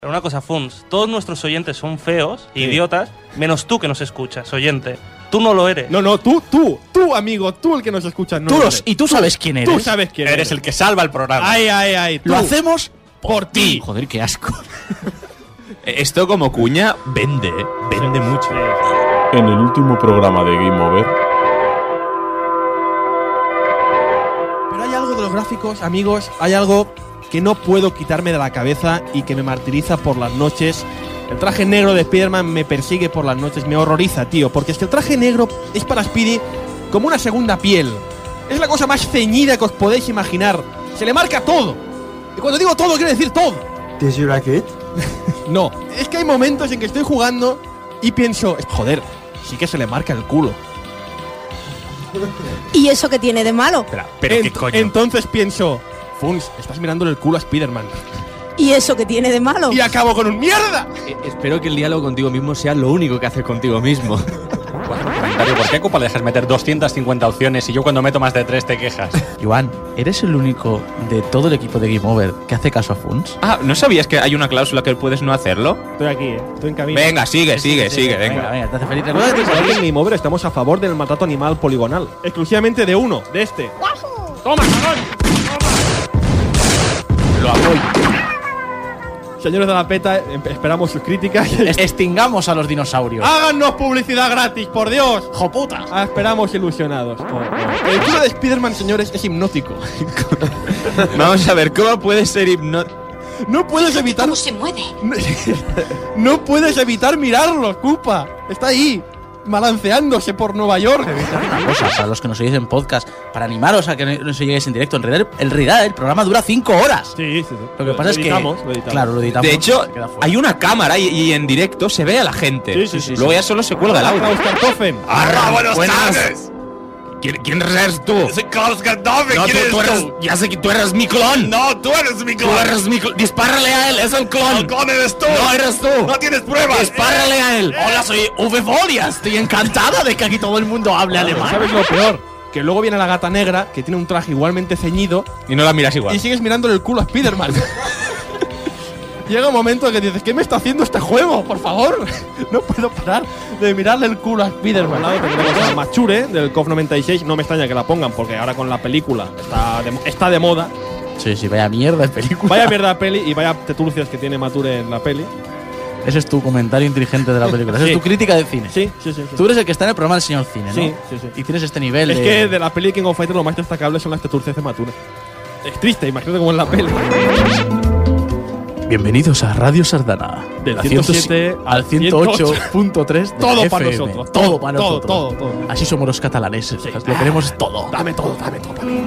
Pero una cosa, Funs, todos nuestros oyentes son feos e idiotas, menos tú que nos escuchas, oyente. Tú no lo eres. No, tú, amigo, tú el que nos escuchas. No Y tú sabes quién eres. Tú sabes quién eres. Eres el que salva el programa. Ay. Lo hacemos por ti. Joder, qué asco. Esto como cuña vende mucho. En el último programa de Game Over. Pero hay algo de los gráficos, amigos, hay algo que no puedo quitarme de la cabeza y que me martiriza por las noches. El traje negro de Spider-Man me persigue por las noches, me horroriza, tío, porque es que el traje negro es para Speedy como una segunda piel. Es la cosa más ceñida que os podéis imaginar. Se le marca todo. Y cuando digo todo, quiero decir todo. Did you like it? No, es que hay momentos en que estoy jugando y pienso, joder, sí que se le marca el culo. ¿Y eso qué tiene de malo? Pero qué coño. Entonces pienso, Funs, estás mirándole el culo a Spider-Man. ¿Y eso qué tiene de malo? Y acabo con un ¡mierda! Espero que el diálogo contigo mismo sea lo único que haces contigo mismo. Comentario, ¿por qué culpa le dejas meter 250 opciones y yo cuando meto más de 3 te quejas? Joan, ¿eres el único de todo el equipo de Game Over que hace caso a Funs? Ah, ¿no sabías que hay una cláusula que puedes no hacerlo? Estoy aquí, estoy en camino. Venga, sigue, venga. Venga, te hace feliz. Recuerda que Sabes que en Game Over estamos a favor del maltrato animal poligonal. Exclusivamente de uno, de este. ¡Toma, cabrón! Lo apoyo. Señores de la PETA, esperamos sus críticas. extingamos a los dinosaurios. ¡Háganos publicidad gratis, por Dios! ¡Joputa! Esperamos ilusionados. El culo de Spider-Man, señores, es hipnótico. Vamos a ver, ¿cómo puede ser hipnótico? No puedes evitar... ¿Cómo se mueve? No puedes evitar mirarlo, Koopa. Está ahí, balanceándose por Nueva York. Una cosa, para los que nos oís en podcast, para animaros a que nos oigáis en directo, en realidad el programa dura 5 horas. Sí. Lo que pasa es que... Lo editamos. Claro, lo editamos. De hecho, se queda fuera. hay una cámara y en directo se ve a la gente. Sí. Luego ya solo se cuelga el audio. Klaus Kartoffen. Buenas tardes. ¿Quién eres tú? Soy Klaus Kartoffen. No, ¿Quién eres tú eres, tú? ya sé que tú eres mi clon. No, tú eres mi clon. Tú eres mi clon. Dispárale a él, es el clon. El clon eres tú. No eres tú. No tienes pruebas. Dispárale a él. Hola, soy Uwe Folia. Estoy encantada de que aquí todo el mundo hable alemán. ¿Sabes lo peor? Que luego viene la gata negra, que tiene un traje igualmente ceñido, Y no la miras igual. y sigues mirándole el culo a Spider-Man. Llega un momento en que dices, ¿qué me está haciendo este juego? Por favor. No puedo parar de mirarle el culo a Spider-Man. Al lado tenemos a Machure, del KOF 96. No me extraña que la pongan, porque ahora con la película está de moda. Sí, vaya mierda de película. Vaya mierda peli y vaya tetulcias que tiene Mature en la peli. Ese es tu comentario inteligente de la película. Esa Sí. es tu crítica de cine. Sí. Tú eres el que está en el programa del señor cine, ¿no? Sí. Y tienes este nivel Es de... que de la peli King of Fighters lo más destacable son las tetulcias de Mature. Es triste, imagínate cómo es la peli. Bienvenidos a Radio Sardana. Del La 107 al 108.3 Todo de para FM. nosotros. Todo para todo, nosotros. todo. Así somos los catalaneses. Sí. Lo queremos todo. Dame todo para mí.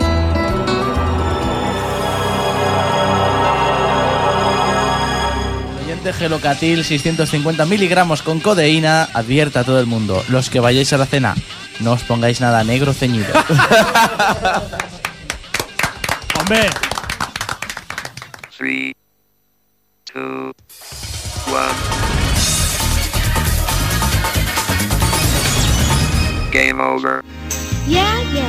El oyente Gelocatil 650 miligramos con codeína advierte a todo el mundo. Los que vayáis a la cena, no os pongáis nada negro ceñido. ¡Hombre! 3, 2, 1. Game over. Yeah.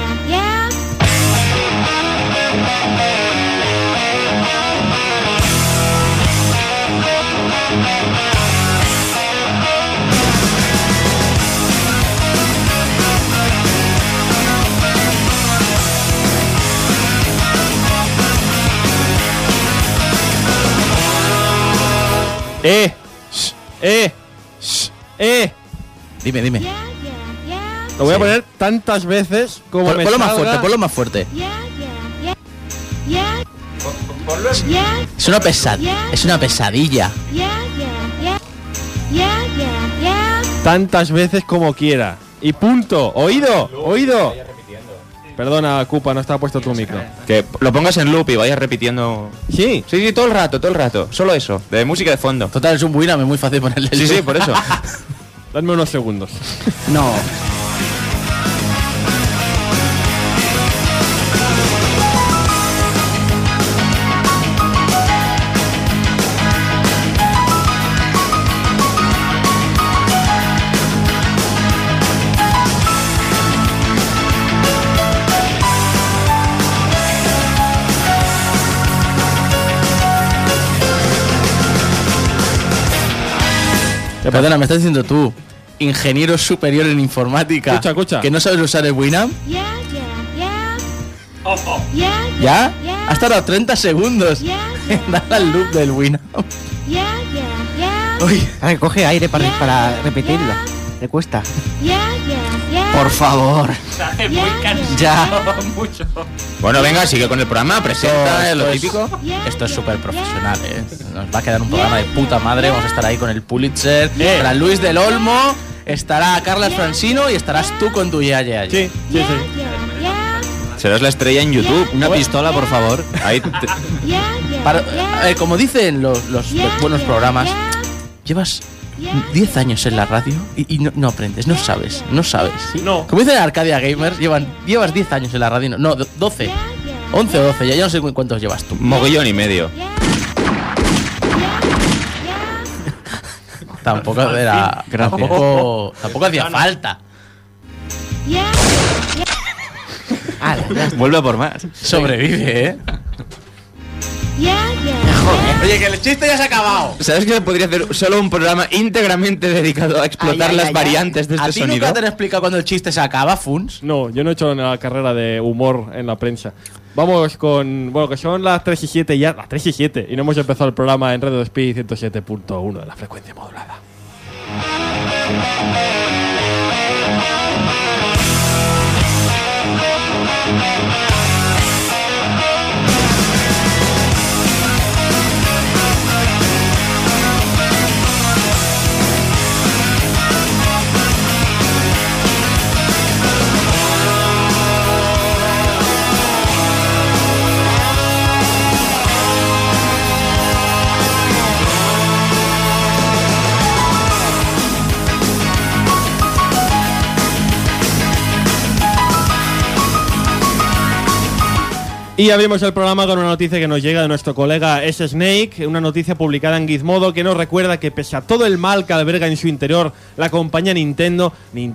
Dime. Lo voy a poner tantas veces como me Ponlo salga. más fuerte. Es una pesadilla. Tantas veces como quiera. Y punto. ¿Oído? Perdona, Koopa, no está puesto tu micro. Que lo pongas en loop y vayas repitiendo. Sí. Sí, todo el rato. Solo eso. De música de fondo. Total, es un Winamp, es muy fácil ponerle el Sí, por eso. Dadme unos segundos. No. Perdona, me estás diciendo tú, ingeniero superior en informática, Escucha. que no sabes usar el Winamp. Yeah, yeah, Ojo. yeah. ¿Ya? Yeah. Has tardado 30 segundos en dar al loop del Winamp. Yeah, yeah, yeah. Uy, A ver, coge aire para repetirla. Le cuesta. Yeah, yeah, yeah. Por favor. Se hace muy cansado. ya. Mucho. Bueno, venga, sigue con el programa, presenta lo es- típico. Esto es súper profesional, ¿eh? Nos va a quedar un programa de puta madre. Vamos a estar ahí con el Pulitzer, estará Luis del Olmo, estará Carlas Francino y estarás tú con tu ya. Sí. Yeah, yeah, yeah. Serás la estrella en YouTube. Una pistola, por favor. Ahí Yeah, yeah. Como dicen los buenos programas, llevas 10 años en la radio y no aprendes, no sabes. No. Como dicen Arcadia Gamers, llevas 10 años en la radio, no, 12, 11 o 12, ya no sé cuántos llevas tú. mogollón y medio. Tampoco era, tampoco hacía falta. Yeah, Vuelve a por más. Sobrevive, ¿eh? yeah, yeah. Oye, que el chiste ya se ha acabado. ¿Sabes que se podría hacer solo un programa íntegramente dedicado a explotar las variantes de ¿A este ti sonido? nunca te han explicado cuando el chiste se acaba, Funs? No, yo no he hecho la carrera de humor en la prensa. Vamos con. Bueno, que son las 3 y 7 ya. Las 3 y 7. Y no hemos empezado el programa en Radio Speed 107.1 de la frecuencia modulada. Y abrimos el programa con una noticia que nos llega de nuestro colega S. Snake, una noticia publicada en Gizmodo que nos recuerda que pese a todo el mal que alberga en su interior la compañía Nintendo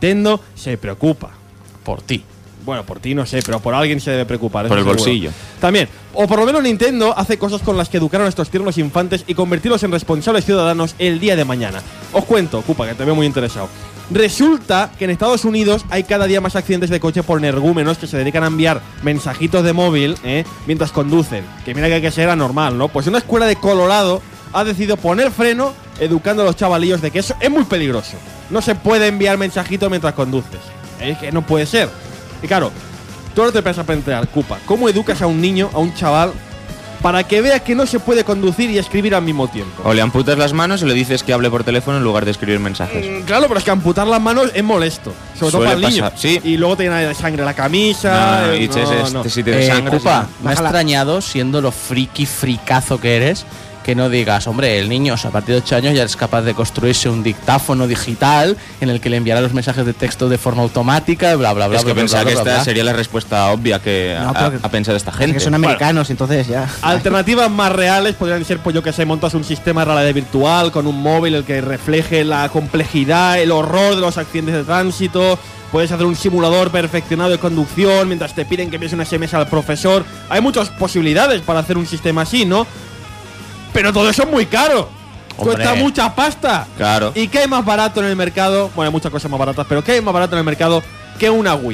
se preocupa. Por ti. Bueno, por ti no sé, pero por alguien se debe preocupar. Por eso el seguro. bolsillo. También, o por lo menos Nintendo hace cosas con las que educar a nuestros tiernos infantes y convertirlos en responsables ciudadanos el día de mañana. Os cuento, Cupa, que te veo muy interesado. Resulta que en Estados Unidos hay cada día más accidentes de coche por energúmenos que se dedican a enviar mensajitos de móvil mientras conducen. Que mira que hay que ser anormal, ¿no? Pues una escuela de Colorado ha decidido poner freno educando a los chavalillos de que eso es muy peligroso. No se puede enviar mensajitos mientras conduces. Es que no puede ser. Y claro, tú ahora te empiezas a plantear, Cupa, ¿cómo educas a un niño, a un chaval, para que vea que no se puede conducir y escribir al mismo tiempo? O le amputas las manos y le dices que hable por teléfono en lugar de escribir mensajes. Claro, pero es que amputar las manos es molesto. Sobre todo Suele para el niño. pasar, sí. Y luego te llena de sangre la camisa. No, y si te sangras, Cupa, sí. me ha extrañado, siendo lo fricazo que eres, que no digas, hombre, el niño a partir de 8 años ya es capaz de construirse un dictáfono digital en el que le enviará los mensajes de texto de forma automática, bla, bla, bla. Es que bla, pensaba bla, que bla, esta bla. sería la respuesta obvia que No, ha pensado esta gente. Que son americanos, entonces ya. Alternativas más reales podrían ser, pues yo que sé, montas un sistema de realidad virtual con un móvil el que refleje la complejidad, el horror de los accidentes de tránsito. Puedes hacer un simulador perfeccionado de conducción mientras te piden que envíes un SMS al profesor. Hay muchas posibilidades para hacer un sistema así, ¿no? Pero todo eso es muy caro. Hombre. Cuesta mucha pasta. Claro. ¿Y qué hay más barato en el mercado? Bueno, hay muchas cosas más baratas, pero ¿qué hay más barato en el mercado que una Wii?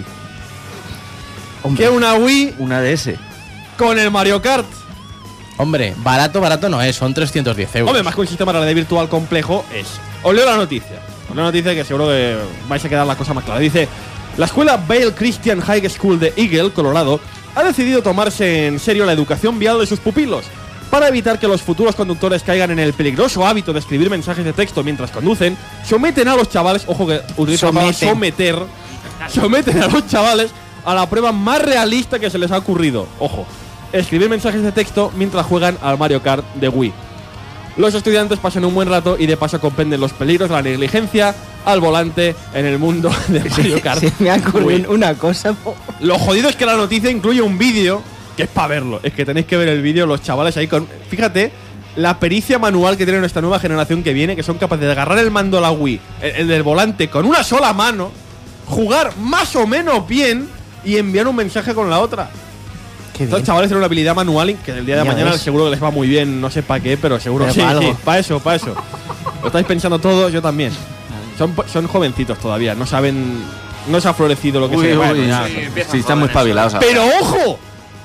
Hombre, Que una Wii Una DS. con el Mario Kart. Hombre, barato no es, son 310 euros. Hombre, más que un sistema de realidad virtual complejo es. Os leo la noticia. Os leo la noticia que seguro que vais a quedar la cosa más clara. Dice: la escuela Vail Christian High School de Eagle, Colorado, ha decidido tomarse en serio la educación vial de sus pupilos. Para evitar que los futuros conductores caigan en el peligroso hábito de escribir mensajes de texto mientras conducen, someten a los chavales, ojo que utilizo la palabra someten a los chavales a la prueba más realista que se les ha ocurrido. Ojo, escribir mensajes de texto mientras juegan al Mario Kart de Wii. Los estudiantes pasan un buen rato y de paso comprenden los peligros de la negligencia al volante en el mundo de Mario Kart. Se me ha ocurrido Wii. una cosa. Lo jodido es que la noticia incluye un vídeo que es para verlo. Es que tenéis que ver el vídeo, los chavales ahí con... Fíjate la pericia manual que tiene esta nueva generación que viene, que son capaces de agarrar el mando a la Wii, el del volante, con una sola mano, jugar más o menos bien y enviar un mensaje con la otra. Qué Estos bien. chavales tienen una habilidad manual que el día de Ya mañana ves. seguro que les va muy bien, no sé para qué, pero seguro Pero sí, para algo. sí, para eso, para eso. Lo estáis pensando todos, yo también. Son jovencitos todavía, no saben. No se ha florecido lo que se Uy, ya. sí, están muy espabilados ahora. Pero ojo,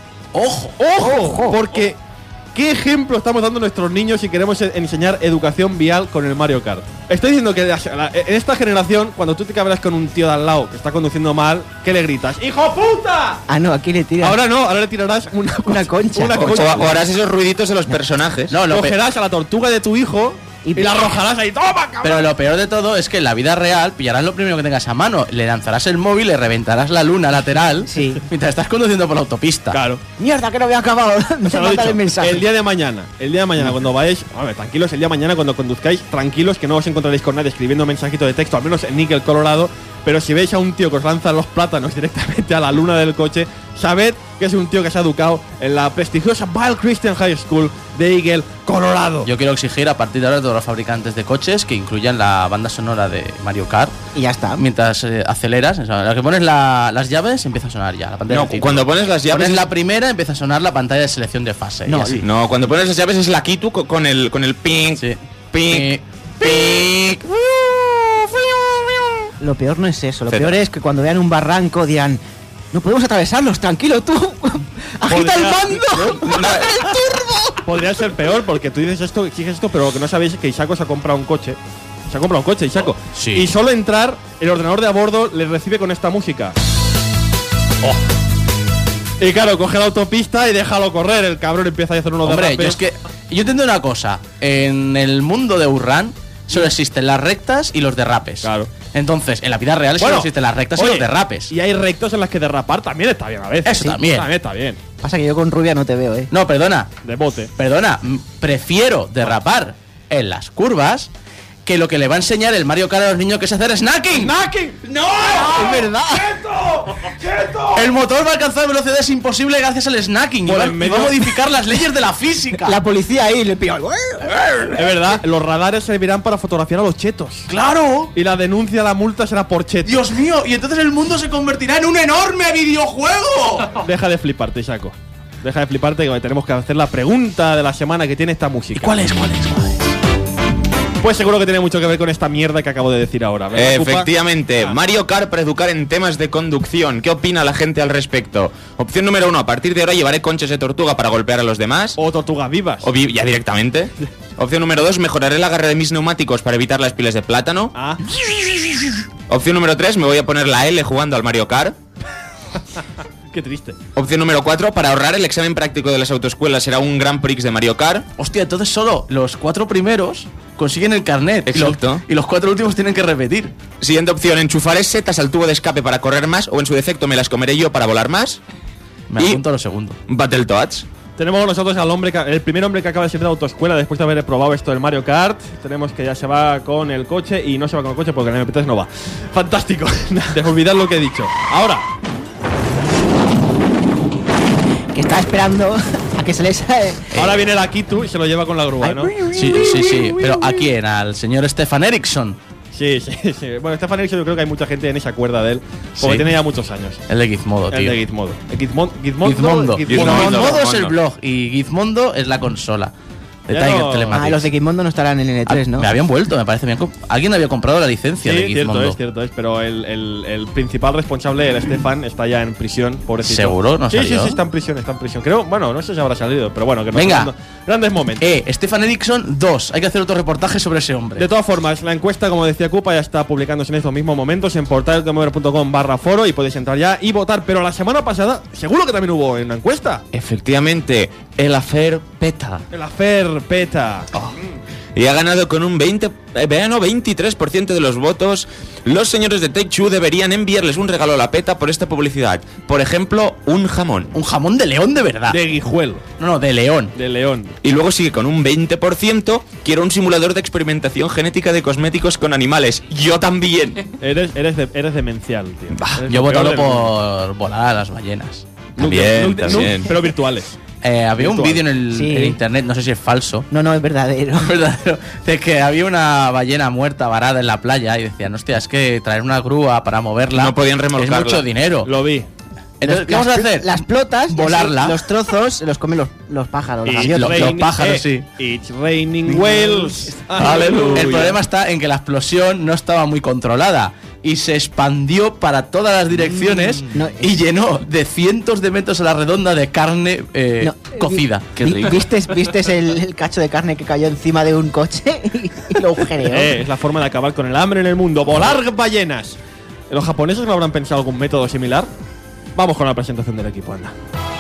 porque ¿qué ejemplo estamos dando a nuestros niños si queremos enseñar educación vial con el Mario Kart? Estoy diciendo que en esta generación, cuando tú te cabras con un tío de al lado que está conduciendo mal, ¿qué le gritas? ¡Hijo puta! Ah, no, aquí le tiras. Ahora no, ahora le tirarás una concha. O harás esos ruiditos de los personajes. No, cogerás a la tortuga de tu hijo y la arrojarás ahí. ¡Toma, cabrón! Pero lo peor de todo es que en la vida real pillarás lo primero que tengas a mano, le lanzarás el móvil, le reventarás la luna lateral mientras estás conduciendo por la autopista. Claro. Mierda, que no había acabado. No se manda el mensaje. El día de mañana cuando vayáis, tranquilos, el día de mañana cuando conduzcáis, tranquilos, que no os encontraréis con nadie escribiendo mensajitos de texto, al menos en Nickel, Colorado. Pero si veis a un tío que os lanza los plátanos directamente a la luna del coche, sabed que es un tío que se ha educado en la prestigiosa Vail Christian High School de Eagle, Colorado. Yo quiero exigir a partir de ahora a todos los fabricantes de coches que incluyan la banda sonora de Mario Kart. Y ya está. Mientras aceleras, o sea, la que pones las llaves empieza a sonar ya. La pantalla Cuando pones las llaves. Pones la primera, empieza a sonar la pantalla de selección de fase. No, cuando pones las llaves es la Kitu con el ping. Sí. Ping. Lo peor no es eso, lo peor es que cuando vean un barranco dirán: no podemos atravesarlos, tranquilo tú. ¡Agita el mando! ¡El turbo! Podría ser peor porque tú dices esto, exiges esto, pero lo que no sabéis es que Isako se ha comprado un coche. Se ha comprado un coche, Isako. Sí. Y solo entrar, el ordenador de a bordo le recibe con esta música. Y claro, coge la autopista y déjalo correr. El cabrón empieza a hacer unos derrapes. Yo es que yo entiendo una cosa. En el mundo de Urran solo existen las rectas y los derrapes. Claro. Entonces, en la vida real solo existen las rectas y los derrapes. Y hay rectos en las que derrapar también está bien a veces. Eso también. También está bien. Pasa que yo con rubia no te veo, No, perdona. De bote. Perdona, prefiero derrapar en las curvas que lo que le va a enseñar el Mario Kart a los niños, que es hacer snacking. ¡Snacking! ¡No! ¡Es verdad! ¡Quieto! El motor va a alcanzar velocidades imposibles gracias al snacking. Y va a modificar las leyes de la física. La policía ahí le pilla. Es verdad, los radares servirán para fotografiar a los chetos. ¡Claro! Y la denuncia, la multa será por chetos. ¡Dios mío! Y entonces el mundo se convertirá en un enorme videojuego. Deja de fliparte, Isako. Deja de fliparte, que tenemos que hacer la pregunta de la semana que tiene esta música. ¿Y cuál es? Pues seguro que tiene mucho que ver con esta mierda que acabo de decir ahora. Efectivamente, Mario Kart para educar en temas de conducción. ¿Qué opina la gente al respecto? Opción número 1, a partir de ahora llevaré conchas de tortuga para golpear a los demás. O tortugas vivas. O ya directamente. Opción número 2, mejoraré el agarre de mis neumáticos para evitar las pilas de plátano. Opción número 3, me voy a poner la L jugando al Mario Kart. Qué triste. Opción número 4, para ahorrar el examen práctico de las autoescuelas será un Grand Prix de Mario Kart. Hostia, entonces solo los 4 primeros consiguen el carnet. Exacto. Y los 4 últimos tienen que repetir. Siguiente opción, enchufaré setas al tubo de escape para correr más, o en su defecto me las comeré yo para volar más. Me apunto a lo segundo. Battletoads. Tenemos con nosotros al el primer hombre que acaba de salir de autoescuela después de haber probado esto del Mario Kart. Tenemos que ya se va con el coche y no se va con el coche porque en el MP3 no va. Fantástico. De olvidar lo que he dicho. Ahora. Que está esperando a que se le sale. Ahora viene la Kitu y se lo lleva con la grúa, ¿no? Sí. Pero ¿a quién? ¿Al señor Stefan Eriksson? Sí. Bueno, Stefan Eriksson yo creo que hay mucha gente que ni se acuerda de él. Porque tiene ya muchos años. El de Gizmodo, tío. El de Gizmodo. Gizmondo es el blog y Gizmondo es la consola. De Tiger Telematics. Los de Gizmondo no estarán en el E3, ¿no? Me habían vuelto, me parece bien. Alguien había comprado la licencia de Gizmondo. Cierto es, pero el principal responsable, el Stefan, está ya en prisión, pobrecito. ¿Seguro? ¿No salió? Sí, está en prisión. Creo, bueno, no sé si habrá salido, pero bueno, que venga. Grandes momentos. Stefan Eriksson 2. Hay que hacer otro reportaje sobre ese hombre. De todas formas, la encuesta, como decía Cupa, ya está publicándose en estos mismos momentos en portalgameover.com/foro y podéis entrar ya y votar. Pero la semana pasada, seguro que también hubo una encuesta. Efectivamente, el Affair peta. El Affair peta. Y ha ganado con un 23% de los votos. Los señores de Take-Two deberían enviarles un regalo a la PETA por esta publicidad. Por ejemplo, un jamón. Un jamón de león de verdad. De guijuelo. No, de león. De león. Y luego sigue con un 20%. Quiero un simulador de experimentación genética de cosméticos con animales. Yo también. Eres demencial, tío. Yo he votado por volar a las ballenas. También. Pero virtuales. Había un vídeo en internet, no sé si es falso. No, es verdadero. De que había una ballena muerta varada en la playa y decían, hostia, es que traer una grúa para moverla no podían remolcarla. es mucho dinero. Lo vi. Entonces, ¿qué vamos a hacer? Las plotas, Volarla. los trozos, los comen los pájaros, los It's gaviotas. Los pájaros, sí. It's raining whales. El problema está en que la explosión no estaba muy controlada y se expandió para todas las direcciones No, y llenó de cientos de metros a la redonda de carne No, cocida. ¿Vistes el cacho de carne que cayó encima de un coche y lo agujereó? Es la forma de acabar con el hambre en el mundo. ¡Volar ballenas! ¿Los japoneses no habrán pensado algún método similar? Vamos con la presentación del equipo, anda.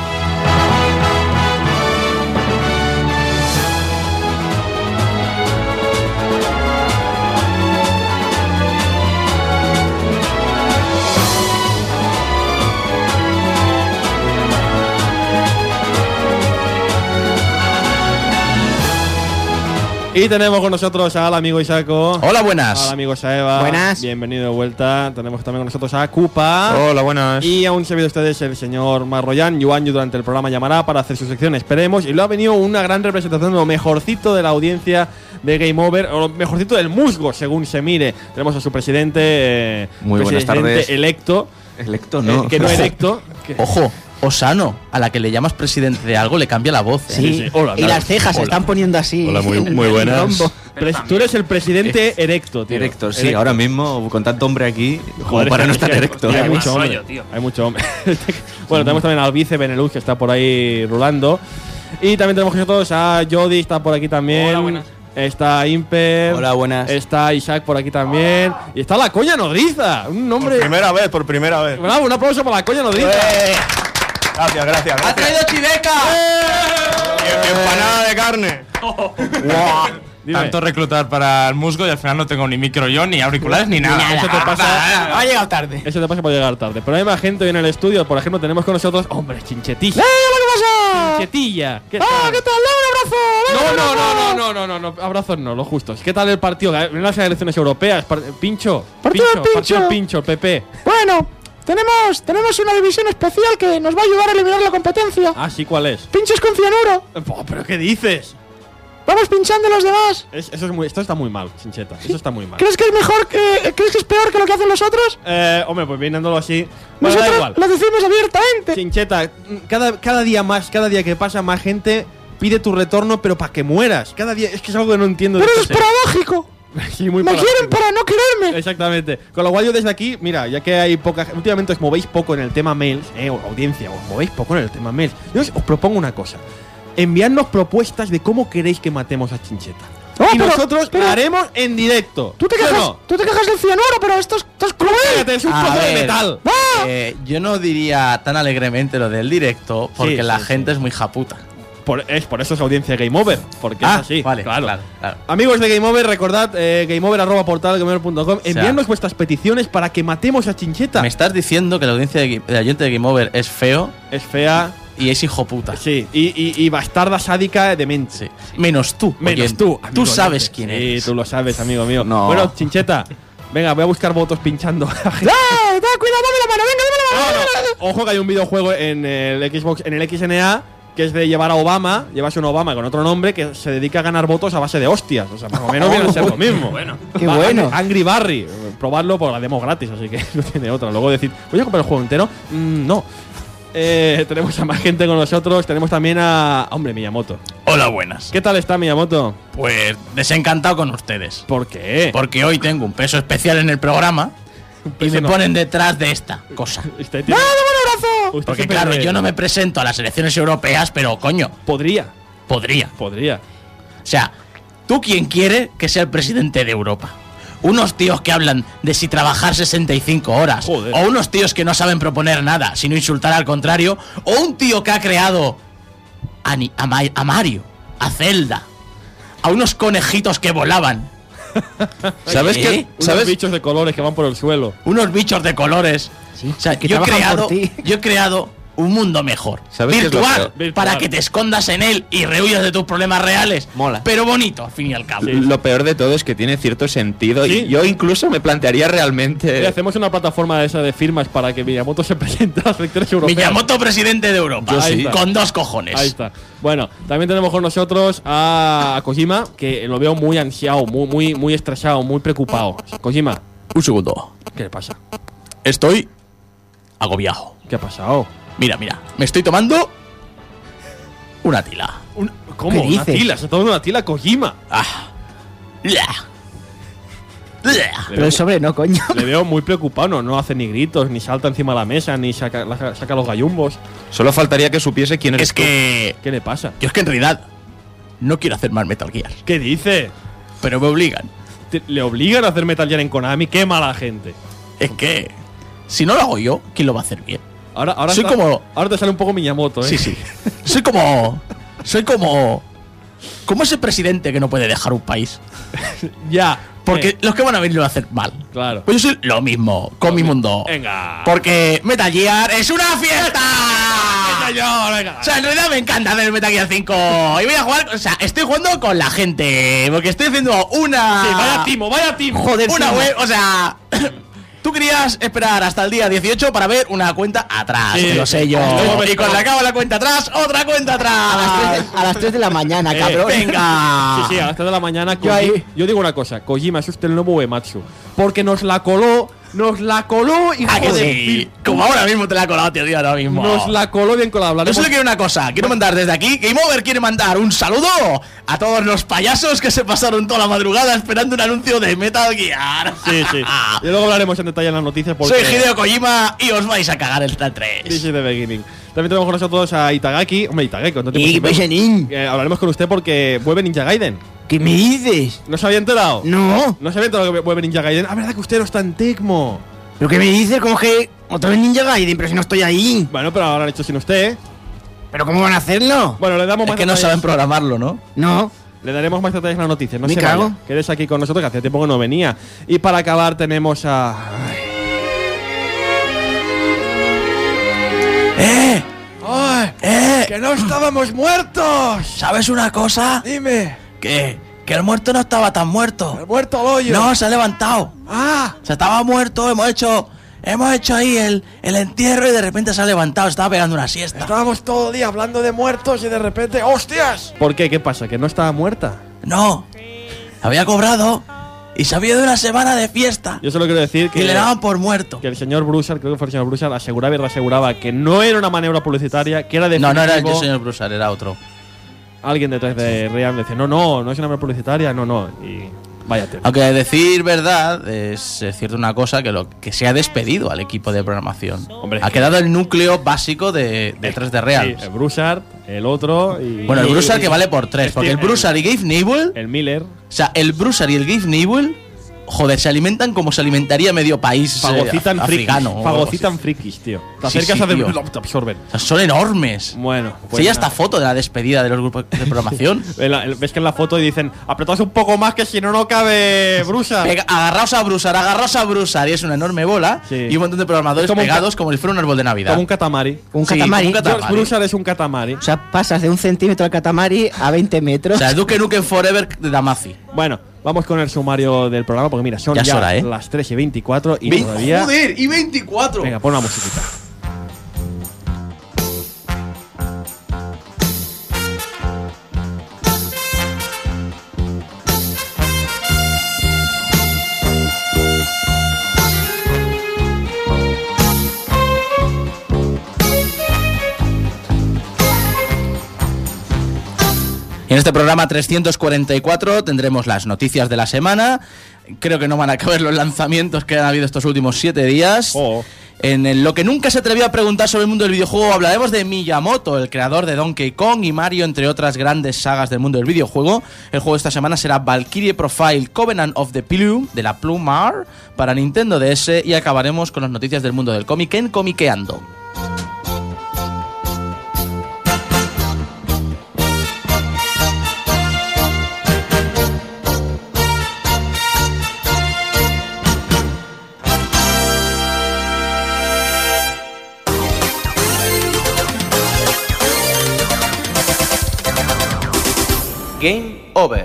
Y tenemos con nosotros al amigo Isaco. Hola, buenas. Al amigo Saeva. Buenas. Bienvenido de vuelta. Tenemos también con nosotros a Kupa. Hola, buenas. Y aún se ha de ustedes el señor Marroyan. Yuanyu durante el programa llamará para hacer su sección, esperemos. Y lo ha venido una gran representación de lo mejorcito de la audiencia de Game Over, o lo mejorcito del musgo, según se mire. Tenemos a su presidente, Muy buenas tardes. electo. Electo, no. Que no electo. que- Ojo, Osano, a la que le llamas presidente de algo le cambia la voz. ¿eh? Sí, Hola, y las cejas se están poniendo así. Hola, muy en buenas. rombo. Tú eres el presidente erecto, tío. Erecto, sí. Erecto. Ahora mismo, con tanto hombre aquí, como Joder, para no es que estar erecto. Hay Qué mucho mal hombre. rollo, tío. Hay mucho hombre. Bueno, tenemos también al vice Benelux, que está por ahí rulando. Y también tenemos con nosotros a Jody, está por aquí también. Hola, buenas. Está Imper. Hola, buenas. Está Isaac por aquí también. Y está la Coña Nodriza. Un nombre. Por primera vez. Bravo, un aplauso para la Coña Nodriza. Gracias. ¡Ha traído chiveca! Empanada de carne. Dime. Tanto reclutar para el musgo y al final no tengo ni micro yo, ni auriculares, ni nada. Eso te pasa. Ha llegado tarde. Eso te pasa por llegar tarde. Pero hay más gente hoy en el estudio. Por ejemplo, tenemos con nosotros. ¡Hombre, Chinchetilla! ¿Qué pasa? ¡Chinchetilla! ¿Qué tal? ¿Qué tal? ¡Dame un abrazo! No, abrazos no, los justos. ¿Qué tal el partido? En las elecciones europeas, Pincho. Partido de Pincho. Partido Pincho, el PP. Bueno, tenemos una división especial que nos va a ayudar a eliminar la competencia. Ah, sí, ¿cuál es? Pinchos con cianuro. Oh, ¿pero qué dices? Vamos pinchando los demás. Esto está muy mal, Chincheta. Eso está muy mal. ¿Crees que es mejor crees que es peor que lo que hacen los otros? Hombre, pues viéndolo así. Bueno, da Nosotros igual. lo decimos abiertamente. Chincheta, cada día que pasa, más gente pide tu retorno, pero para que mueras. Cada día, es que es algo que no entiendo. Pero de eso es este paradójico. tema. Sí, muy Me paradójico. quieren para no quererme. Exactamente. Con lo cual yo desde aquí, mira, ya que hay poca últimamente os movéis poco en el tema mails, audiencia, os movéis poco en el tema mails. Yo os propongo una cosa. Enviadnos propuestas de cómo queréis que matemos a Chincheta. Y nosotros lo haremos en directo. Tú te ¿Sí o quejas, no? tú te quejas del cianuro, pero esto es cruel. Cállate, es un A trozo de ver, metal. Yo no diría tan alegremente lo del directo, porque Sí, la sí, gente es muy japuta. Por eso es audiencia Game Over, porque es así. vale, claro. claro. Amigos de Game Over, recordad gameover@portalgameover.com. Enviadnos vuestras peticiones para que matemos a Chincheta. Me estás diciendo que la audiencia de oyente de Game Over es feo Es fea, y es hijo puta. sí, y bastarda sádica demente. Sí. Menos tú. Menos oyente. tú. Tú amigo sabes oyente. quién Sí, eres. tú lo sabes, amigo mío. No. Bueno, Chincheta, venga, voy a buscar votos pinchando. Cuidado, dame la mano, venga, dame la mano. Ojo que hay un videojuego en el Xbox, en el XNA, que es de llevar a Obama, llevarse un Obama con otro nombre, que se dedica a ganar votos a base de hostias. O sea, más o menos viene a ser lo mismo. Bueno. Qué bueno. Angry Barry. Probarlo por la demo gratis, así que no tiene otra. Luego decir, ¿voy a comprar el juego entero? No. Tenemos a más gente con nosotros. Tenemos también a. Hombre, Miyamoto. Hola, buenas. ¿Qué tal está Miyamoto? Pues desencantado con ustedes. ¿Por qué? Porque hoy tengo un peso especial en el programa y peso me no. ponen detrás de esta cosa. Usted tiene- Usted Porque siempre claro, cree- yo no me presento a las elecciones europeas, pero coño, Podría. podría. Podría. O sea, ¿tú quién quiere que sea el presidente de Europa? Unos tíos que hablan de si trabajar 65 horas. Joder. O unos tíos que no saben proponer nada, sino insultar al contrario. O un tío que ha creado a Mario, a Zelda, a unos conejitos que volaban. ¿Sabes ¿Eh? qué? Unos ¿Sabes? bichos de colores que van por el suelo. Unos bichos de colores. Sí, O sea, que yo he trabajan creado, por ti. yo he creado un mundo mejor. ¿Sabes qué es lo Virtual, peor? para Virtual. que te escondas en él y rehuyas de tus problemas reales. Mola. Pero bonito, al fin y al cabo. Lo peor de todo es que tiene cierto sentido. Sí. Y yo incluso me plantearía realmente. Hacemos una plataforma de esa de firmas para que Miyamoto se presente a las elecciones europeas. Miyamoto presidente de Europa. Yo sí. Con 2 cojones. Ahí está. Bueno, también tenemos con nosotros a Kojima, que lo veo muy ansiado, muy estresado, muy preocupado. Kojima, Un segundo. ¿qué le pasa? Estoy agobiado. ¿Qué ha pasado? Mira, me estoy tomando una tila. ¿Cómo? ¿Qué ¿Una dices? tila? ¿Se está tomando una tila Kojima? Pero el sobre no, coño. Le veo muy preocupado, no hace ni gritos, ni salta encima de la mesa, ni saca los gallumbos. Solo faltaría que supiese quién eres Es que... ¿Qué le pasa? Yo es que en realidad no quiero hacer más Metal Gear. ¿Qué dice? Pero me obligan. ¿Le obligan a hacer Metal Gear en Konami? ¡Qué mala gente! Es que... Si no lo hago yo, ¿quién lo va a hacer bien? Ahora Soy como... Ahora te sale un poco Miyamoto, ¿eh? Sí. Soy como ese presidente que no puede dejar un país. Ya. Porque los que van a venir lo van a hacer mal. Claro. Pues yo soy lo mismo con mi mundo. Venga. Porque Metal Gear es una fiesta. Venga. O sea, en realidad me encanta hacer Metal Gear 5. Y voy a jugar, o sea, estoy jugando con la gente. Porque estoy haciendo una... Sí, vaya timo. Joder, una web, o sea... Tú querías esperar hasta el día 18 para ver una cuenta atrás, Sí, que lo sé yo. Y cuando acaba la cuenta atrás, otra cuenta atrás. A las 3 de la mañana, cabrón. Venga. Sí, a las 3 de la mañana. Yo digo una cosa, Kojima es usted el nuevo Uematsu. Porque nos la coló, hijo ¿A que de sí? Como ahora mismo te la he colado, tío, ahora mismo. Nos la coló bien con la Yo hablaremos. solo quiero una cosa, quiero mandar desde aquí, Game Over quiere mandar un saludo a todos los payasos que se pasaron toda la madrugada esperando un anuncio de Metal Gear. Sí. Y luego hablaremos en detalle en las noticias porque... Soy Hideo Kojima y os vais a cagar el 3. This is the beginning. También tenemos con nosotros a Itagaki. Hombre, Itagaki, ¿cuánto tiempo Y sin pasa, verlo? nin. Hablaremos con usted porque vuelve Ninja Gaiden. ¿Qué me dices? ¿No se había enterado? No. ¿No se había enterado que vuelve Ninja Gaiden? Ah, verdad que usted no está en Tecmo. ¿Pero qué me dices? ¿Cómo que otra vez Ninja Gaiden? Pero si no estoy ahí. Bueno, pero ahora han hecho sin usted. ¿Pero cómo van a hacerlo? Bueno, le damos Es más que no detalles. saben programarlo, ¿no? No. Le daremos más detalles en las noticias. No Me se cago. vaya. Quedes aquí con nosotros, que hacía tiempo que no venía. Y para acabar tenemos a... ¡Que no estábamos muertos! ¿Sabes una cosa? Dime. Que el muerto no estaba tan muerto. ¡El muerto al hoyo! No, se ha levantado. ¡Ah! O sea, estaba muerto, hemos hecho ahí el entierro y de repente se ha levantado, estaba pegando una siesta. Estábamos todo el día hablando de muertos y de repente... ¡Hostias! ¿Por qué? ¿Qué pasa? ¿Que no estaba muerta? No, había cobrado y se había ido una semana de fiesta Yo solo quiero decir y le daban por muerto. que el señor Brussard, creo que fue el señor Brussard, aseguraba y reaseguraba que no era una maniobra publicitaria, que era definitivo. No era el señor Brusar, era otro. Alguien detrás de Real decía, no es una maniobra publicitaria, no. Y vaya tema. Aunque a decir verdad, es cierto una cosa, que se ha despedido al equipo de programación. Hombre. Ha quedado el núcleo básico de 3D Real. Sí, el Brussard, el otro y... Bueno, el Brusar que vale por 3, porque el Brusar y Gabe Newell, El Miller. o sea, el Brusar y el Gabe Newell, joder, se alimentan como se alimentaría medio país Fagocitan frikis. africano. o algo Fagocitan así. frikis, tío. Te Sí, acercas sí, a hacer... tío. Te absorben. O sea, son enormes. Bueno, Sí, ya nada. esta foto de la despedida de los grupos de programación. Ves que en la foto dicen, apretaos un poco más que si no cabe Brussard. Agarraos a Brusar, y es una enorme bola Sí. y un montón de programadores Es como un pegados como si fuera un árbol de Navidad. Como un catamari. Un Sí, catamari. como un George Brussard es un catamari. O sea, pasas de 1 centímetro al catamari a 20 metros. O sea, Duke Nukem Forever de Damacy. Bueno, vamos con el sumario del programa porque mira, son Ya ya, es hora, ¿eh? las 3:24 y todavía... ¡Joder! ¡Y 24! Venga, pon una musiquita. En este programa 344 tendremos las noticias de la semana. Creo que no van a caber los lanzamientos que han habido estos últimos 7 días. Oh. En lo que nunca se atrevió a preguntar sobre el mundo del videojuego, hablaremos de Miyamoto, el creador de Donkey Kong y Mario, entre otras grandes sagas del mundo del videojuego. El juego de esta semana será Valkyrie Profile Covenant of the Plume, de la Plumar, para Nintendo DS, y acabaremos con las noticias del mundo del cómic en Comiqueando. Game Over.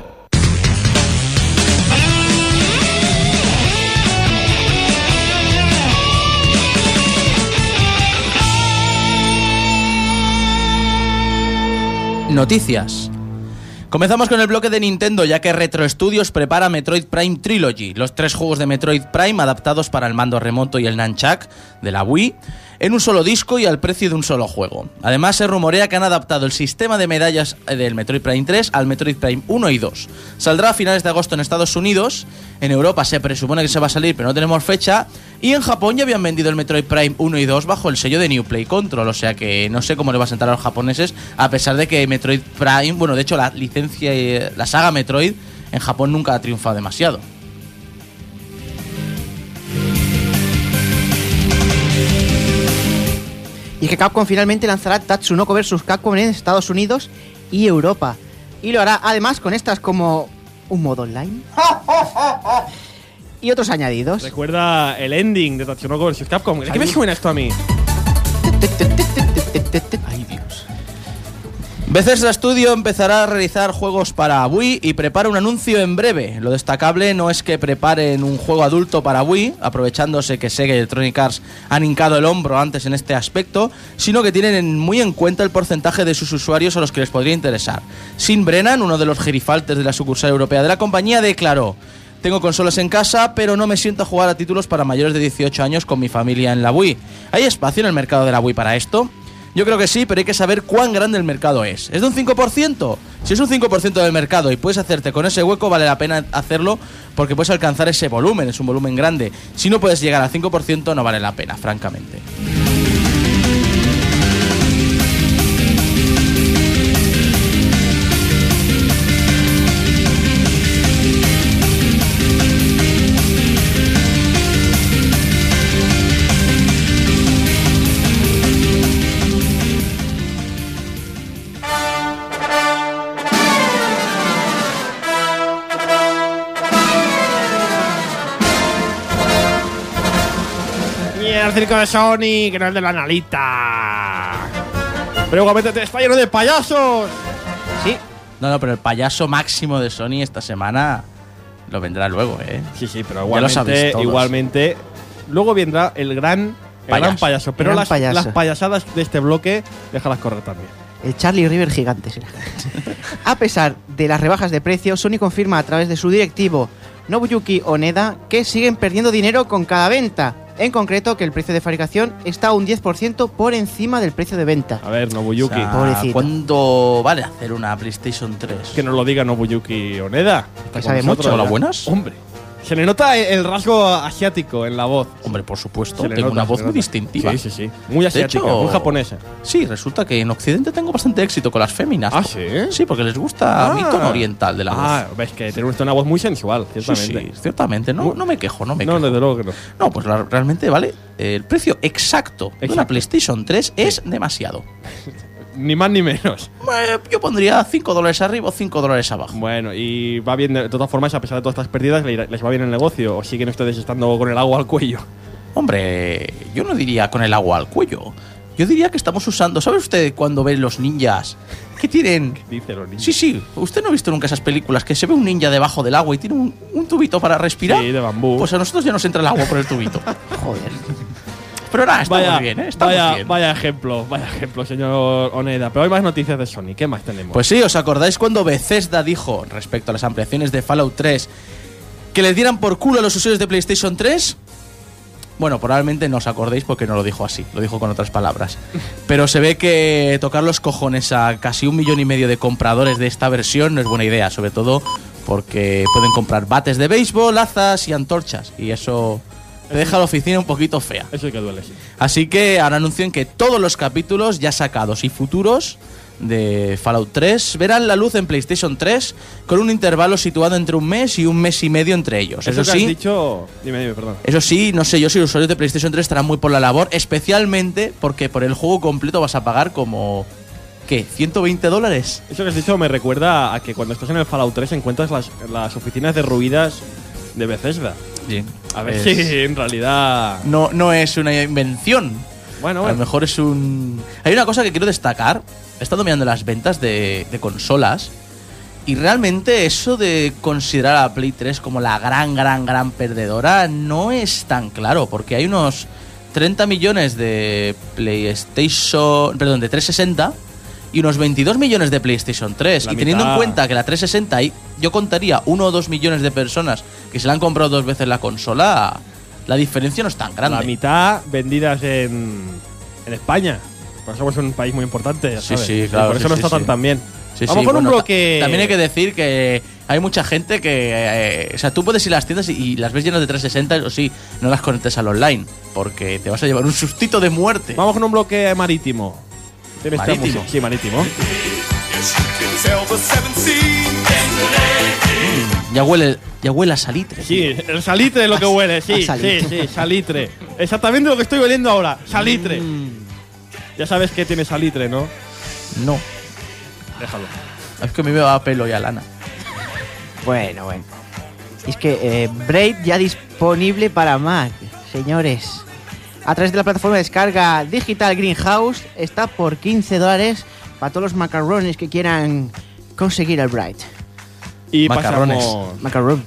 Noticias. Comenzamos con el bloque de Nintendo, ya que Retro Studios prepara Metroid Prime Trilogy, los 3 juegos de Metroid Prime adaptados para el mando remoto y el nunchuck de la Wii, en un solo disco y al precio de un solo juego. Además, se rumorea que han adaptado el sistema de medallas del Metroid Prime 3 al Metroid Prime 1 y 2. Saldrá a finales de agosto en Estados Unidos, en Europa se presupone que se va a salir, pero no tenemos fecha, y en Japón ya habían vendido el Metroid Prime 1 y 2 bajo el sello de New Play Control, o sea que no sé cómo le va a sentar a los japoneses, a pesar de que Metroid Prime, bueno, de hecho la licencia y la saga Metroid en Japón nunca ha triunfado demasiado. Y que Capcom finalmente lanzará Tatsunoko vs Capcom en Estados Unidos y Europa. Y lo hará además con estas como un modo online y otros añadidos. Recuerda el ending de Tatsunoko vs Capcom. ¿De qué me suena esto a mí? Ay, Dios. Bethesda Studio empezará a realizar juegos para Wii y prepara un anuncio en breve. Lo destacable no es que preparen un juego adulto para Wii, aprovechándose que Sega y Electronic Arts han hincado el hombro antes en este aspecto, sino que tienen muy en cuenta el porcentaje de sus usuarios a los que les podría interesar. Sin Brennan, uno de los gerifaltes de la sucursal europea de la compañía, declaró: tengo consolas en casa, pero no me siento a jugar a títulos para mayores de 18 años con mi familia en la Wii. ¿Hay espacio en el mercado de la Wii para esto? Yo creo que sí, pero hay que saber cuán grande el mercado es. ¿Es de un 5%? Si es un 5% del mercado y puedes hacerte con ese hueco, vale la pena hacerlo porque puedes alcanzar ese volumen, es un volumen grande. Si no puedes llegar al 5%, no vale la pena, francamente. El circo de Sony, que no es de la analita. Pero igualmente está lleno de payasos. Sí. No, pero el payaso máximo de Sony esta semana lo vendrá luego, ¿eh? Sí, pero Ya lo sabéis todos. igualmente luego vendrá el gran payaso. Pero Gran las payaso. payasadas de este bloque, déjalas correr también. El Charlie River gigante será. A pesar de las rebajas de precio, Sony confirma a través de su directivo Nobuyuki Oneda que siguen perdiendo dinero con cada venta. En concreto, que el precio de fabricación está un 10% por encima del precio de venta. A ver, Nobuyuki. O sea, Pobrecito. ¿cuándo vale hacer una PlayStation 3? Que nos lo diga Nobuyuki Oneda. Que sabe mucho. ¿Hola, buenas? Hombre, se le nota el rasgo asiático en la voz. Hombre, por supuesto, Se le tengo nota, una se voz le muy nota. distintiva. Sí. Muy asiática, hecho, muy japonesa. Sí, resulta que en Occidente tengo bastante éxito con las féminas. ¿Ah, sí? Sí, porque les gusta mi tono oriental de la voz. Ves que tiene usted una voz muy sensual, Sí, ciertamente. sí, ciertamente. No me quejo, no me quejo. No, desde luego que no. No, pues realmente, ¿vale? El precio exacto de una PlayStation 3 es demasiado. Ni más ni menos. Yo pondría $5 arriba o $5 abajo. Bueno, y va bien, de todas formas, a pesar de todas estas pérdidas, ¿les va bien el negocio? ¿O siguen ustedes estando con el agua al cuello? Hombre, yo no diría con el agua al cuello. Yo diría que estamos usando… ¿Sabe usted cuando ve los ninjas que tienen… ¿Qué dice los ninjas? Sí. ¿Usted no ha visto nunca esas películas que se ve un ninja debajo del agua y tiene un tubito para respirar? Sí, de bambú. Pues a nosotros ya nos entra el agua por el tubito. Joder. Pero nada, estamos bien, ¿eh? Estamos bien. Vaya ejemplo, señor Oneda. Pero hay más noticias de Sony. ¿Qué más tenemos? Pues sí, ¿os acordáis cuando Bethesda dijo respecto a las ampliaciones de Fallout 3 que les dieran por culo a los usuarios de PlayStation 3? Bueno, probablemente no os acordéis porque no lo dijo así, lo dijo con otras palabras. Pero se ve que tocar los cojones a casi 1,5 millones de compradores de esta versión no es buena idea, sobre todo porque pueden comprar bates de béisbol, azas y antorchas, y eso te deja la oficina un poquito fea. Eso es que duele, sí. Así que ahora anuncian que todos los capítulos ya sacados y futuros de Fallout 3 verán la luz en PlayStation 3 con un intervalo situado entre 1 mes y 1 mes y medio entre ellos. Eso Eso que sí, has dicho… Dime, perdón. eso sí, no sé yo si los usuarios de PlayStation 3 estarán muy por la labor, especialmente porque por el juego completo vas a pagar como… ¿qué? ¿$120? Eso que has dicho me recuerda a que cuando estás en el Fallout 3 encuentras las oficinas derruidas de Bethesda. Bien. A ver si en realidad… No es una invención. Bueno. A lo mejor es un… Hay una cosa que quiero destacar. He estado mirando las ventas de consolas y realmente eso de considerar a Play 3 como la gran perdedora no es tan claro, porque hay unos 30 millones de PlayStation… Perdón, de 360 y unos 22 millones de PlayStation 3. Y teniendo en cuenta que la 360, yo contaría 1 o 2 millones de personas que se la han comprado 2 veces la consola, la diferencia no es tan grande. La mitad vendidas en España. Por eso somos un país muy importante, ya sabes. Sí, claro. Y por eso no está tan bien. Sí, Vamos con un bloque. También hay que decir que hay mucha gente que. O sea, tú puedes ir a las tiendas y las ves llenas de 360, o sí, no las conectes al online, porque te vas a llevar un sustito de muerte. Vamos con un bloque marítimo. ¿Marítimo? Sí, marítimo. Ya huele a salitre. Sí, el salitre es lo que huele, sí, salitre. Exactamente lo que estoy oliendo ahora, salitre. Ya sabes que tiene salitre, ¿no? No. Déjalo. Es que me veo a pelo y a lana. Bueno. Es que Braid ya disponible para Mac, señores. A través de la plataforma de descarga Digital Greenhouse está por $15 para todos los macarrones que quieran conseguir el Braid. Y macarrones. Macarrón.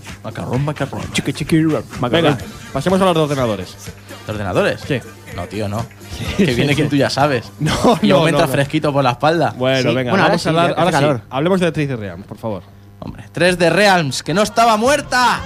Venga, pasemos a los ordenadores. ¿Los ordenadores? Sí. No, tío, no. Que viene quien tú ya sabes. No, y aumenta fresquito por la espalda. Bueno, Sí. venga, Bueno, vamos a hablar. hace Ahora calor. sí, hablemos de 3D Realms, por favor. Hombre, 3D Realms, que no estaba muerta.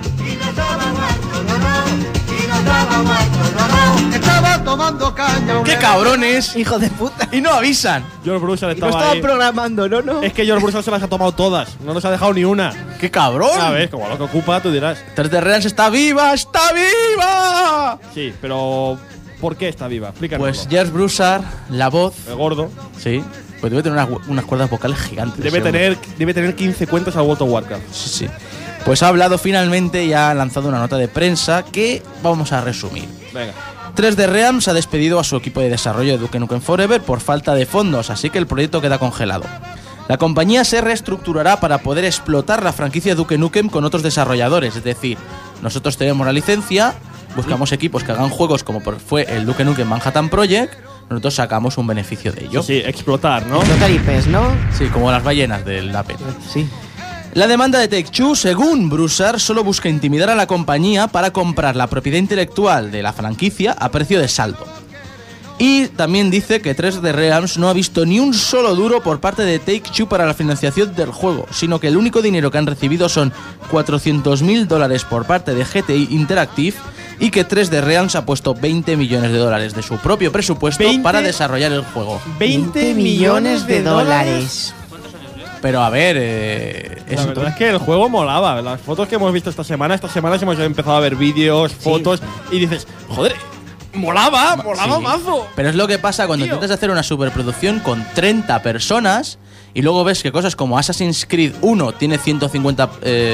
Estaba tomando caña. ¡Qué cabrones! ¡Hijo de puta! Y no avisan. George Brussel Y no estaba estaba ahí. programando, ¿no? Es que George Brussel se las ha tomado todas. No nos ha dejado ni una. ¡Qué cabrón! ¿Sabes? Como lo que ocupa, tú dirás. 3D Realms está viva, está viva. Sí, pero ¿por qué está viva? Explícanos. Pues George Broussard, la voz, el gordo, sí, pues debe tener unas cuerdas vocales gigantes. debe ese tener 15 cuentas al World of Warcraft. Sí, sí. Pues ha hablado finalmente y ha lanzado una nota de prensa que vamos a resumir. Venga. 3D Realms ha despedido a su equipo de desarrollo de Duke Nukem Forever por falta de fondos, así que el proyecto queda congelado. La compañía se reestructurará para poder explotar la franquicia Duke Nukem con otros desarrolladores, es decir, nosotros tenemos la licencia, buscamos equipos que hagan juegos como fue el Duke Nukem Manhattan Project, nosotros sacamos un beneficio de ello. Sí, explotar, ¿no? Explotar IPs, ¿no? Sí, como las ballenas del Apple. Sí. La demanda de Take-Two, según Broussard, solo busca intimidar a la compañía para comprar la propiedad intelectual de la franquicia a precio de saldo. Y también dice que 3D Realms no ha visto ni un solo duro por parte de Take-Two para la financiación del juego, sino que el único dinero que han recibido son $400.000 por parte de GTI Interactive y que 3D Realms ha puesto $20 millones de su propio presupuesto para desarrollar el juego. 20 millones de dólares. Pero a ver, la verdad es que el juego molaba. Las fotos que hemos visto esta semana hemos empezado a ver vídeos, fotos y dices, joder, molaba sí. mazo. Pero es lo que pasa cuando intentas hacer una superproducción con 30 personas y luego ves que cosas como Assassin's Creed 1 tiene 150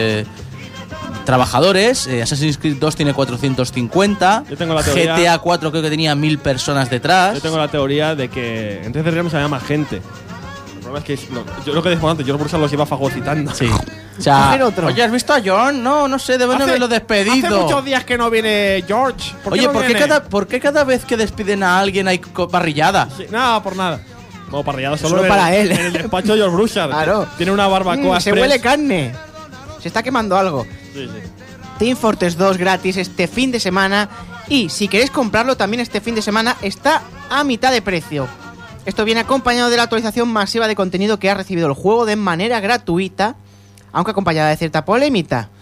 trabajadores, Assassin's Creed 2 tiene 450, Yo tengo la teoría, GTA 4 creo que tenía 1000 personas detrás. Yo tengo la teoría de que en 3D Realms había más gente. El problema es que yo lo que decía antes, George Brussel los iba fagocitando. Sí. O sea, oye, ¿has visto a John? No sé, deben haberlo despedido. Hace muchos días que no viene George. Oye, ¿por qué cada vez que despiden a alguien hay parrillada? Sí, no, por nada. No, parrillada solo para él. En el despacho de George Brussel. Claro. Tiene una barbacoa. Se huele carne. Se está quemando algo. Sí. Team Fortress 2 gratis este fin de semana. Y si queréis comprarlo también este fin de semana, está a mitad de precio. Esto viene acompañado de la actualización masiva de contenido que ha recibido el juego de manera gratuita, aunque acompañada de cierta polémica.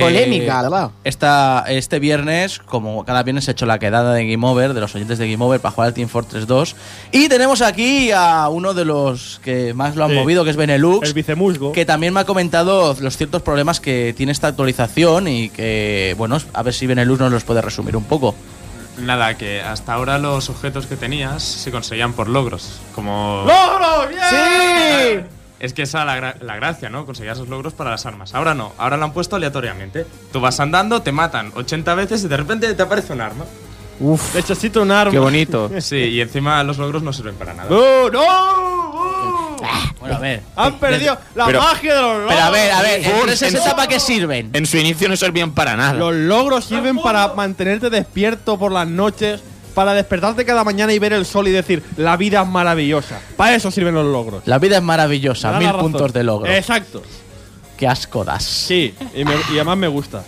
Este viernes, como cada viernes, he hecho la quedada de Game Over, de los oyentes de Game Over, para jugar al Team Fortress 2. Y tenemos aquí a uno de los que más lo han movido, que es Benelux. El vicemusgo. Que también me ha comentado los ciertos problemas que tiene esta actualización y que, bueno, a ver si Benelux nos los puede resumir un poco. Nada, que hasta ahora los objetos que tenías se conseguían por logros. Como. ¡Logros! ¡Bien! ¡Sí! Es que esa era la gracia, ¿no? Conseguías los logros para las armas. Ahora no, ahora lo han puesto aleatoriamente. Tú vas andando, te matan 80 veces y de repente te aparece un arma. Uf, necesito un arma. Qué bonito. Sí, y encima los logros no sirven para nada. ¡No! Bueno, a ver. Han perdido la magia de los logros. Pero a ver, ¿en 360 para qué sirven? En su inicio no servían para nada. Los logros sirven para mantenerte despierto por las noches, para despertarte cada mañana y ver el sol y decir, la vida es maravillosa. Para eso sirven los logros. La vida es maravillosa, Me da 1000 la razón. puntos de logro. Exacto. Qué asco das. Sí, y además me gusta.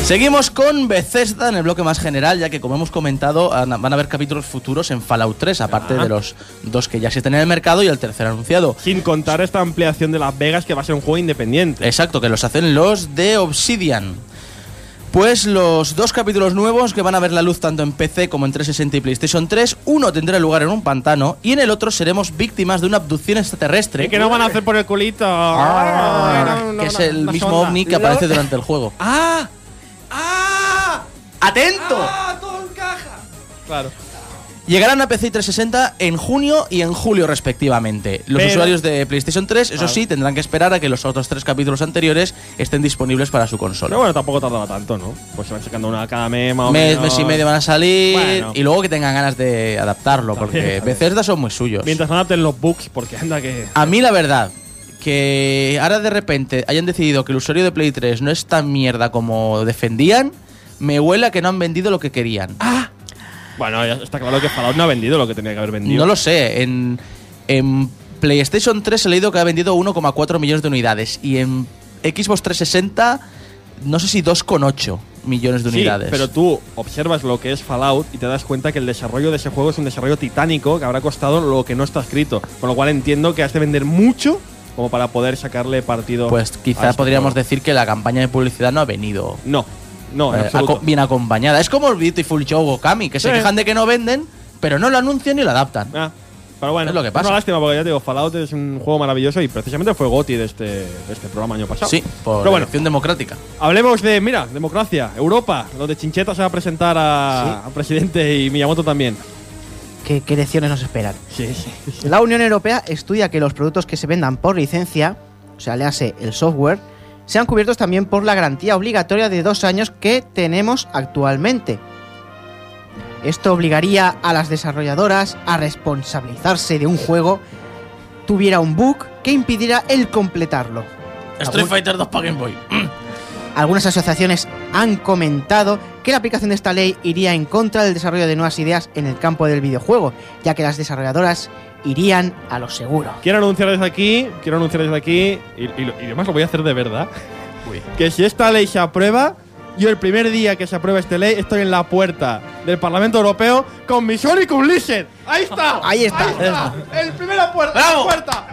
Seguimos con Bethesda en el bloque más general, ya que como hemos comentado van a haber capítulos futuros en Fallout 3, aparte de los 2 que ya existen en el mercado y el tercero anunciado. Sin contar esta ampliación de Las Vegas, que va a ser un juego independiente. Exacto, que los hacen los de Obsidian. Pues los 2 capítulos nuevos que van a ver la luz tanto en PC como en 360 y PlayStation 3, uno tendrá lugar en un pantano y en el otro seremos víctimas de una abducción extraterrestre. ¿Y qué nos van a hacer por el culito? Que es el mismo ovni que aparece durante el juego. ¡Ah! ¡Atento! ¡Todo encaja! Claro. Llegarán a PC y 360 en junio y en julio respectivamente. Los usuarios de PlayStation 3, eso sí, tendrán que esperar a que los otros 3 capítulos anteriores estén disponibles para su consola. Pero bueno, tampoco tardará tanto, ¿no? Pues se van sacando una cada mes, más o mes, menos. mes y medio van a salir, Bueno. y luego que tengan ganas de adaptarlo, porque Bethesda son muy suyos. Mientras no adapten los bugs, porque anda que... A mí la verdad, que ahora de repente hayan decidido que el usuario de Play 3 no es tan mierda como defendían, me huele a que no han vendido lo que querían. Bueno, ya está claro que Fallout no ha vendido lo que tenía que haber vendido. No lo sé, en PlayStation 3 he leído que ha vendido 1,4 millones de unidades y en Xbox 360 no sé si 2,8 millones de unidades. Sí, pero tú observas lo que es Fallout y te das cuenta que el desarrollo de ese juego es un desarrollo titánico que habrá costado lo que no está escrito. Con lo cual entiendo que has de vender mucho como para poder sacarle partido. Pues quizá podríamos decir que la campaña de publicidad no ha venido. No, en absoluto. Bien acompañada. Es como el Beautiful Joe Okami, que se quejan de que no venden, pero no lo anuncian ni lo adaptan. Pero bueno, es lo que pasa. Es una lástima porque ya te digo, Fallout es un juego maravilloso y precisamente fue GOTY de este programa año pasado. Sí, por elección democrática. Hablemos de, democracia, Europa, donde Chincheta se va a presentar al presidente y Miyamoto también. ¿Qué elecciones nos esperan? Sí. La Unión Europea estudia que los productos que se vendan por licencia, o sea, le hace el software, sean cubiertos también por la garantía obligatoria de 2 años que tenemos actualmente. Esto obligaría a las desarrolladoras a responsabilizarse de un juego tuviera un bug que impidiera el completarlo. Street Fighter 2 para Game Boy. Algunas asociaciones han comentado que la aplicación de esta ley iría en contra del desarrollo de nuevas ideas en el campo del videojuego, ya que las desarrolladoras irían a lo seguro. Quiero anunciar desde aquí, y además lo voy a hacer de verdad, que si esta ley se aprueba, yo el primer día que se apruebe esta ley estoy en la puerta del Parlamento Europeo con mi Sonic Unleashed. ¡Ahí está! Ahí está. ¡El primera puerta! ¡Bravo! ¡La puerta!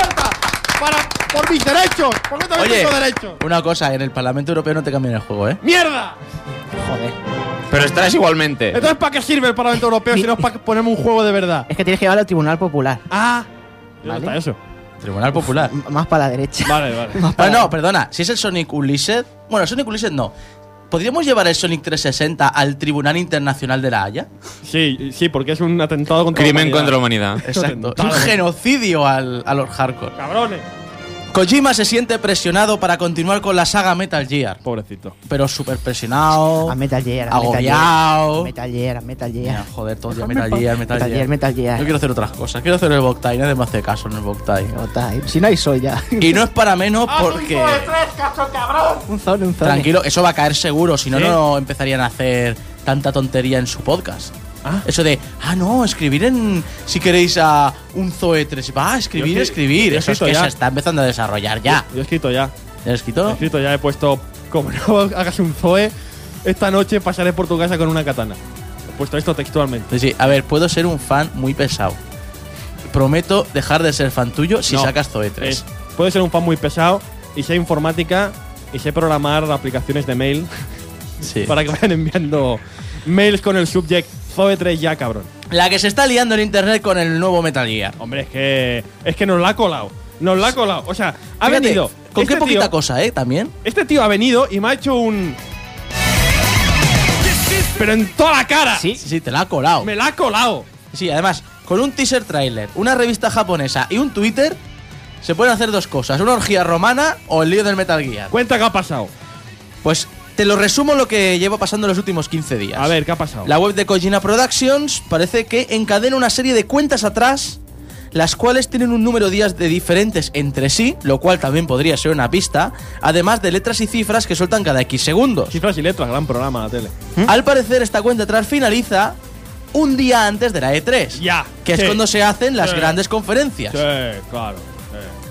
Por mis derechos. ¿Por qué también tengo derechos? Una cosa, en el Parlamento Europeo no te cambian el juego, ¿eh? ¡Mierda! Joder. Pero estarás igualmente. Entonces, ¿para qué sirve el Parlamento Europeo si no es para ponerme un juego de verdad? Es que tienes que llevarlo al Tribunal Popular. ¿Dónde está eso? Tribunal Popular. Más para la derecha. Vale. No, perdona. Si es el Sonic Unleashed... Bueno, Sonic Unleashed no. ¿Podríamos llevar el Sonic 360 al Tribunal Internacional de la Haya? Sí, porque es un atentado contra Crimen contra la humanidad. Exacto. Es un genocidio a los hardcore. ¡Cabrones! Kojima se siente presionado para continuar con la saga Metal Gear. Pobrecito. Pero súper presionado. A Metal Gear. Agobiado. Metal Gear. Mira, joder, todo el día Metal Gear. Yo quiero hacer otras cosas. Quiero hacer el Boktai. Nadie me hace caso en el Boktai. Si no hay sol ya. Y no es para menos porque... ¡Un Zoe 3, cacho, cabrón! Un zone. Tranquilo, eso va a caer seguro. Si no, no empezarían a hacer tanta tontería en su podcast. Eso de, no, escribir en... Si queréis a un Zoe 3. Escribir. Eso es que se está empezando a desarrollar ya. Yo he escrito ya. ¿Ya has escrito? He escrito ya, he puesto... Como no hagas un Zoe, esta noche pasaré por tu casa con una katana. He puesto esto textualmente. Sí, a ver, puedo ser un fan muy pesado. Prometo dejar de ser fan tuyo si sacas Zoe 3. Puedo ser un fan muy pesado y sé informática y sé programar aplicaciones de mail para que vayan enviando mails con el subject Zoe 3 ya, cabrón. La que se está liando en internet con el nuevo Metal Gear. Hombre, es que nos la ha colado. O sea, ha venido. Con qué poquita cosa, también. Este tío ha venido y me ha hecho un... Pero en toda la cara. Sí, te la ha colado. Me la ha colado. Sí, además, con un teaser trailer, una revista japonesa y un Twitter, se pueden hacer 2 cosas. Una orgía romana o el lío del Metal Gear. Cuenta qué ha pasado. Pues te lo resumo lo que lleva pasando los últimos 15 días. A ver, ¿qué ha pasado? La web de Kojima Productions parece que encadena una serie de cuentas atrás, las cuales tienen un número de días de diferentes entre sí, lo cual también podría ser una pista, además de letras y cifras que sueltan cada X segundos. Cifras y letras, gran programa la tele. Al parecer, esta cuenta atrás finaliza un día antes de la E3. Que es cuando se hacen las grandes conferencias. Sí, claro.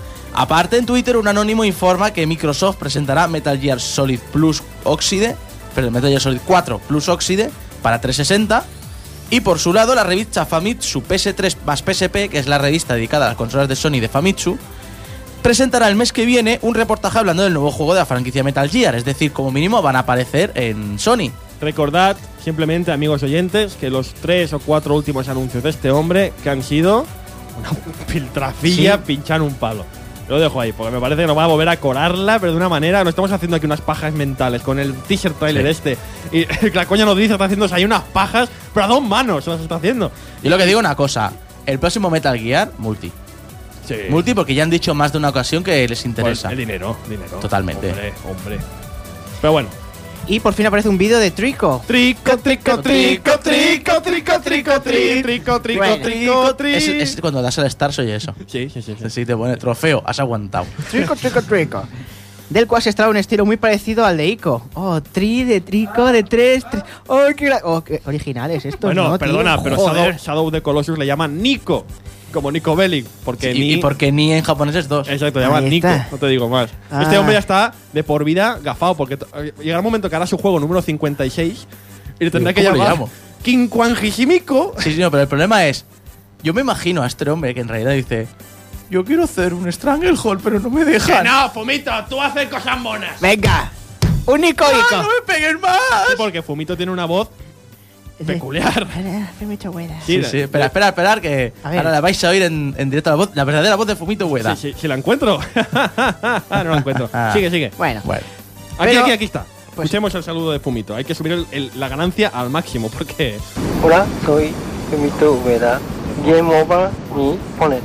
Aparte, en Twitter, un anónimo informa que Microsoft presentará Metal Gear Solid Plus Oxide pero el Metal Gear Solid 4 Plus Oxide para 360. Y por su lado, la revista Famitsu PS3 más PSP, que es la revista dedicada a las consolas de Sony de Famitsu, presentará el mes que viene un reportaje hablando del nuevo juego de la franquicia Metal Gear. Es decir, como mínimo van a aparecer en Sony. Recordad, simplemente, amigos oyentes, que los 3 o 4 últimos anuncios de este hombre, que han sido una piltrafilla, Sí. pinchar un palo. Lo dejo ahí, porque me parece que nos va a volver a colarla, pero de una manera. Nos estamos haciendo aquí unas pajas mentales con el teaser trailer este. Y la coña nos dice, está haciéndose ahí unas pajas, pero a 2 manos se las está haciendo. Yo lo que digo una cosa, el próximo Metal Gear, multi. Sí. Multi porque ya han dicho más de una ocasión que les interesa. Pues el dinero. Totalmente. Hombre. Pero bueno. Y por fin aparece un vídeo de Trico. Trico, trico, trico, trico, trico, trico, trico, trico, Bueno. trico, trico. Es cuando das al Star soy eso. Sí. Sí, te pone trofeo, has aguantado. Trico, trico, trico. Del cual se extrae un estilo muy parecido al de Ico. Oh, de trico, de 3. Oh, qué originales estos. Bueno, ¿no, perdona, tío? pero Joder. Shadow of the Colossus le llaman Nico. Como Nico Bellic. Porque Y porque ni en japonés es 2. Exacto, le llaman Ahí Nico. está. No te digo más. Ah. Este hombre ya está de por vida gafado. Porque llegará un momento que hará su juego número 56 y le tendrá que ¿Cómo le llamar llamo? Quincuangishimiko. Sí, no, pero el problema es, yo me imagino a este hombre que en realidad dice, yo quiero hacer un Stranglehold, pero no me dejan. No, Fumito, tú haces cosas monas. Venga, un Ico. ¡No me peguen más! Sí, porque Fumito tiene una voz peculiar. Sí, espera, que A ver. ahora la vais a oír en directo la verdadera voz de Fumito Ueda. Sí, si la encuentro. No la encuentro. Sigue. Bueno, Aquí está. Escuchemos el saludo de Fumito. Hay que subir la ganancia al máximo porque. Hola, soy Fumito Ueda. Game over y poner.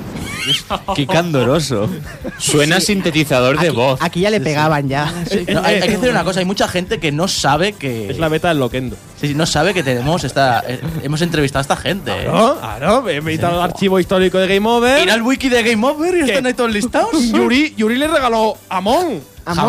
Qué candoroso. Suena sintetizador de voz. Aquí ya le pegaban ya. No, hay que hacer una cosa, hay mucha gente que no sabe que… Es la beta del Loquendo. Sí, no sabe que tenemos hemos entrevistado a esta gente. Claro, he invitado al archivo histórico de Game Over. Ir al wiki de Game Over y ¿Qué? están ahí todos listados. Yuri le regaló Amon.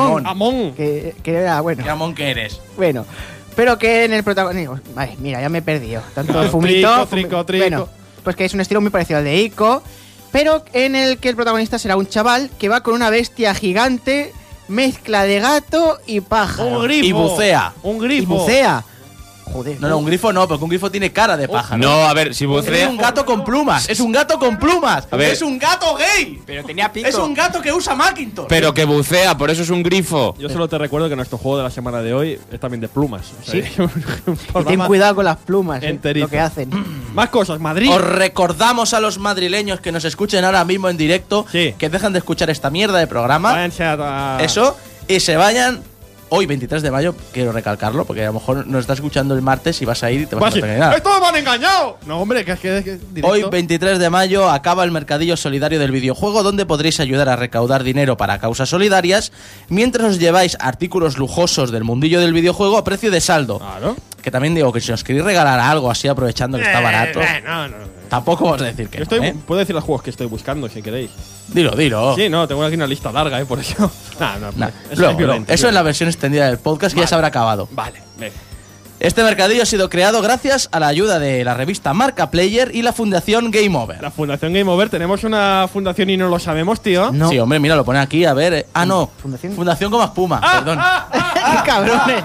Amon. Que era bueno. ¿Qué Amon que eres? Bueno, pero que en el protagonismo. Vale, mira, ya me he perdido. Tanto el Fumito. Trico. Bueno, pues que es un estilo muy parecido al de Ico, pero en el que el protagonista será un chaval que va con una bestia gigante, mezcla de gato y pájaro. Un grifo. Y bucea. Un grifo. Y bucea. Joder. No, un grifo no, porque un grifo tiene cara de pájaro. No, a ver, si Es bucea. un gato con plumas. Es un gato con plumas. A ver. Es un gato gay. Pero tenía pico. Es un gato que usa Macintosh. Pero que bucea, por eso es un grifo. Yo solo te recuerdo que nuestro juego de la semana de hoy es también de plumas. O sea, Sí. un Y ten programa cuidado con las plumas, enterito. lo que hacen. Más cosas, Madrid. Os recordamos a los madrileños que nos escuchen ahora mismo en directo Sí. que dejen de escuchar esta mierda de programa. Váyanse a… Eso, y se vayan. Hoy, 23 de mayo, quiero recalcarlo, porque a lo mejor nos estás escuchando el martes y vas a ir y te vas a engañar. ¡Estos me han engañado! No, hombre, que es que directo. Hoy, 23 de mayo, acaba el mercadillo solidario del videojuego, donde podréis ayudar a recaudar dinero para causas solidarias, mientras os lleváis artículos lujosos del mundillo del videojuego a precio de saldo. Claro. Que también digo que si os queréis regalar algo así aprovechando que está barato, No. tampoco vamos a decir que Yo estoy, no, ¿eh? puedo decir los juegos que estoy buscando si queréis. Dilo. Sí, no, tengo aquí una lista larga, por eso. Nah, es luego, violento, eso es la versión extendida del podcast que ya se habrá acabado. Vale, venga. Este mercadillo ha sido creado gracias a la ayuda de la revista Marca Player y la Fundación Game Over. La Fundación Game Over, tenemos una fundación y no lo sabemos, tío. No. Sí, hombre, mira, lo pone aquí, a ver. No. Fundación Goma Espuma, perdón. ¡Qué cabrones!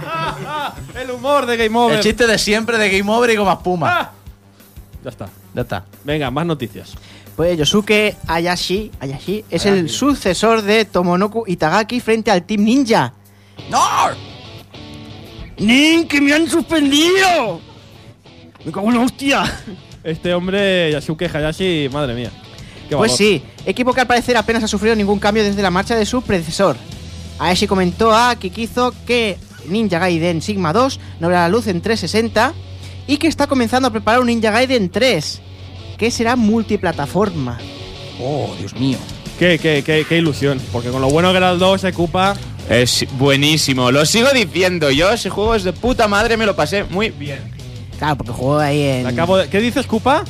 El humor de Game Over. El chiste de siempre de Game Over y Goma Espuma. Ya está. Ya está. Venga, más noticias. Pues Yosuke Hayashi es el sucesor de Tomonobu Itagaki frente al Team Ninja. ¡No! ¡Nin, que me han suspendido! ¡Me cago en la hostia! Este hombre, Yasuke Hayashi, madre mía. Qué Pues valor. sí, equipo que al parecer apenas ha sufrido ningún cambio desde la marcha de su predecesor. Hayashi comentó a Kikizo que Ninja Gaiden Sigma 2 no verá la luz en 360 y que está comenzando a preparar un Ninja Gaiden 3, que será multiplataforma. Oh, Dios mío. Qué ilusión. Porque con lo bueno que era el 2 se ocupa. Es buenísimo, lo sigo diciendo. Yo ese juego es de puta madre, me lo pasé muy bien. Claro, porque juego ahí en... ¿Qué dices, Cupa?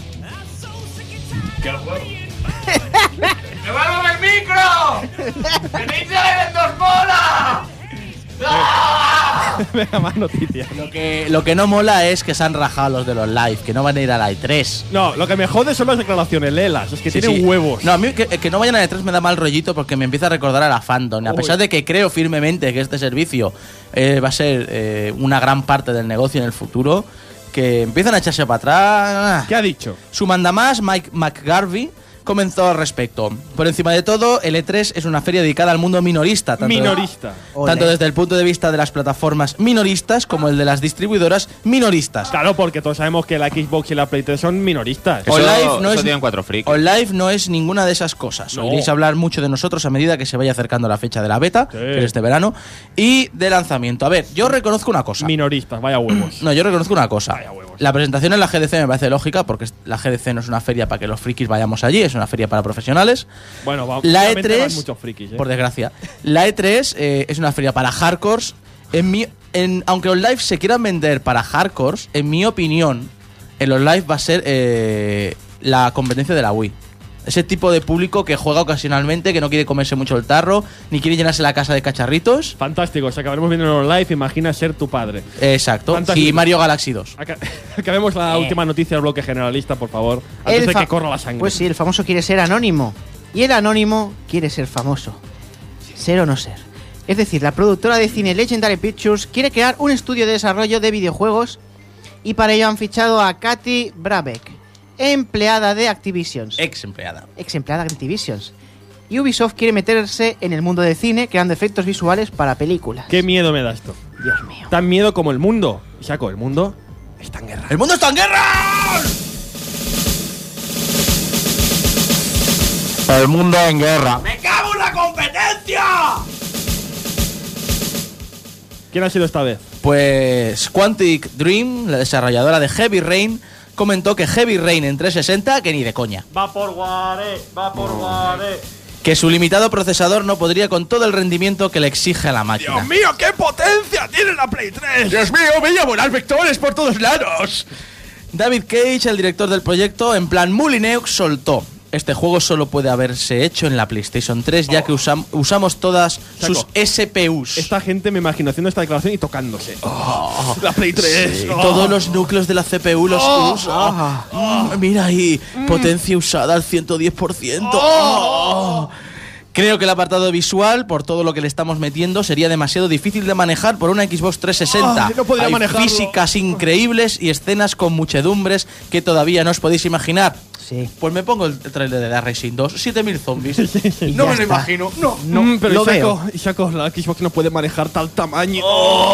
¡Devuélveme el micro! ¡Que Ninja Gaiden 2 mola! Venga, más noticias. Lo que no mola es que se han rajado los de los live, que no van a ir a la E3. No, lo que me jode son las declaraciones, léelas. Es que tienen huevos. No, a mí que no vayan a la E3 me da mal rollito porque me empieza a recordar a la Fandom. A pesar de que creo firmemente que este servicio va a ser una gran parte del negocio en el futuro, que empiezan a echarse para atrás. ¿Qué ha dicho? Su mandamás, Mike McGarvey, comenzó al respecto. Por encima de todo, el E3 es una feria dedicada al mundo minorista. Tanto desde el punto de vista de las plataformas minoristas como el de las distribuidoras minoristas. Claro, porque todos sabemos que la Xbox y la Play 3 son minoristas. OnLive no es ninguna de esas cosas. No. Oiréis hablar mucho de nosotros a medida que se vaya acercando la fecha de la beta, que es este verano, y de lanzamiento. A ver, yo reconozco una cosa. Minoristas, vaya huevos. No, yo reconozco una cosa. La presentación en la GDC me parece lógica, porque la GDC no es una feria para que los frikis vayamos allí, es una feria para profesionales. Bueno, la E3, muchos frikis, por desgracia, la E3 es una feria para hardcores. Aunque los live se quieran vender para hardcores, en mi opinión, en los live va a ser la competencia de la Wii. Ese tipo de público que juega ocasionalmente, que no quiere comerse mucho el tarro, ni quiere llenarse la casa de cacharritos. Fantástico, o sea, acabaremos viendo en los live, imagina ser tu padre. Exacto. Fantástico. Y Mario Galaxy 2. Acabemos la última noticia del bloque generalista, por favor, antes de que corra la sangre. Pues sí, el famoso quiere ser anónimo. Y el anónimo quiere ser famoso. Ser o no ser. Es decir, la productora de cine Legendary Pictures quiere crear un estudio de desarrollo de videojuegos y para ello han fichado a Katy Brabeck, empleada de Activision. Ex empleada de Activision. Y Ubisoft quiere meterse en el mundo del cine creando efectos visuales para películas. Qué miedo me da esto. Dios mío. Tan miedo como el mundo. Isaco, el mundo está en guerra. ¡El mundo está en guerra! El mundo en guerra. ¡Me cago en la competencia! ¿Quién ha sido esta vez? Pues Quantic Dream, la desarrolladora de Heavy Rain, comentó que Heavy Rain en 360, que ni de coña. Va por Guare. Que su limitado procesador no podría con todo el rendimiento que le exige a la máquina. ¡Dios mío, qué potencia tiene la Play 3! ¡Dios mío, veía volar vectores por todos lados! David Cage, el director del proyecto, en plan Mulineux, soltó: este juego solo puede haberse hecho en la PlayStation 3, ya que usamos todas sus SPUs. Esta gente me imagino haciendo esta declaración y tocándose. La Play 3. Sí, todos los núcleos de la CPU los uso. Mira ahí, potencia usada al 110%. Creo que el apartado visual, por todo lo que le estamos metiendo, sería demasiado difícil de manejar por una Xbox 360. No podría Hay manejarlo. físicas increíbles y escenas con muchedumbres que todavía no os podéis imaginar. Sí. Pues me pongo el trailer de Dead Racing 2, 7000 zombies. No me lo imagino. No. Pero Lo Isaco, la Xbox no puede manejar tal tamaño.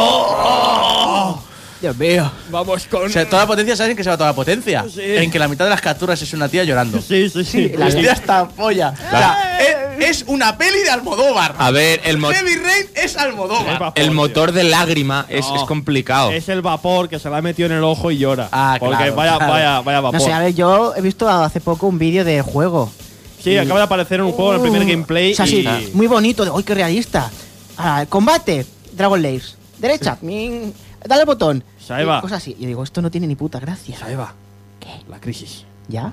Dios mío. Vamos con. O sea, toda la potencia, ¿saben que se va toda la potencia? Sí. En que la mitad de las capturas es una tía llorando. Sí. La tía está polla. O sea, es una peli de Almodóvar. A ver, Heavy Rain es Almodóvar. el motor de lágrima es complicado. Es el vapor que se la ha metido en el ojo y llora. Porque claro, vaya vapor. No sé, a ver, yo he visto hace poco un vídeo de juego. Sí, acaba de aparecer en un juego en el primer gameplay. O sea, sí, muy bonito, ¡ay, qué realista! Combate, Dragon Layers. Derecha, dale al botón. Saeva. Cosas así. Yo digo, esto no tiene ni puta gracia. Saeva. ¿Qué? La crisis. ¿Ya?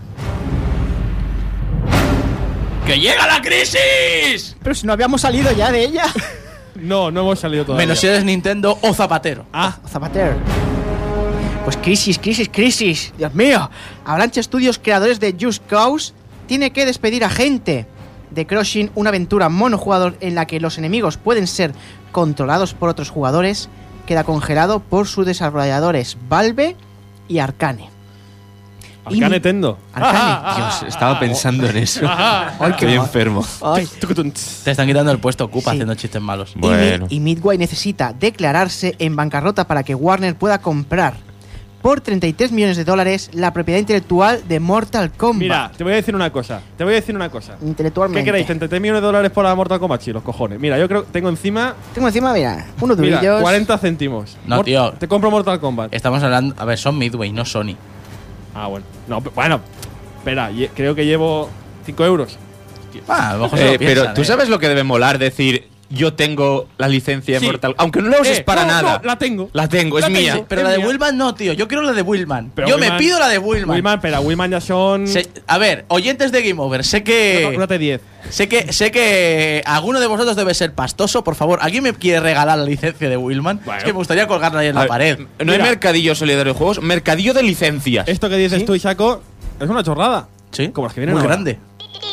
¡Que llega la crisis! Pero si no habíamos salido ya de ella. No hemos salido todavía. Menos si eres Nintendo o Zapatero. Zapatero. Pues crisis. Dios mío. Avalanche Studios, creadores de Just Cause, tiene que despedir a gente. The Crushing, una aventura monojugador en la que los enemigos pueden ser controlados por otros jugadores, queda congelado por sus desarrolladores Valve y Arcane. Arcane Tendo. Arcane. Dios, estaba pensando en eso. Estoy enfermo. Ay. Te están quitando el puesto, Cupa, haciendo chistes malos. Bueno. Y Midway necesita declararse en bancarrota para que Warner pueda comprar por $33 millones la propiedad intelectual de Mortal Kombat. Mira, te voy a decir una cosa. Intelectualmente. ¿Qué queréis? ¿33 millones de dólares por la Mortal Kombat? Sí, los cojones. Mira, yo creo que tengo encima, mira, unos durillos. mira, 40 céntimos. No, tío. Te compro Mortal Kombat. Estamos hablando. A ver, son Midway, no Sony. Ah, bueno. No, bueno. Espera, creo que llevo 5 euros. A lo mejor se lo Pero piensan, tú sabes lo que debe molar, decir, yo tengo la licencia Sí. de Mortal Kombat. Aunque no la uses para nada. No, la tengo. La tengo, es La mía. tengo. Pero Es la de mía. Willman no, tío. Yo quiero la de Willman. Pero Yo me Willman- pido la de Willman. Willman, pero Willman ya son. A ver, oyentes de Game Over, sé que. Una T10. Sé que alguno de vosotros debe ser pastoso. Por favor, ¿alguien me quiere regalar la licencia de Willman? Bueno. Es que me gustaría colgarla ahí en A la ver, pared. No hay Mira. mercadillo solidario de juegos, mercadillo de licencias. Esto que dices ¿Sí? tú, Isako, es una chorrada. Sí, Como las que vienen muy ahora. grande.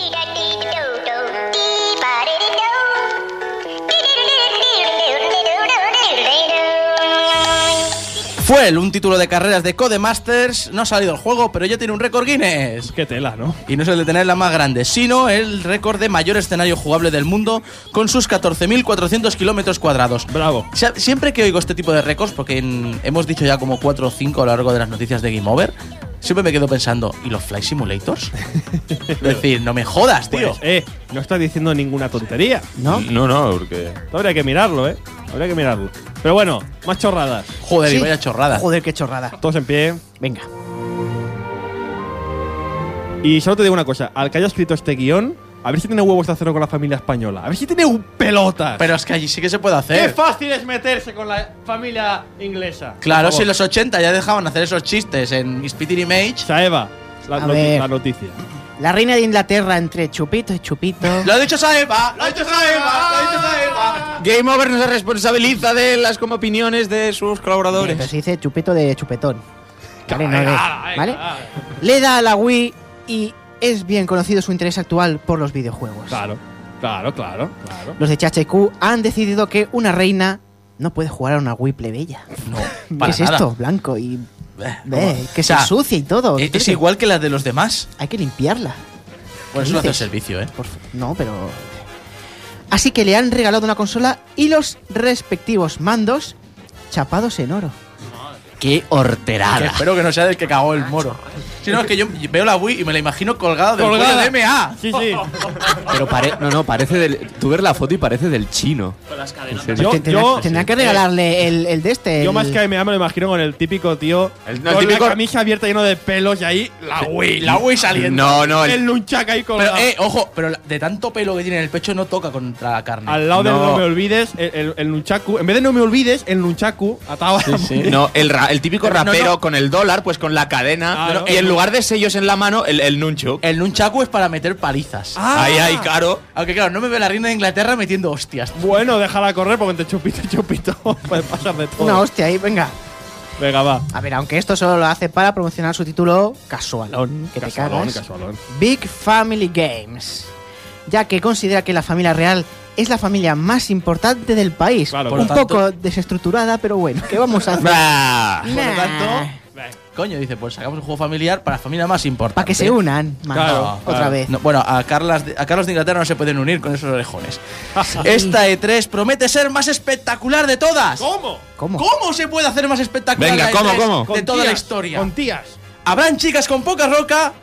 Fuel, un título de carreras de Codemasters. No ha salido el juego, pero ya tiene un récord Guinness. Qué tela, ¿no? Y no es el de tener la más grande, sino el récord de mayor escenario jugable del mundo con sus 14.400 kilómetros cuadrados. Bravo. O sea, siempre que oigo este tipo de récords, porque hemos dicho ya como 4 o 5 a lo largo de las noticias de Game Over, siempre me quedo pensando, ¿y los Flight Simulators? Es decir, no me jodas, tío. Pues, no estás diciendo ninguna tontería. ¿No? No, porque. Esto habría que mirarlo, ¿eh? Habría que mirarlo. Pero bueno, más chorradas. Joder, Sí. y vaya chorrada. Joder, qué chorrada. Todos en pie. Venga. Y solo te digo una cosa. Al que haya escrito este guión, a ver si tiene huevos de hacerlo con la familia española. A ver si tiene pelotas. Pero es que allí sí que se puede ¡Qué hacer. fácil es meterse con la familia inglesa! Claro, Por si en favor. los 80 ya dejaban hacer esos chistes en Spitting Image. Saeva, A ver. la noticia. La reina de Inglaterra entre chupito y chupito. ¡Lo ha dicho Saeva! ¡Lo ha dicho Saeva! ¡Lo ha dicho Saeva! Game Over no se responsabiliza de las como opiniones de sus colaboradores. Pero se dice chupito de chupetón. Vale, no de- Venga, ¿vale? venga. Le da a la Wii y es bien conocido su interés actual por los videojuegos. Claro. Los de CHQ han decidido que una reina no puede jugar a una Wii plebeya. No, ¿Qué para es nada. esto? Blanco y. Que O sea, se ensucia y todo. Es igual que las de los demás. Hay que limpiarla. Bueno, ¿Qué eso no hace el dices? servicio, ¿eh? No, pero. Así que le han regalado una consola y los respectivos mandos chapados en oro. Que ¡Qué horterada! espero que no sea del que cagó el moro. Si no, es que yo veo la Wii y me la imagino colgada del cuello de MA. Sí, sí. Pero parece del. Tú ves la foto y parece del chino. Con las cadenas. Tendrán que regalarle el de este. Yo más que a MA me lo imagino con el típico tío El con típico- la camisa abierta lleno de pelos y ahí la Wii. La Wii saliendo. No, El nunchak ahí colgado. Pero, ojo, pero de tanto pelo que tiene en el pecho no toca contra la carne. Al lado del No. no me olvides, el nunchaku. En vez de no me olvides, el nunchaku atado a la Wii. No, el típico No, no. rapero con el dólar, pues con la cadena. Claro. Y en lugar de sellos en la mano, el nunchuk. El nunchaku es para meter palizas. Ah. Ahí, claro. Aunque claro, no me ve la reina de Inglaterra metiendo hostias. Bueno, déjala correr porque entre chupito y chupito puede pasar de todo. Una hostia ahí, venga. Venga, va. A ver, aunque esto solo lo hace para promocionar su título casualón, que te cagas. Casualón. Big Family Games. Ya que considera que la familia real es la familia más importante del país. Claro, Un por lo tanto- poco desestructurada, pero bueno, ¿qué vamos a hacer? Bah. Por lo tanto, coño, dice, pues sacamos un juego familiar para la familia más importante. Para que se unan, manda, Claro, otra claro. vez. No, bueno, a Carlos de Inglaterra no se pueden unir con esos orejones. Esta E3 promete ser más espectacular de todas. ¿Cómo? ¿Cómo? ¿Cómo se puede hacer más espectacular Venga, la ¿cómo, E3 cómo? de toda la tías, historia? Con tías. Habrán chicas con poca roca.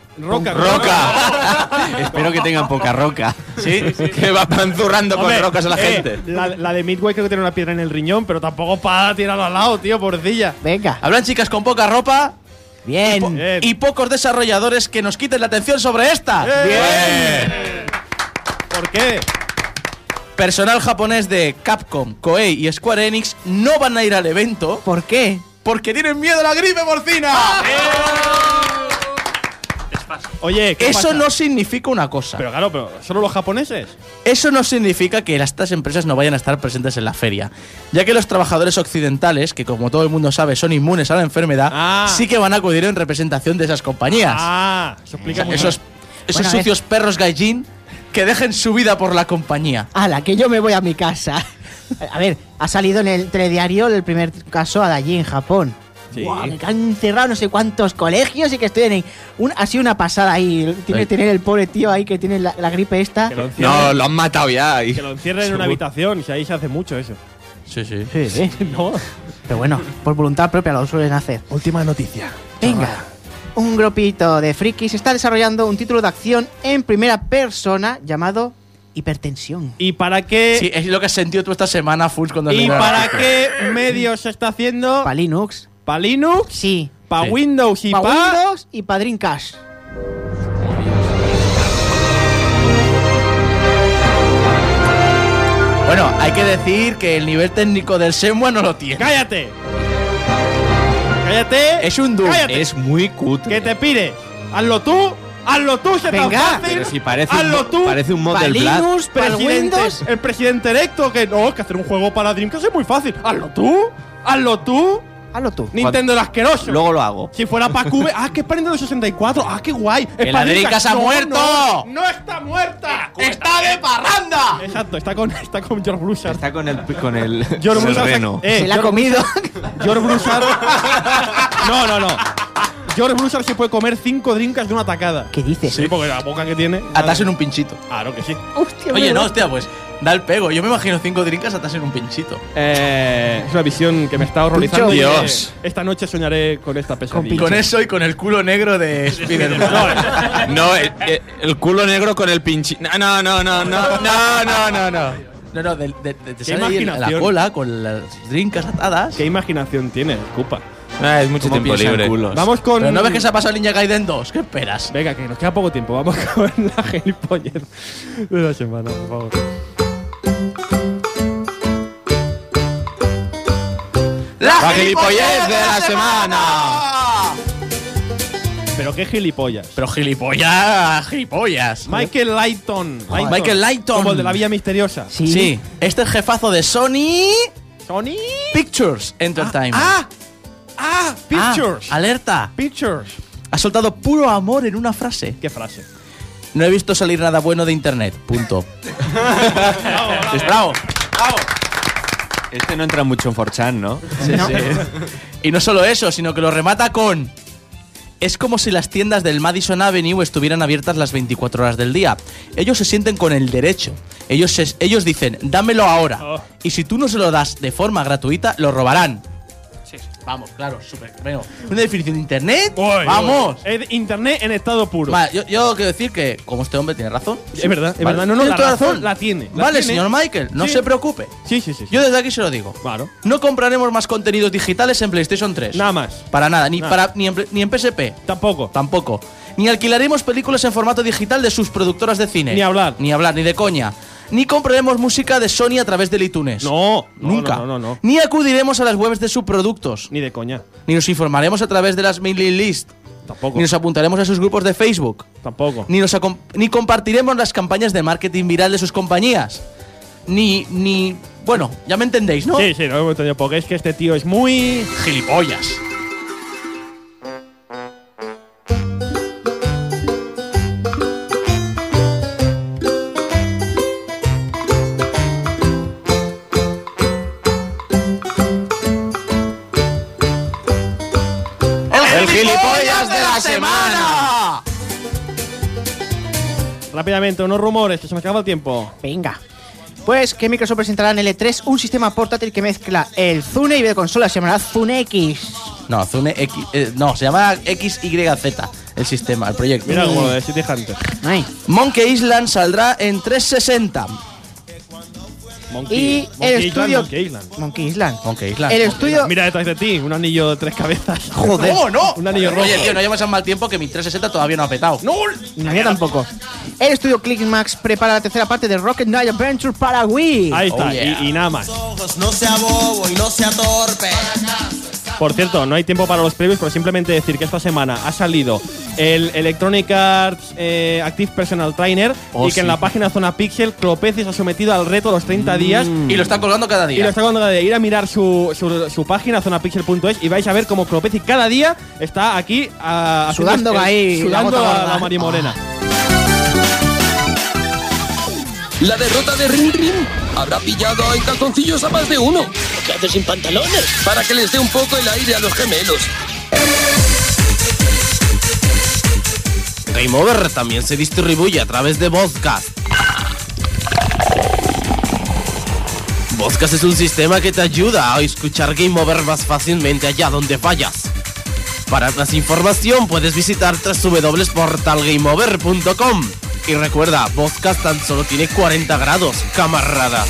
Roca. Espero que tengan poca roca. Sí, que va panzurrando con Hombre, rocas a la gente. La de Midway creo que tiene una piedra en el riñón, pero tampoco para tirarlo al lado, tío, pobrecilla. Venga, Habrán chicas con poca ropa. bien. Bien. Y pocos desarrolladores que nos quiten la atención sobre esta. Bien. ¿Por qué? Personal japonés de Capcom, Koei y Square Enix no van a ir al evento ¿Por qué? porque tienen miedo a la gripe porcina. Oye, ¿qué Eso pasa? no significa una cosa. Pero claro, pero ¿solo los japoneses? Eso no significa que estas empresas no vayan a estar presentes en la feria, ya que los trabajadores occidentales, que como todo el mundo sabe son inmunes a la enfermedad, Ah. sí que van a acudir en representación de esas compañías. Ah, eso explica mucho. Esos Bueno, sucios perros gaijin que dejen su vida por la compañía. ¡Hala, que yo me voy a mi casa! A ver, ha salido en el telediario el primer caso de allí en Japón. Sí. Guau, que han cerrado no sé cuántos colegios y que estoy en ha sido una pasada ahí. Tiene que tener el pobre tío ahí que tiene la gripe esta. Que lo encierren, No, lo han matado ya. que lo encierren en una habitación, y ahí se hace mucho eso. Sí, sí. Sí, sí. No. Pero bueno, por voluntad propia lo suelen hacer. Última noticia. Venga. Un grupito de frikis está desarrollando un título de acción en primera persona llamado Hipertensión. ¿Y para qué? Sí, es lo que has sentido tú esta semana, Fulls, cuando has ¿Y leído el para artículo. qué medios se está haciendo? ¿Para Linux? ¿Para Linux? Sí. ¿Para Sí. Windows y Para para Windows y para Dreamcast. Bueno, Hay que decir que el nivel técnico del Shenmue no lo tiene. ¡Cállate! ¡Cállate! Es un Doom. ¡Cállate! Es muy cutre. ¿Qué te pide? ¡Hazlo tú! ¡Se tan fácil! Pero si parece ¡Hazlo tú! parece un mod Para del Vlad. Linux, para Presidente, Windows. el presidente electo, que no, que hacer un juego para Dreamcast es muy fácil. ¡Hazlo tú! ¡Hazlo tú! Hazlo tú. Nintendo el asqueroso. Luego lo hago. Si fuera para Cube, que es para Nintendo 64. ¡Qué guay! ¡Que la Dreamcast ha muerto! ¡No está muerta! ¡Está de parranda! Exacto, está con George Broussard. Está con el George con el Broussard reno. Se la ha comido. George Broussard. No. George Broussard se puede comer 5 Dreamcast de una tacada. ¿Qué dices? Sí, porque la boca que tiene. Atas en un pinchito. Claro que sí. Hostia, Oye, mira. no, hostia, pues da el pego. Yo me imagino 5 drinkas atas en un pinchito. Es una visión que me está horrorizando. Pucho. y que Dios. esta noche soñaré con esta pesadilla. Con eso y con el culo negro de Spider-Man. No, el culo negro con el pinchi. No. No, te sale ahí en la imaginación. cola con las drinkas atadas. ¿Qué imaginación tiene, Cupa? Es mucho tiempo libre. Vamos con. Pero no ves que se ha pasado Ninja Gaiden 2. ¿Qué esperas? Venga, que nos queda poco tiempo. Vamos con la gilipollez de la semana, por favor. La gilipollez de la semana. Pero qué gilipollas. Pero gilipollas. Michael Lighton. Michael Lighton. Como el de la Vía Misteriosa. Sí. Este es el jefazo de Sony Sony Pictures Entertainment. Pictures. Alerta. Pictures. Ha soltado puro amor en una frase. ¿Qué frase? No he visto salir nada bueno de internet. Punto. Bravo. Este no entra mucho en 4chan, ¿no? Sí. Y no solo eso, sino que lo remata con: es como si las tiendas del Madison Avenue estuvieran abiertas las 24 horas del día. Ellos se sienten con el derecho. Ellos dicen, dámelo ahora. Oh. Y si tú no se lo das de forma gratuita, lo robarán. Vamos, claro, súper. Bueno, una definición de internet. Vamos. Es internet en estado puro. Vale, yo quiero decir que, como este hombre tiene razón. Es verdad, es Vale. verdad. No, Tiene la toda razón la tiene. La Vale, tiene. señor Michael, no Sí. se preocupe. Sí. Yo desde aquí se lo digo. Claro. No compraremos más contenidos digitales en PlayStation 3. Nada más. Para nada, ni Nada. ni en PSP. Tampoco. Ni alquilaremos películas en formato digital de sus productoras de cine. Ni hablar, ni de coña. Ni compraremos música de Sony a través del iTunes. Nunca. No. Ni acudiremos a las webs de subproductos. Ni de coña. Ni nos informaremos a través de las mailing list. Tampoco. Ni nos apuntaremos a sus grupos de Facebook. Tampoco. Ni compartiremos las campañas de marketing viral de sus compañías. Ni bueno, ya me entendéis, ¿no? Sí, no hemos entendido. Porque es que este tío es muy gilipollas. El gilipollas de la semana. Rápidamente, unos rumores, que se me acaba el tiempo. Venga. Pues que Microsoft presentará en L3 un sistema portátil que mezcla el Zune y videoconsola, se llamará Zune X. No, Zune X. No, se llama XYZ el sistema, el proyecto. Mira como lo de City Hunter. Monkey Island saldrá en 360. Y el estudio. Monkey Island. El estudio. Mira detrás de ti, un anillo de 3 cabezas. Joder. ¡No! Un anillo rojo. Oye, tío, no llevas tan mal tiempo que mi 360 todavía no ha petado. ¡No! La mía tampoco. El estudio Clickmax prepara la tercera parte de Rocket Knight Adventure para Wii. Ahí está, Oh, yeah. y nada más. No sea bobo y no sea torpe. Por cierto, no hay tiempo para los previos, pero simplemente decir que esta semana ha salido el Electronic Arts Active Personal Trainer y que en la página Zona Pixel Clopez se ha sometido al reto de los 30 días. Y lo está colgando cada día. Y lo está colgando cada día. Ir a mirar su página, zonapixel.es, y vais a ver cómo Clopez cada día está aquí Sudando ahí, sudando la gota a gorda. la Marimorena. La derrota de Rin Rin habrá pillado en calzoncillos a más de uno. ¿Qué haces sin pantalones? Para que les dé un poco el aire a los gemelos. Game Over también se distribuye a través de Podcast. Podcast es un sistema que te ayuda a escuchar Game Over más fácilmente allá donde vayas. Para más información puedes visitar www.portalgameover.com. Y recuerda, Podcast tan solo tiene 40 grados, camarada.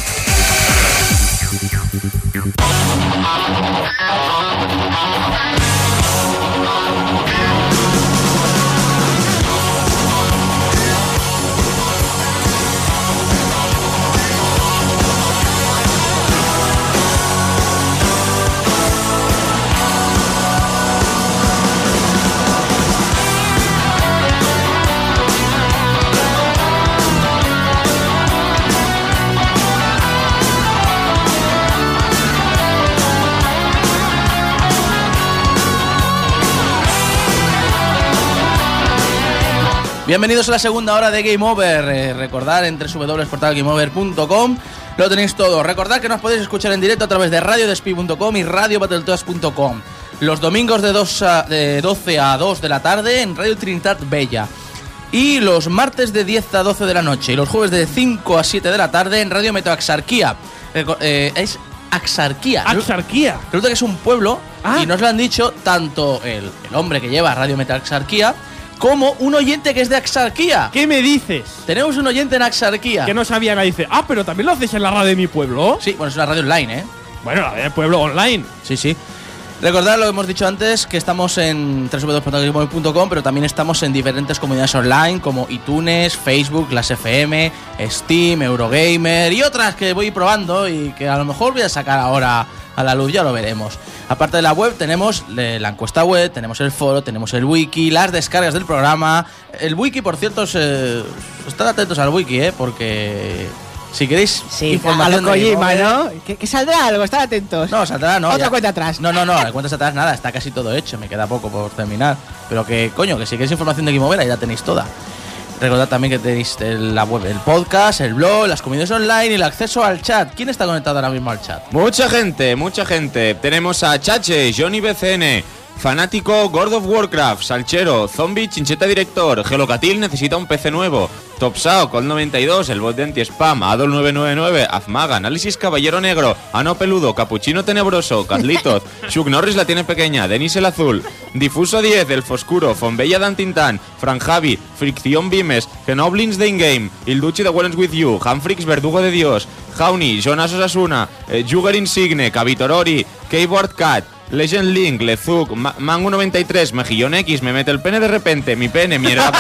Bienvenidos a la segunda hora de Game Over. Recordad en www.portalgameover.com lo tenéis todo. Recordad que nos podéis escuchar en directo a través de radiodespí.com y radiobattletoads.com. Los domingos de 12 a 2 de la tarde en Radio Trinidad Bella. Y los martes de 10 a 12 de la noche. Y los jueves de 5 a 7 de la tarde en Radio Metoaxarquía. Es Axarquía. Axarquía. Resulta que es un pueblo y nos lo han dicho tanto el hombre que lleva Radio Metoaxarquía como un oyente que es de Axarquía. ¿Qué me dices? Tenemos un oyente en Axarquía. Que no sabía nada. Dice, pero también lo haces en la radio de mi pueblo. Sí, bueno, es una radio online, ¿eh? Bueno, la del pueblo online. Sí. Recordad lo que hemos dicho antes, que estamos en www.portalgameover.com, pero también estamos en diferentes comunidades online como iTunes, Facebook, Las FM, Steam, Eurogamer y otras que voy probando y que a lo mejor voy a sacar ahora a la luz, ya lo veremos. Aparte de la web tenemos la encuesta web, tenemos el foro, tenemos el wiki, las descargas del programa. El wiki, por cierto, estad atentos al wiki, porque... Si queréis información a lo Kojima, ¿no? Que saldrá algo, estad atentos. No, saldrá, no. Otra cuenta atrás. No, la cuenta atrás nada, está casi todo hecho, me queda poco por terminar. Pero que, coño, que si queréis información de Game Over, ahí la tenéis toda. Recordad también que tenéis la web, el podcast, el blog, las comunidades online y el acceso al chat. ¿Quién está conectado ahora mismo al chat? Mucha gente. Tenemos a Chache, Johnny BCN, Fanático, God of Warcraft, Salchero, Zombie, Chincheta Director, Gelocatil necesita un PC nuevo, Topsao, Col92, el bot de anti-spam, Adol999, Azmaga, Análisis Caballero Negro, Ano Peludo, Capuchino Tenebroso, Carlitos, Chuck Norris la tiene pequeña, Denis el Azul, Difuso 10, El Foscuro, Fonbella Dantintan, Fran Javi, Fricción Bimes, Genoblins de Ingame, Ilduchi de Wellens With You, Hanfrix Verdugo de Dios, Jauni, Jonas Osasuna, Jugger Insigne, Cavitorori, Keyboard Cat, Legend Link, Lezuk, Mango 93, Mejillón X, me mete el pene de repente, mi pene, mierda.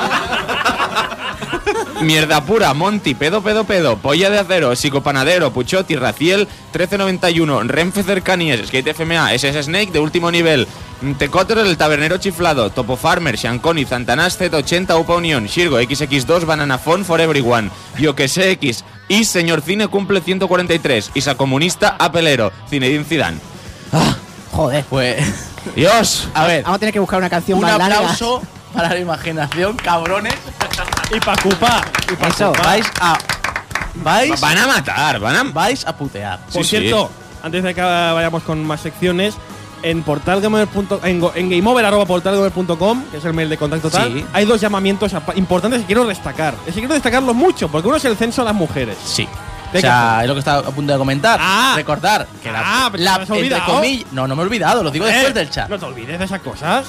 Mierda pura, Monty, pedo, Polla de Acero, Psicopanadero, Puchotti, Raciel, 1391, Renfe Cercanías, Skate FMA, SS Snake de último nivel, Tecotter, el tabernero chiflado, Topo Farmer, Shanconi, Zantanas, Z80, Upa Unión, Shirgo, XX2, Bananafón for Everyone, Yo que sé X, y Señor Cine cumple 143, Isa Comunista, Apelero, Zinedine Zidane. Joder. Pues... Dios. A ver. Vamos a tener que buscar una canción más larga. Un aplauso para la imaginación, cabrones. Y pa' Cupa. Eso. Van a matar, vais a putear. Por cierto, antes de que vayamos con más secciones, en gameover.com, que es el mail de contacto tal, hay dos llamamientos importantes que quiero destacar. Quiero destacarlos mucho, porque uno es el censo a las mujeres. Sí. O sea, es lo que estaba a punto de comentar. Recordar que entre comillas, no me he olvidado, lo digo después del chat. No te olvides de esas cosas.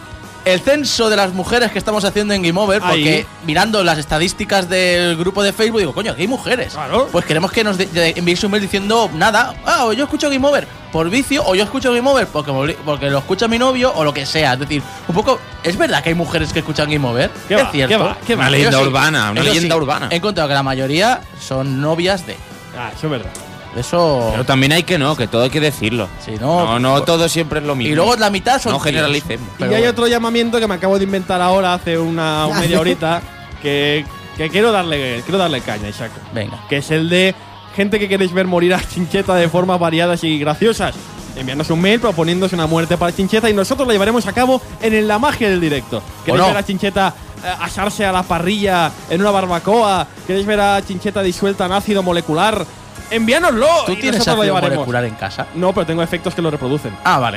El censo de las mujeres que estamos haciendo en Game Over, porque mirando las estadísticas del grupo de Facebook, digo, coño, aquí hay mujeres. Claro. Pues queremos que nos enviéis un mail diciendo nada. O yo escucho Game Over por vicio, o yo escucho Game Over porque lo escucha mi novio, o lo que sea. Es decir, un poco. ¿Es verdad que hay mujeres que escuchan Game Over? ¿Es cierto? Una leyenda urbana, He encontrado que la mayoría son novias de. Eso es verdad. Eso. Pero también hay que todo hay que decirlo. Sí, no todo siempre es lo mismo. Y luego la mitad son. No generalicemos. Y hay otro llamamiento que me acabo de inventar ahora, hace una media horita, que quiero darle caña, Isaac. Venga. Que es el de gente que queréis ver morir a Chincheta de formas variadas y graciosas. Enviándonos un mail proponiéndose una muerte para Chincheta y nosotros lo llevaremos a cabo en la magia del directo. ¿Queréis ver a Chincheta asarse a la parrilla en una barbacoa? ¿Queréis ver a Chincheta disuelta en ácido molecular? Envíanoslo. ¿Tú tienes ácido molecular en casa? No, pero tengo efectos que lo reproducen. Vale.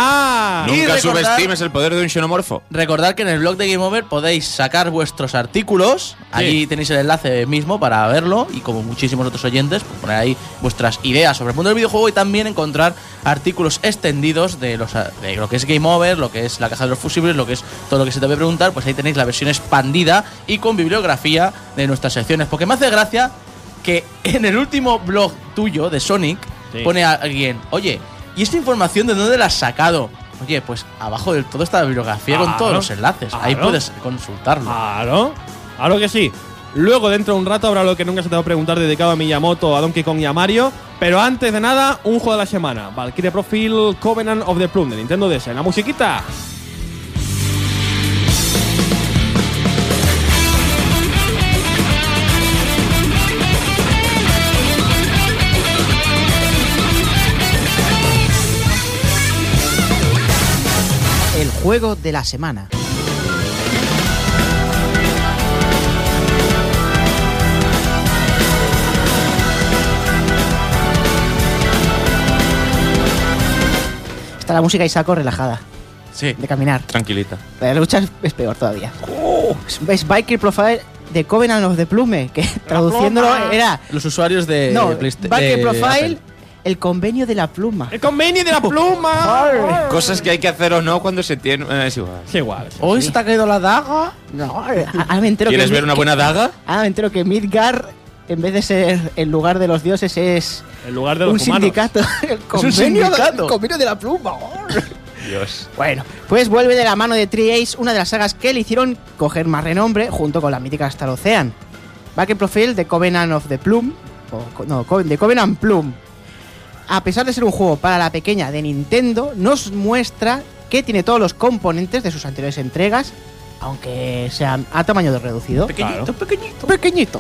Nunca subestimes el poder de un xenomorfo. Recordad que en el blog de Game Over podéis sacar vuestros artículos. Allí tenéis el enlace mismo para verlo. Y como muchísimos otros oyentes, pues poner ahí vuestras ideas sobre el mundo del videojuego. Y también encontrar artículos extendidos de lo que es Game Over, lo que es la caja de los fusibles, lo que es todo lo que se te debe preguntar. Pues ahí tenéis la versión expandida y con bibliografía de nuestras secciones. Porque me hace gracia que en el último blog tuyo de Sonic pone a alguien, oye, ¿y esta información de dónde la has sacado? Oye, pues abajo del todo está la bibliografía con todos los enlaces. Ahí puedes consultarlo. Claro que sí. Luego, dentro de un rato, habrá lo que nunca se te va a preguntar dedicado a Miyamoto, a Donkey Kong y a Mario. Pero antes de nada, un juego de la semana. Valkyria Profile Covenant of the Plume de Nintendo DS. La musiquita. El juego de la semana. Está la música y saco relajada. Sí. De caminar. Tranquilita. La lucha es peor todavía. Es Biker Profile de Covenant of the Plume, que traduciéndolo era... Los usuarios de Biker Profile, el convenio de la pluma. ¡El convenio de la pluma! Cosas que hay que hacer o no cuando se tiene... es igual. Es igual. ¿Hoy se te ha caído la daga? No, ahora me entero ¿Quieres que ver una buena daga? Ahora me entero que Midgar, en vez de ser el lugar de los dioses, es... El lugar de los un humanos. sindicato. El convenio, el convenio de la pluma. Dios. Bueno, pues vuelve de la mano de Tri-Ace una de las sagas que le hicieron coger más renombre junto con la mítica Star Ocean. Biker Profile de Covenant of the Plume, de Covenant Plume. A pesar de ser un juego para la pequeña de Nintendo, nos muestra que tiene todos los componentes de sus anteriores entregas, aunque sean a tamaño reducido. Pequeñito, pequeñito, pequeñito.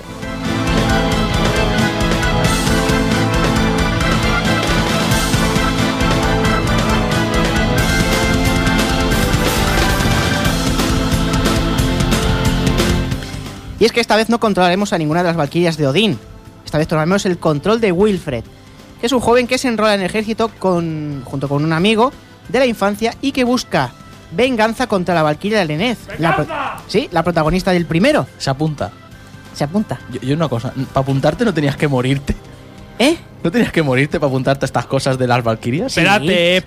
Y es que esta vez no controlaremos a ninguna de las Valquirias de Odín. Esta vez tomaremos el control de Wilfred, que es un joven que se enrola en el ejército junto con un amigo de la infancia y que busca venganza contra la Valquiria de Lenez. La protagonista del primero. Se apunta. Se apunta. Yo una cosa, para apuntarte no tenías que morirte. ¿Eh? ¿No tenías que morirte para apuntarte a estas cosas de las Valquirias? Espérate.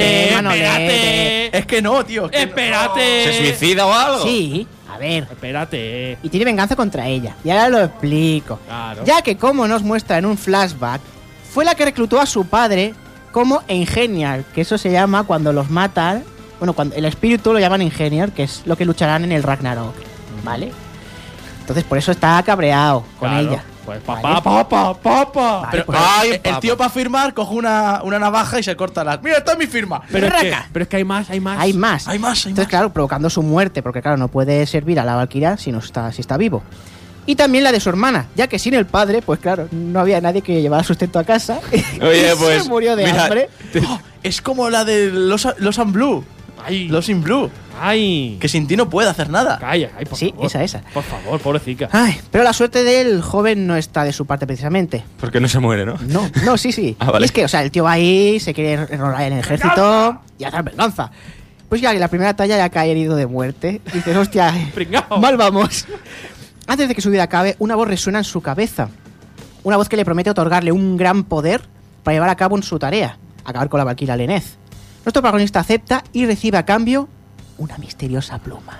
Es que no, tío. Espérate. ¿Se suicida o algo? Sí. A ver. Espérate. Y tiene venganza contra ella. Y ahora lo explico. Claro. Ya que, como nos muestra en un flashback, fue la que reclutó a su padre como Engeniar, que eso se llama cuando los matan. Bueno, cuando el espíritu lo llaman Engeniar, que es lo que lucharán en el Ragnarok. ¿Vale? Entonces por eso está cabreado con ella. Pues ¿vale? papá. Vale, Pero pues, el tío para firmar coge una navaja y se corta las... ¡Mira, esta es mi firma! Pero es que hay más. Hay más. Entonces, claro, provocando su muerte, porque claro, no puede servir a la Valquiria si está vivo. Y también la de su hermana, ya que sin el padre, pues claro, no había nadie que llevara sustento a casa. Oye, pues... se murió de hambre. Es como la de Los and Blue. Ay. Los in Blue. Ay. Que sin ti no puede hacer nada. Calla, por favor. esa. Por favor, pobrecita. Ay, pero la suerte del joven no está de su parte precisamente. Porque no se muere, ¿no? No, sí. Ah, vale. Y es que, o sea, el tío va ahí, se quiere enrolar en el ejército y hacer venganza. Pues ya que la primera talla ya cae herido de muerte. Y dices, hostia, mal vamos. Antes de que su vida acabe, una voz resuena en su cabeza. Una voz que le promete otorgarle un gran poder para llevar a cabo en su tarea, acabar con la Valquiria Lenez. Nuestro protagonista acepta y recibe a cambio una misteriosa pluma.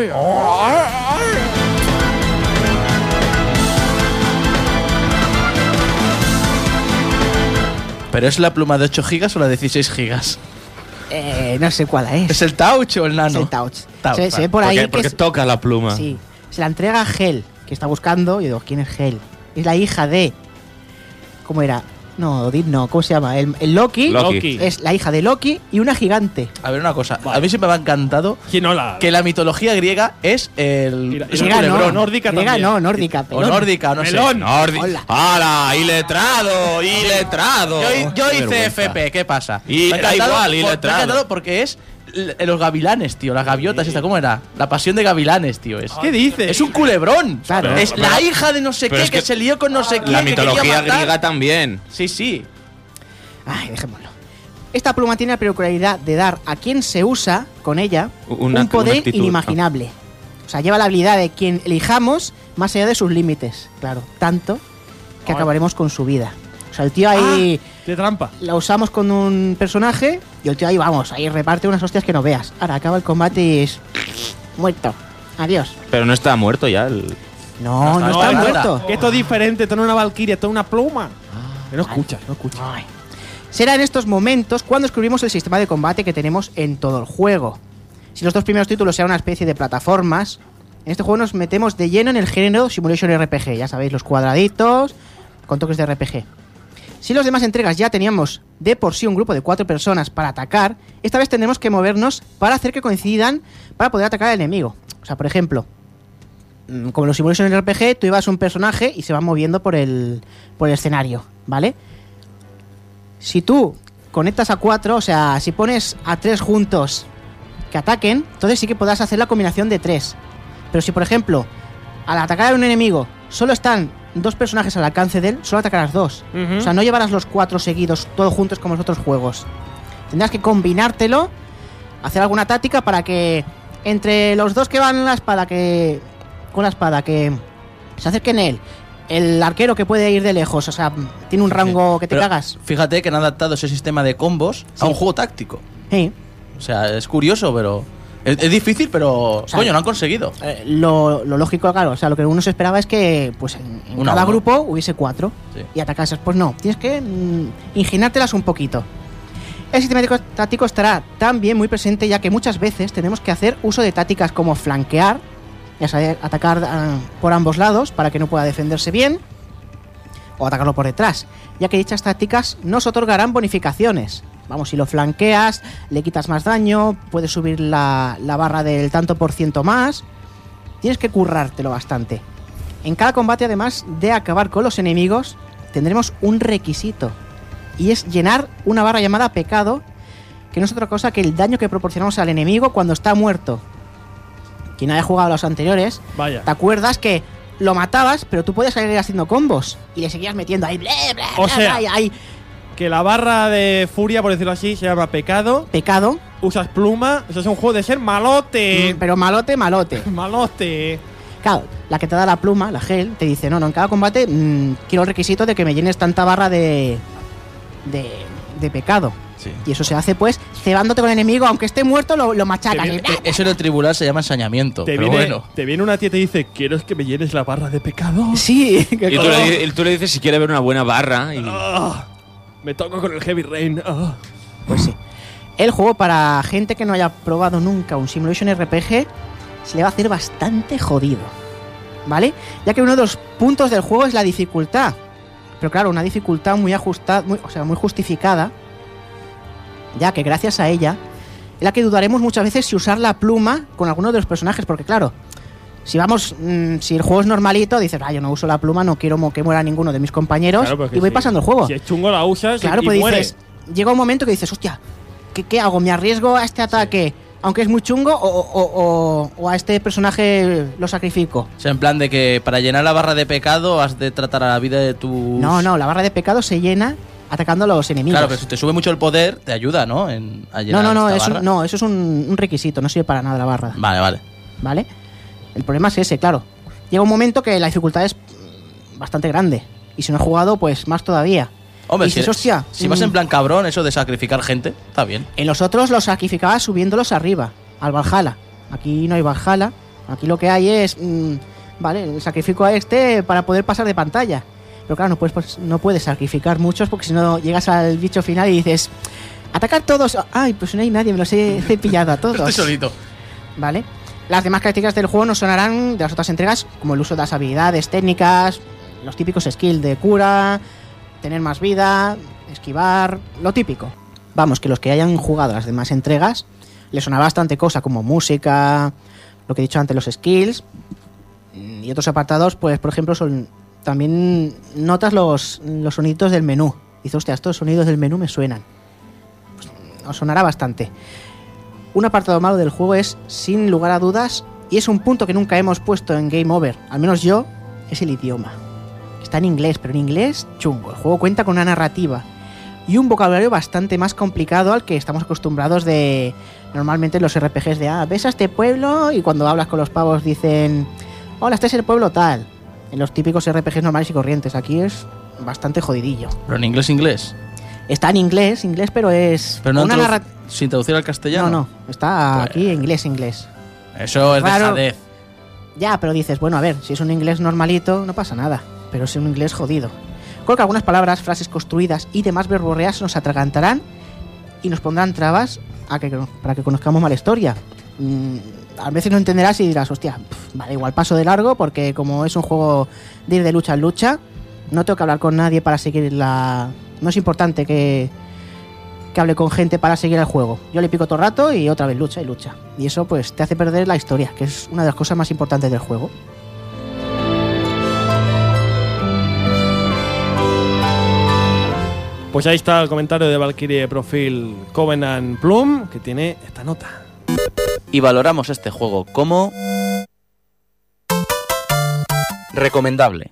¿Pero es la pluma de 8 gigas o la de 16 gigas? No sé cuál es. ¿Es el Touch o el Nano? Es el Touch. Se ve por ahí porque toca la pluma. Sí. Se la entrega a Hel, que está buscando. Y digo, ¿quién es Hel? Es la hija de... ¿Cómo era? No, Odín no. ¿Cómo se llama? El Loki. Es la hija de Loki y una gigante. A ver, una cosa. A mí siempre me ha encantado que la mitología griega es el... Es un griega culebrón. No, nórdica griega también. No, nórdica. O nórdica, no sé. ¡Hala! ¡Iletrado! ¡Iletrado! Yo hice FP, ¿qué pasa? Y da igual, iletrado. Me ha encantado porque es... Los gavilanes, tío, las gaviotas, ¿cómo era? La pasión de gavilanes, tío. ¿Qué dices? Es un culebrón. Claro. Es la hija de no sé qué que se lió con no sé quién. La mitología griega también. Sí. Ay, dejémoslo. Esta pluma tiene la peculiaridad de dar a quien se usa con ella un poder inimaginable. O sea, lleva la habilidad de quien elijamos más allá de sus límites. Claro, tanto que acabaremos con su vida. O sea, el tío ahí... de trampa. La usamos con un personaje y el tío ahí, ahí reparte unas hostias que no veas. Ahora acaba el combate y es... muerto. Adiós. Pero no está muerto ya el... No está muerto. Que esto es diferente, esto no es una valquiria, esto es una pluma. Que no escuchas. Ay. Será en estos momentos cuando descubrimos el sistema de combate que tenemos en todo el juego. Si los dos primeros títulos eran una especie de plataformas, en este juego nos metemos de lleno en el género Simulation RPG. Ya sabéis, los cuadraditos con toques de RPG. Si las demás entregas ya teníamos de por sí un grupo de 4 personas para atacar, esta vez tendremos que movernos para hacer que coincidan para poder atacar al enemigo. O sea, por ejemplo, como en los Simulation RPG, tú llevas un personaje y se va moviendo por el escenario, ¿vale? Si tú conectas a 4, o sea, si pones a 3 juntos que ataquen, entonces sí que podrás hacer la combinación de 3. Pero si, por ejemplo, al atacar a un enemigo solo están 2 personajes al alcance de él, solo atacarás 2. O sea, no llevarás los 4 seguidos todos juntos como en los otros juegos. Tendrás que combinártelo, hacer alguna táctica para que entre los dos que van con la espada que se acerquen él, el arquero que puede ir de lejos, o sea, tiene un rango que te cagas. Fíjate que han adaptado ese sistema de combos a un juego táctico. Sí. O sea, es curioso, pero... Es difícil, pero... O sea, coño, lo han conseguido. Lo lógico, claro, o sea, lo que uno se esperaba es que pues en cada grupo hubiese 4 y atacases. Pues no, tienes que ingeniártelas un poquito. El sistema táctico estará también muy presente, ya que muchas veces tenemos que hacer uso de tácticas como flanquear, ya saber, atacar por ambos lados para que no pueda defenderse bien, o atacarlo por detrás, ya que dichas tácticas nos otorgarán bonificaciones. Vamos, si lo flanqueas, le quitas más daño, puedes subir la barra del tanto por ciento más. Tienes que currártelo bastante. En cada combate, además de acabar con los enemigos, tendremos un requisito, y es llenar una barra llamada pecado, que no es otra cosa que el daño que proporcionamos al enemigo cuando está muerto. Quien haya jugado a los anteriores, ¿te acuerdas que lo matabas, pero tú podías seguir haciendo combos y le seguías metiendo ahí, ahí. Que la barra de furia, por decirlo así, se llama pecado. Pecado. Usas pluma. Eso es un juego de ser malote. Pero malote. Malote. Claro, la que te da la pluma, la gel, te dice, no, en cada combate quiero el requisito de que me llenes tanta barra de pecado. Sí. Y eso se hace, pues, cebándote con el enemigo, aunque esté muerto, lo machacas. Eso en el tribunal se llama ensañamiento. Te viene una tía y te dice, ¿quieres que me llenes la barra de pecado? Sí. Y tú le dices si quiere ver una buena barra. Y... me toco con el Heavy Rain. Pues sí. El juego, para gente que no haya probado nunca un Simulation RPG, se le va a hacer bastante jodido, ¿vale? Ya que uno de los puntos del juego es la dificultad. Pero claro, una dificultad muy ajustada, muy justificada, ya que gracias a ella, es la que dudaremos muchas veces si usar la pluma con alguno de los personajes, porque claro, si el juego es normalito, dices, yo no uso la pluma, no quiero que muera ninguno de mis compañeros, y voy pasando el juego. Si es chungo la usas, claro, y pues muere. Dices, llega un momento que dices, hostia, ¿qué hago? ¿Me arriesgo a este ataque, aunque es muy chungo, o a este personaje lo sacrifico? O sea, en plan de que para llenar la barra de pecado has de tratar a la vida de tus... No, la barra de pecado se llena atacando a los enemigos. Claro, pero si te sube mucho el poder, te ayuda, ¿no? A llenar eso es un requisito, no sirve para nada la barra. Vale. El problema es ese, claro. Llega un momento que la dificultad es bastante grande. Y si no has jugado, pues más todavía. Hombre, dices, hostia, si vas en plan cabrón, eso de sacrificar gente, está bien. En los otros los sacrificabas subiéndolos arriba, al Valhalla. Aquí no hay Valhalla. Aquí lo que hay es... vale, sacrifico a este para poder pasar de pantalla. Pero claro, no puedes sacrificar muchos, porque si no llegas al bicho final y dices, atacar todos. Ay, pues no hay nadie, me los he cepillado a todos. Estoy solito. Vale. Las demás características del juego nos sonarán de las otras entregas, como el uso de las habilidades técnicas, los típicos skills de cura, tener más vida, esquivar, lo típico. Vamos, que los que hayan jugado las demás entregas les sonará bastante cosa, como música, lo que he dicho antes, los skills, y otros apartados, pues por ejemplo, también notas los soniditos del menú. Dices, hostia, estos sonidos del menú me suenan. Pues, os sonará bastante. Un apartado malo del juego es, sin lugar a dudas, y es un punto que nunca hemos puesto en Game Over, al menos yo, es el idioma. Está en inglés, pero en inglés chungo. El juego cuenta con una narrativa y un vocabulario bastante más complicado al que estamos acostumbrados de normalmente los RPGs de, ves a este pueblo, y cuando hablas con los pavos dicen, hola, este es el pueblo tal. En los típicos RPGs normales y corrientes. Aquí es bastante jodidillo. ¿Pero en inglés? Está en inglés, pero es... Pero no sin traducir al castellano. No, está aquí inglés. Eso es dejadez. Ya, pero dices, bueno, a ver, si es un inglés normalito, no pasa nada. Pero es un inglés jodido. Creo que algunas palabras, frases construidas y demás verborreas nos atragantarán y nos pondrán trabas para que conozcamos mal la historia. A veces no entenderás y dirás, hostia, vale, igual paso de largo, porque como es un juego de ir de lucha en lucha, no tengo que hablar con nadie para seguir No es importante que hable con gente para seguir el juego. Yo le pico todo el rato y otra vez lucha y lucha. Y eso pues te hace perder la historia, que es una de las cosas más importantes del juego. Pues ahí está el comentario de Valkyrie Profil Covenant Plum, que tiene esta nota. Y valoramos este juego como recomendable.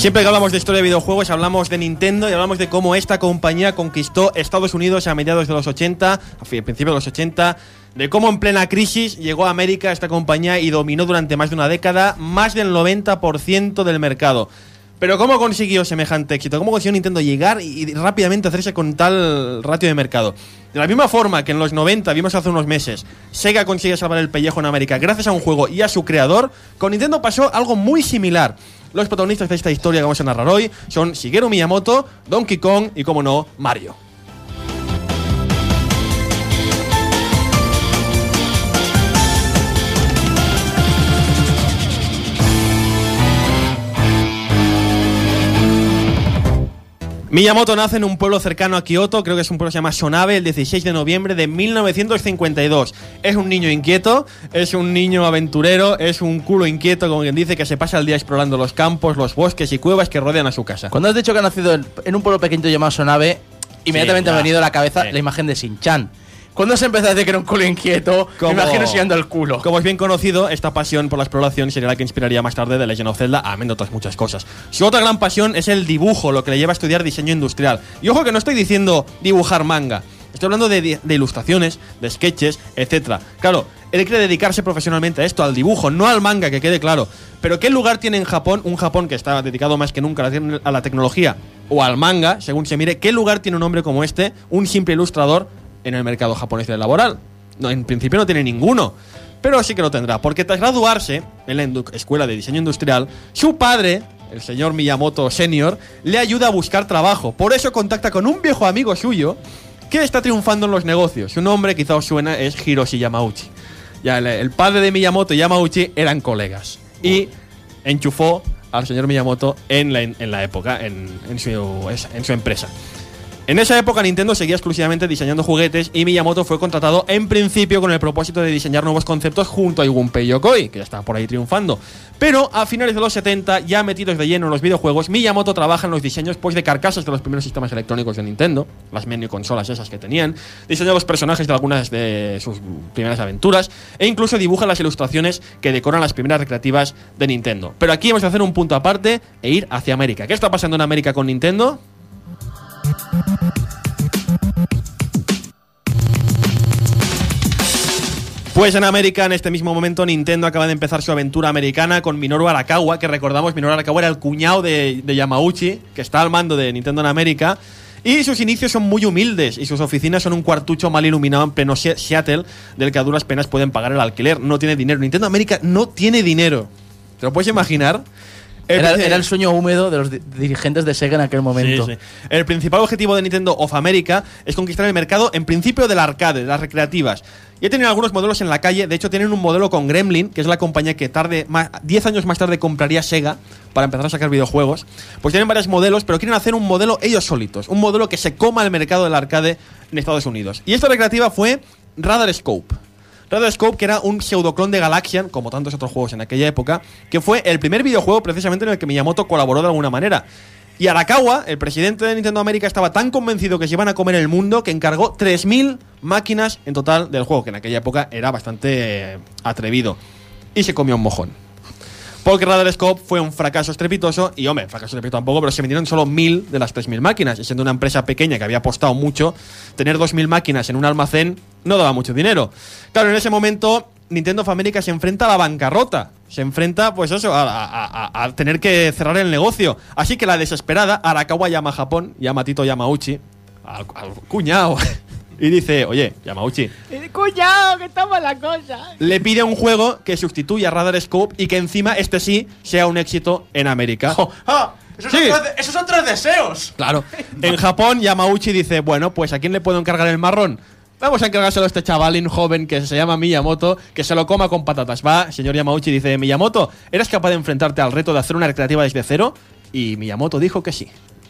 Siempre que hablamos de historia de videojuegos hablamos de Nintendo y hablamos de cómo esta compañía conquistó Estados Unidos a mediados de los 80, a principios de los 80, de cómo en plena crisis llegó a América esta compañía y dominó durante más de una década más del 90% del mercado. Pero ¿cómo consiguió semejante éxito? ¿Cómo consiguió Nintendo llegar y rápidamente hacerse con tal ratio de mercado? De la misma forma que en los 90 vimos hace unos meses, Sega consigue salvar el pellejo en América gracias a un juego y a su creador, con Nintendo pasó algo muy similar. Los protagonistas de esta historia que vamos a narrar hoy son Shigeru Miyamoto, Donkey Kong y, como no, Mario. Miyamoto nace en un pueblo cercano a Kioto, creo que es un pueblo que se llama Sonabe, el 16 de noviembre de 1952. Es un niño inquieto, es un niño aventurero, es un culo inquieto, como quien dice, que se pasa el día explorando los campos, los bosques y cuevas que rodean a su casa. Cuando has dicho que ha nacido en un pueblo pequeño llamado Sonabe, inmediatamente me ha venido a la cabeza la imagen de Shin-Chan. ¿Cuándo se empezó a decir que era un culo inquieto? Me imagino enseñando el culo. Como es bien conocido, esta pasión por la exploración sería la que inspiraría más tarde The Legend of Zelda, amén de otras muchas cosas. Su otra gran pasión es el dibujo, lo que le lleva a estudiar diseño industrial. Y ojo que no estoy diciendo dibujar manga. Estoy hablando de ilustraciones, de sketches, etc. Claro, él quiere dedicarse profesionalmente a esto, al dibujo, no al manga, que quede claro. Pero ¿qué lugar tiene en Japón? Un Japón que está dedicado más que nunca a la tecnología o al manga, según se mire. ¿Qué lugar tiene un hombre como este, un simple ilustrador, en el mercado japonés del laboral? No, en principio no tiene ninguno, pero sí que lo tendrá, porque tras graduarse en la Escuela de Diseño Industrial, su padre, el señor Miyamoto Senior, le ayuda a buscar trabajo. Por eso contacta con un viejo amigo suyo que está triunfando en los negocios. Su nombre, quizá os suena, es Hiroshi Yamauchi. Ya el padre de Miyamoto y Yamauchi eran colegas y enchufó al señor Miyamoto en la época, en su empresa. En esa época Nintendo seguía exclusivamente diseñando juguetes y Miyamoto fue contratado en principio con el propósito de diseñar nuevos conceptos junto a Gunpei Yokoi, que ya estaba por ahí triunfando. Pero a finales de los 70, ya metidos de lleno en los videojuegos, Miyamoto trabaja en los diseños de carcasas de los primeros sistemas electrónicos de Nintendo, las mini consolas esas que tenían, diseña los personajes de algunas de sus primeras aventuras e incluso dibuja las ilustraciones que decoran las primeras recreativas de Nintendo. Pero aquí hemos de hacer un punto aparte e ir hacia América. ¿Qué está pasando en América con Nintendo? Pues en América, en este mismo momento, Nintendo acaba de empezar su aventura americana con Minoru Arakawa, que recordamos, Minoru Arakawa era el cuñado de Yamauchi, que está al mando de Nintendo en América, y sus inicios son muy humildes, y sus oficinas son un cuartucho mal iluminado en pleno Seattle, del que a duras penas pueden pagar el alquiler. No tiene dinero. Nintendo América no tiene dinero. ¿Te lo puedes imaginar? Era el sueño húmedo de los dirigentes de Sega en aquel momento. Sí, sí. El principal objetivo de Nintendo of America es conquistar el mercado, en principio, del arcade, de las recreativas. Ya tienen algunos modelos en la calle. De hecho, tienen un modelo con Gremlin, que es la compañía que 10 años más tarde compraría Sega para empezar a sacar videojuegos. Pues tienen varios modelos, pero quieren hacer un modelo ellos solitos. Un modelo que se coma el mercado del arcade en Estados Unidos. Y esta recreativa fue Radar Scope. Radar Scope, que era un pseudoclon de Galaxian, como tantos otros juegos en aquella época, que fue el primer videojuego precisamente en el que Miyamoto colaboró de alguna manera. Y Arakawa, el presidente de Nintendo América, estaba tan convencido que se iban a comer el mundo que encargó 3.000 máquinas en total del juego, que en aquella época era bastante atrevido. Y se comió un mojón. Porque Radar Scope fue un fracaso estrepitoso, y hombre, fracaso estrepitoso tampoco, pero se vendieron solo 1.000 de las 3.000 máquinas. Y siendo una empresa pequeña que había apostado mucho, tener 2.000 máquinas en un almacén no daba mucho dinero. Claro, en ese momento Nintendo of America se enfrenta a la bancarrota. Se enfrenta, pues eso, a tener que cerrar el negocio. Así que la desesperada Arakawa llama a Japón, llama a Tito Yamauchi, al cuñado, y dice: oye, Yamauchi, ¡cuñado, que está mala cosa! Le pide un juego que sustituya a Radar Scope y que encima este sí sea un éxito en América. ¡Esos son 3 deseos! Claro. En Japón, Yamauchi dice: bueno, pues ¿a quién le puedo encargar el marrón? Vamos a encargárselo a este chavalín joven que se llama Miyamoto, que se lo coma con patatas. Va, señor Yamauchi, dice: Miyamoto, ¿eres capaz de enfrentarte al reto de hacer una recreativa desde cero? Y Miyamoto dijo que sí.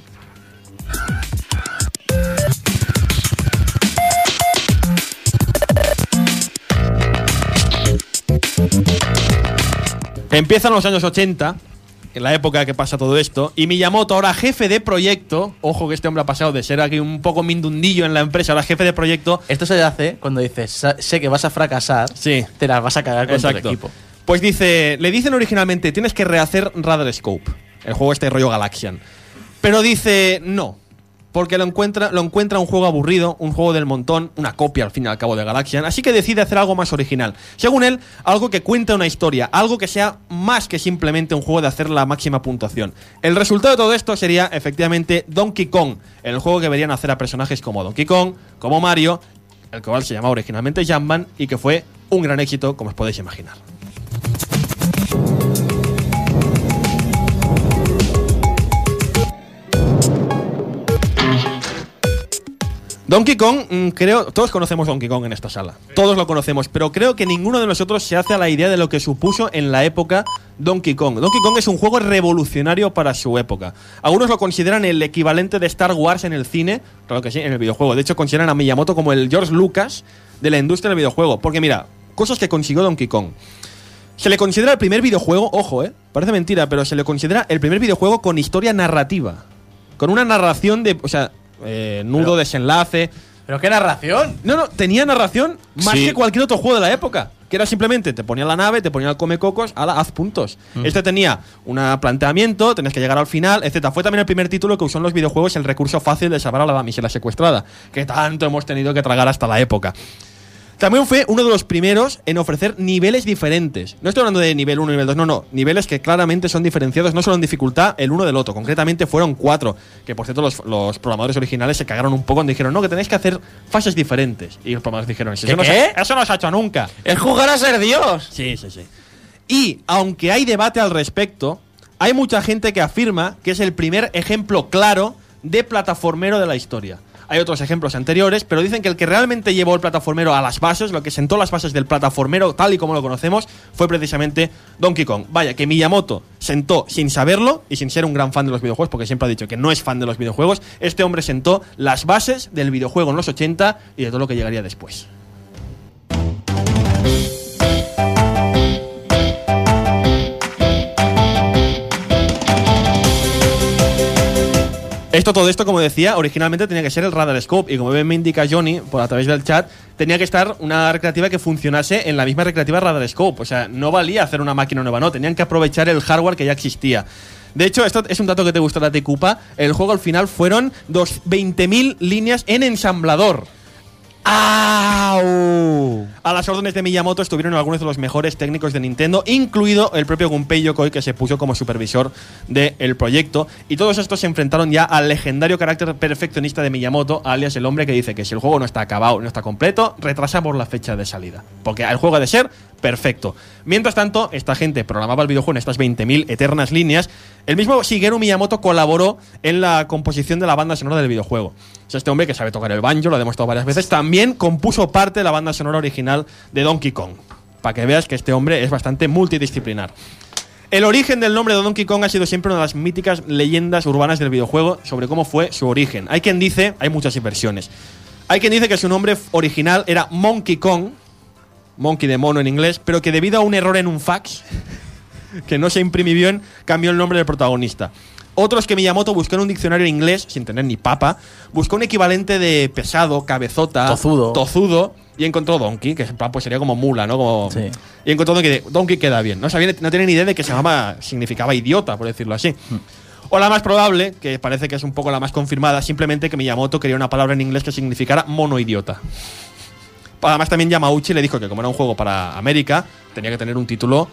Empiezan los años 80, en la época que pasa todo esto, y Miyamoto, ahora jefe de proyecto, ojo que este hombre ha pasado de ser aquí un poco mindundillo en la empresa, ahora jefe de proyecto. Esto se hace cuando dices: sé que vas a fracasar, sí, te las vas a cagar con tu equipo. Pues le dicen originalmente: tienes que rehacer Radar Scope. El juego este rollo Galaxian. Pero dice no, porque lo encuentra un juego aburrido, un juego del montón, una copia al fin y al cabo de Galaxian, así que decide hacer algo más original. Según él, algo que cuente una historia, algo que sea más que simplemente un juego de hacer la máxima puntuación. El resultado de todo esto sería efectivamente Donkey Kong, el juego que verían hacer a personajes como Donkey Kong, como Mario, el cual se llamaba originalmente Jumpman y que fue un gran éxito, como os podéis imaginar. Donkey Kong, creo, todos conocemos Donkey Kong en esta sala, todos lo conocemos, pero creo que ninguno de nosotros se hace a la idea de lo que supuso en la época Donkey Kong. Donkey Kong es un juego revolucionario para su época. Algunos lo consideran el equivalente de Star Wars en el cine, claro que sí, en el videojuego. De hecho, consideran a Miyamoto como el George Lucas de la industria del videojuego, porque mira, cosas que consiguió Donkey Kong. Se le considera el primer videojuego, ojo, parece mentira, pero se le considera el primer videojuego con historia narrativa, con una narración de, o sea, nudo, desenlace. ¿Pero qué narración? No, tenía narración más que cualquier otro juego de la época. Que era simplemente, te ponía la nave, te ponía el comecocos, haz puntos. Este tenía un planteamiento, tenías que llegar al final, etc. Fue también el primer título que usó en los videojuegos el recurso fácil de salvar a la damisela secuestrada, que tanto hemos tenido que tragar hasta la época. También fue uno de los primeros en ofrecer niveles diferentes. No estoy hablando de nivel 1 y nivel 2, no. Niveles que claramente son diferenciados, no solo en dificultad, el uno del otro. Concretamente fueron 4. Que por cierto, los programadores originales se cagaron un poco cuando dijeron, no, que tenéis que hacer fases diferentes. Y los programadores dijeron, eso no se ha hecho nunca. ¡Es jugar a ser Dios! Sí. Y, aunque hay debate al respecto, hay mucha gente que afirma que es el primer ejemplo claro de plataformero de la historia. Hay otros ejemplos anteriores, pero dicen que el que realmente llevó el plataformero a las bases, lo que sentó las bases del plataformero tal y como lo conocemos, fue precisamente Donkey Kong. Vaya, que Miyamoto sentó sin saberlo y sin ser un gran fan de los videojuegos, porque siempre ha dicho que no es fan de los videojuegos, este hombre sentó las bases del videojuego en los 80 y de todo lo que llegaría después. Todo esto, como decía, originalmente tenía que ser el Radar Scope, y como bien me indica Johnny por a través del chat, tenía que estar una recreativa que funcionase en la misma recreativa Radar Scope. O sea, no valía hacer una máquina nueva, no, tenían que aprovechar el hardware que ya existía. De hecho, esto es un dato que te gustará, te Cupa. El juego al final fueron 20.000 líneas en ensamblador. ¡Au! A las órdenes de Miyamoto estuvieron algunos de los mejores técnicos de Nintendo, incluido el propio Gunpei Yokoi, que se puso como supervisor del proyecto. Y todos estos se enfrentaron ya al legendario carácter perfeccionista de Miyamoto, alias el hombre que dice que si el juego no está acabado, no está completo, retrasamos la fecha de salida. Porque el juego ha de ser perfecto. Mientras tanto, esta gente programaba el videojuego en estas 20.000 eternas líneas. El mismo Shigeru Miyamoto colaboró en la composición de la banda sonora del videojuego. O sea, este hombre que sabe tocar el banjo, lo ha demostrado varias veces, también compuso parte de la banda sonora original de Donkey Kong. Para que veas que este hombre es bastante multidisciplinar. El origen del nombre de Donkey Kong ha sido siempre una de las míticas leyendas urbanas del videojuego sobre cómo fue su origen. Hay quien dice, hay muchas versiones. Hay quien dice que su nombre original era Monkey Kong, monkey de mono en inglés, pero que debido a un error en un fax que no se imprimió bien, cambió el nombre del protagonista. Otros que Miyamoto buscó en un diccionario inglés, sin tener ni papa, buscó un equivalente de pesado, cabezota, tozudo, y encontró Donkey, que pues sería como mula, ¿no? Sí. Y encontró Donkey queda bien. No tenía ni idea de que significaba idiota, por decirlo así. O la más probable, que parece que es un poco la más confirmada, simplemente que Miyamoto quería una palabra en inglés que significara mono idiota. Además también Yamauchi le dijo que como era un juego para América, tenía que tener un título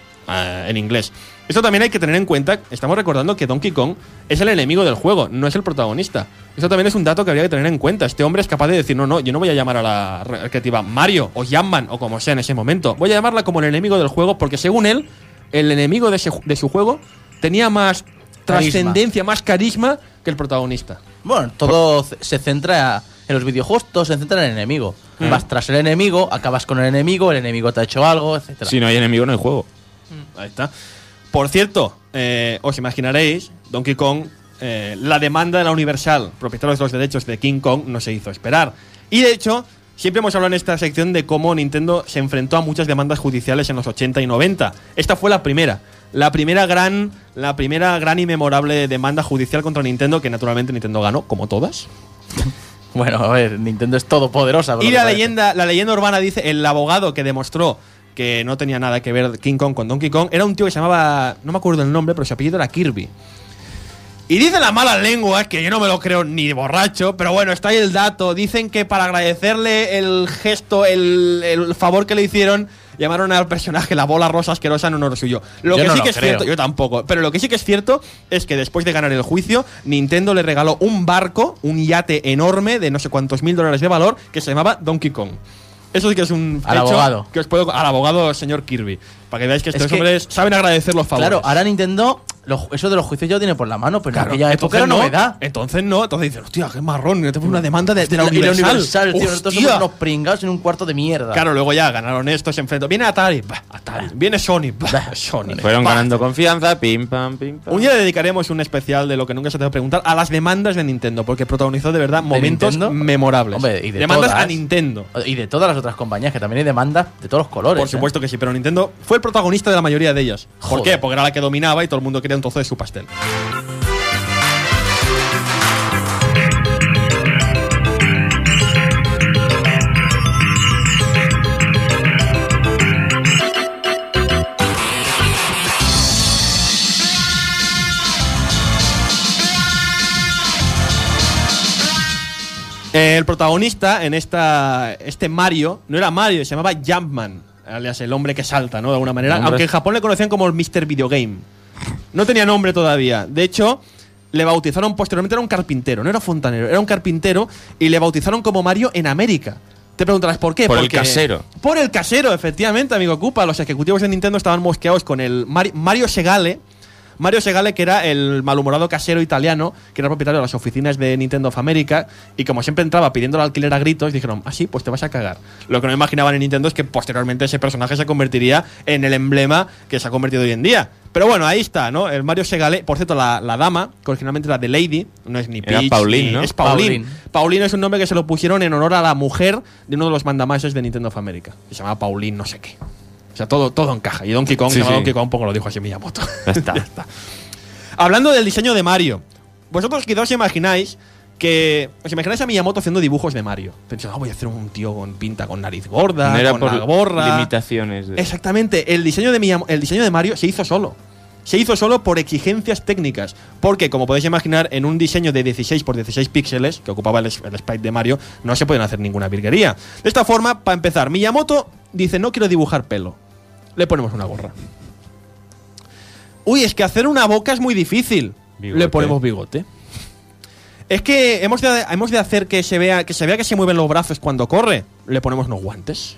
en inglés. Esto también hay que tener en cuenta, estamos recordando que Donkey Kong es el enemigo del juego, no es el protagonista. Esto también es un dato que habría que tener en cuenta. Este hombre es capaz de decir, no, yo no voy a llamar a la recreativa Mario o Jumpman o como sea en ese momento. Voy a llamarla como el enemigo del juego porque según él, el enemigo de su juego tenía más trascendencia, más carisma que el protagonista. Bueno, todo se centra en los videojuegos, todo se centra en el enemigo. Vas tras el enemigo, acabas con el enemigo te ha hecho algo, etc. Si no hay enemigo, no hay juego. Ahí está. Por cierto, os imaginaréis, Donkey Kong, la demanda de la Universal, propietarios de los derechos de King Kong, no se hizo esperar. Y de hecho, siempre hemos hablado en esta sección de cómo Nintendo se enfrentó a muchas demandas judiciales en los 80 y 90. Esta fue la primera. La primera gran y memorable demanda judicial contra Nintendo, que naturalmente Nintendo ganó, como todas. Bueno, a ver, Nintendo es todopoderosa. Y la leyenda urbana dice, el abogado que demostró que no tenía nada que ver King Kong con Donkey Kong, era un tío que se llamaba, no me acuerdo el nombre, pero su apellido era Kirby. Y dicen las malas lenguas, que yo no me lo creo ni de borracho, pero bueno, está ahí el dato. Dicen que para agradecerle el gesto, el favor que le hicieron, llamaron al personaje la bola rosa asquerosa en honor suyo. Lo yo que no sí lo que es creo. cierto, yo tampoco, pero lo que sí que es cierto es que después de ganar el juicio, Nintendo le regaló un barco, un yate enorme de no sé cuántos $1000 de valor, que se llamaba Donkey Kong. Eso sí que es un Al hecho abogado. que os puedo, al abogado señor Kirby, para que veáis que Es estos que- hombres saben agradecer los favores. Claro, ahora Nintendo, eso de los juicios ya lo tiene por la mano, pero Claro, en aquella época era novedad. Entonces no, entonces dicen, hostia, qué marrón, te pones una demanda de la Y Universal. tío, nosotros Hostia. somos unos pringados en un cuarto de mierda. Claro, luego ya ganaron esto, se enfrentó. Viene Atari, bah, Atari. Viene Sony, bah, Sony. Fueron Bah. ganando confianza, pim pam, pim pam. Un día dedicaremos un especial de lo que nunca se te va a preguntar a las demandas de Nintendo, porque protagonizó de verdad momentos Nintendo? memorables. Hombre, y de demandas todas. a Nintendo. Y de todas las otras compañías, que también hay demandas de todos los colores. Por supuesto que sí, pero Nintendo fue el protagonista de la mayoría de ellas. ¿Por Joder. qué? Porque era la que dominaba y todo el mundo quería un trozo de su pastel. El protagonista en este Mario no era Mario, se llamaba Jumpman, alias el hombre que salta, ¿no? De alguna manera. Hombre. Aunque en Japón le conocían como el Mr. Videogame. No tenía nombre todavía. De hecho, le bautizaron posteriormente, era un carpintero, no era fontanero, era un carpintero y le bautizaron como Mario en América. Te preguntarás por qué. Por el Porque- casero. Por el casero, efectivamente, amigo Koopa. Los ejecutivos de Nintendo estaban mosqueados con el Mario Segale. Mario Segale, que era el malhumorado casero italiano, que era propietario de las oficinas de Nintendo of America, y como siempre entraba pidiendo el alquiler a gritos, dijeron, sí, pues te vas a cagar. Lo que no imaginaban en Nintendo es que posteriormente ese personaje se convertiría en el emblema que se ha convertido hoy en día. Pero bueno, ahí está, ¿no? El Mario Segale. Por cierto, la dama, que originalmente era The Lady, no es ni Era Peach, Pauline, ni- ¿no? Es Pauline. Pauline. Pauline es un nombre que se lo pusieron en honor a la mujer de uno de los mandamases de Nintendo of America. Que se llama Pauline no sé qué. O sea, todo encaja. Y Donkey Kong, Sí, se llama sí. Donkey Kong, poco lo dijo así Miyamoto. Ya está. Ya está. Hablando del diseño de Mario, vosotros quizás os imagináis a Miyamoto haciendo dibujos de Mario. Pensando, voy a hacer un tío con pinta con nariz gorda, No era con por la gorra. limitaciones. Exactamente, el diseño de Mario se hizo solo. Se hizo solo por exigencias técnicas. Porque, como podéis imaginar, en un diseño de 16 por 16 píxeles, que ocupaba el sprite de Mario, no se pueden hacer ninguna virguería. De esta forma, para empezar, Miyamoto dice, no quiero dibujar pelo. Le ponemos una gorra. Uy, es que hacer una boca es muy difícil. Bigote. Le ponemos bigote. Es que hemos de hacer que se vea que se mueven los brazos cuando corre. Le ponemos unos guantes.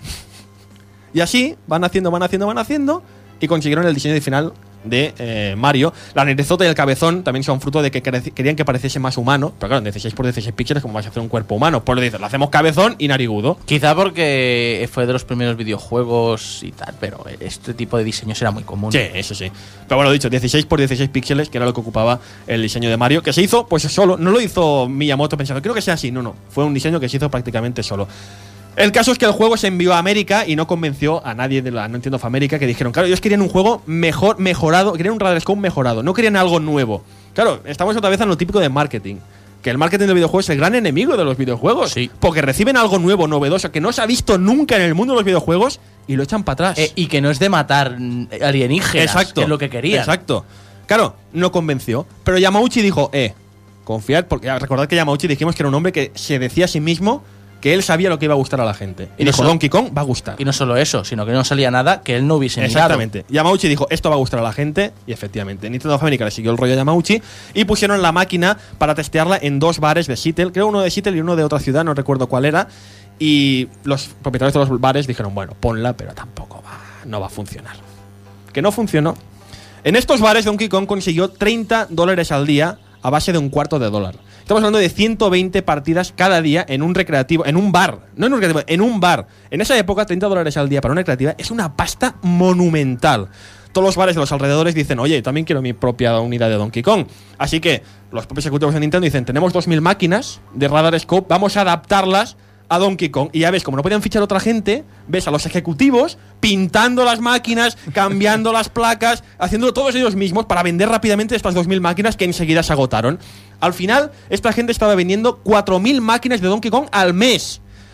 Y así van haciendo y consiguieron el diseño final de Mario. La narizota y el cabezón también son fruto de que querían que pareciese más humano. Pero claro, en 16 por 16 píxeles, como vas a hacer un cuerpo humano? Pues lo dices, lo hacemos cabezón y narigudo. Quizá porque fue de los primeros videojuegos y tal, pero este tipo de diseños era muy común. Sí, eso sí. Pero bueno, dicho, 16 por 16 píxeles, que era lo que ocupaba el diseño de Mario, que se hizo pues solo. No lo hizo Miyamoto pensando, creo que sea así. No. Fue un diseño que se hizo prácticamente solo. El caso es que el juego se envió a América y no convenció a nadie de la Nintendo of America, que dijeron, claro, ellos querían un juego mejorado, querían un Radar Scope mejorado, no querían algo nuevo. Claro, estamos otra vez en lo típico de marketing. Que el marketing del videojuego es el gran enemigo de los videojuegos. Sí. Porque reciben algo nuevo, novedoso, que no se ha visto nunca en el mundo de los videojuegos y lo echan para atrás. Y que no es de matar alienígenas, Exacto. que es lo que querían. Exacto. Claro, no convenció. Pero Yamauchi dijo, confiad, porque recordad que Yamauchi dijimos que era un hombre que se decía a sí mismo que él sabía lo que iba a gustar a la gente. Y no dijo, solo- Donkey Kong va a gustar. Y no solo eso, sino que no salía nada que él no hubiese mirado. Exactamente. Yamauchi dijo, esto va a gustar a la gente, y efectivamente. Nintendo of America le siguió el rollo a Yamauchi y pusieron la máquina para testearla en 2 bares de Seattle, creo uno de Seattle y uno de otra ciudad, no recuerdo cuál era, y los propietarios de los bares dijeron, bueno, ponla, pero tampoco no va a funcionar. Que no funcionó. En estos bares Donkey Kong consiguió $30 al día a base de $0.25. Estamos hablando de 120 partidas cada día en un recreativo, en un bar. No en un recreativo, en un bar. En esa época, $30 al día para una recreativa es una pasta monumental. Todos los bares de los alrededores dicen, oye, también quiero mi propia unidad de Donkey Kong. Así que los propios ejecutivos de Nintendo dicen, tenemos 2000 máquinas de Radar Scope, vamos a adaptarlas a Donkey Kong. Y ya ves, como no podían fichar a otra gente, ves a los ejecutivos pintando las máquinas, cambiando las placas, haciéndolo todos ellos mismos para vender rápidamente estas 2000 máquinas que enseguida se agotaron. Al final, esta gente estaba vendiendo 4000 máquinas de Donkey Kong al mes.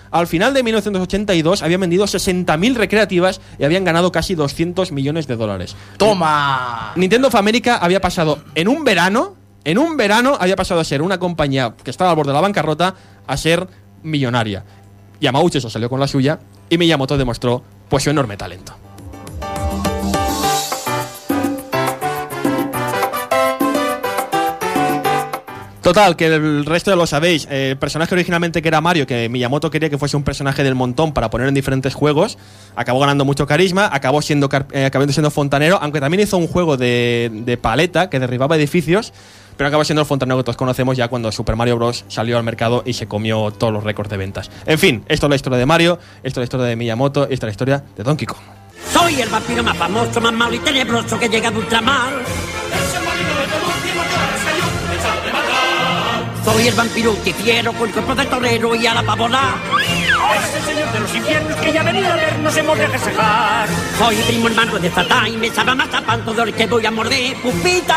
al final de 1982 habían vendido 60.000 recreativas y habían ganado casi 200 millones de dólares. ¡Toma! Nintendo of America había pasado en un verano había pasado a ser una compañía que estaba al borde de la bancarrota a ser millonaria. Yamauchi se salió con la suya y Miyamoto demostró pues su enorme talento. Total, que el resto ya lo sabéis. El personaje originalmente que era Mario, que Miyamoto quería que fuese un personaje del montón para poner en diferentes juegos, acabó ganando mucho carisma, acabando siendo fontanero, aunque también hizo un juego de paleta que derribaba edificios, pero acabó siendo el fontanero que todos conocemos ya cuando Super Mario Bros. Salió al mercado y se comió todos los récords de ventas. En fin, esto es la historia de Mario, esto es la historia de Miyamoto, esta es la historia de Donkey Kong. Soy el vampiro más famoso, más malo y tenebroso que llega de ultramar. Soy el vampiro justiciero con cuerpo de torero y a la pavola. Es el señor de los infiernos que ya ha venido a vernos hemos de festejar. Soy primo hermano de Satán y me sabe más zapán todo el que voy a morder, pupita.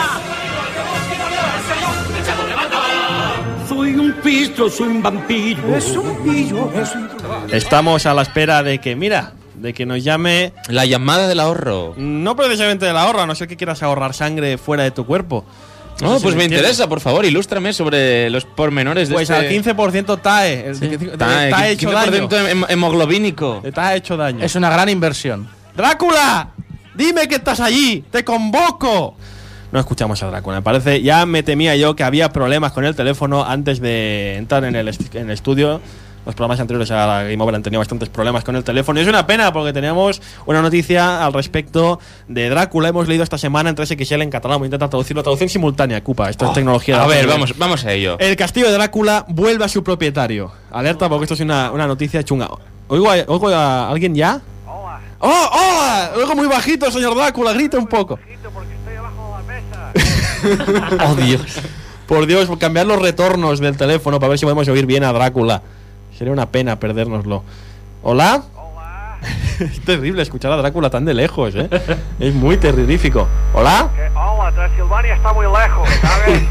Soy un pistro, soy un vampiro. Es un pillo, es un... Estamos a la espera de que, de que nos llame... La llamada del ahorro. No precisamente del ahorro, a no ser que quieras ahorrar sangre fuera de tu cuerpo. No, pues me interesa, por favor, ilústrame sobre los pormenores de pues al 15% TAE. TAE hecho daño. 15% hemoglobínico. Te ha hecho daño. Es una gran inversión. ¡Drácula! ¡Dime que estás allí! ¡Te convoco! No escuchamos a Drácula. Me parece, ya me temía yo que había problemas con el teléfono antes de entrar en el estudio. Los programas anteriores a la Game Over han tenido bastantes problemas con el teléfono. Y es una pena porque teníamos una noticia al respecto de Drácula. Hemos leído esta semana en 3XL en catalán. Voy a intentar traducirlo. Traducción simultánea, Cupa. Esto es tecnología. A ver, vamos a ello. El castillo de Drácula vuelve a su propietario. Alerta porque esto es una noticia chunga. ¿Oigo a alguien ya? Hola. ¡Oh, hola! Oigo muy bajito, señor Drácula. Grita un poco. Porque estoy abajo de la mesa. ¡Oh, Dios! Por Dios, cambiar los retornos del teléfono para ver si podemos oír bien a Drácula. Sería una pena perdérnoslo. ¿Hola? Hola. Es terrible escuchar a Drácula tan de lejos, ¿eh? Es muy terrorífico. ¿Hola? Hola, Transilvania está muy lejos, ¿sabes?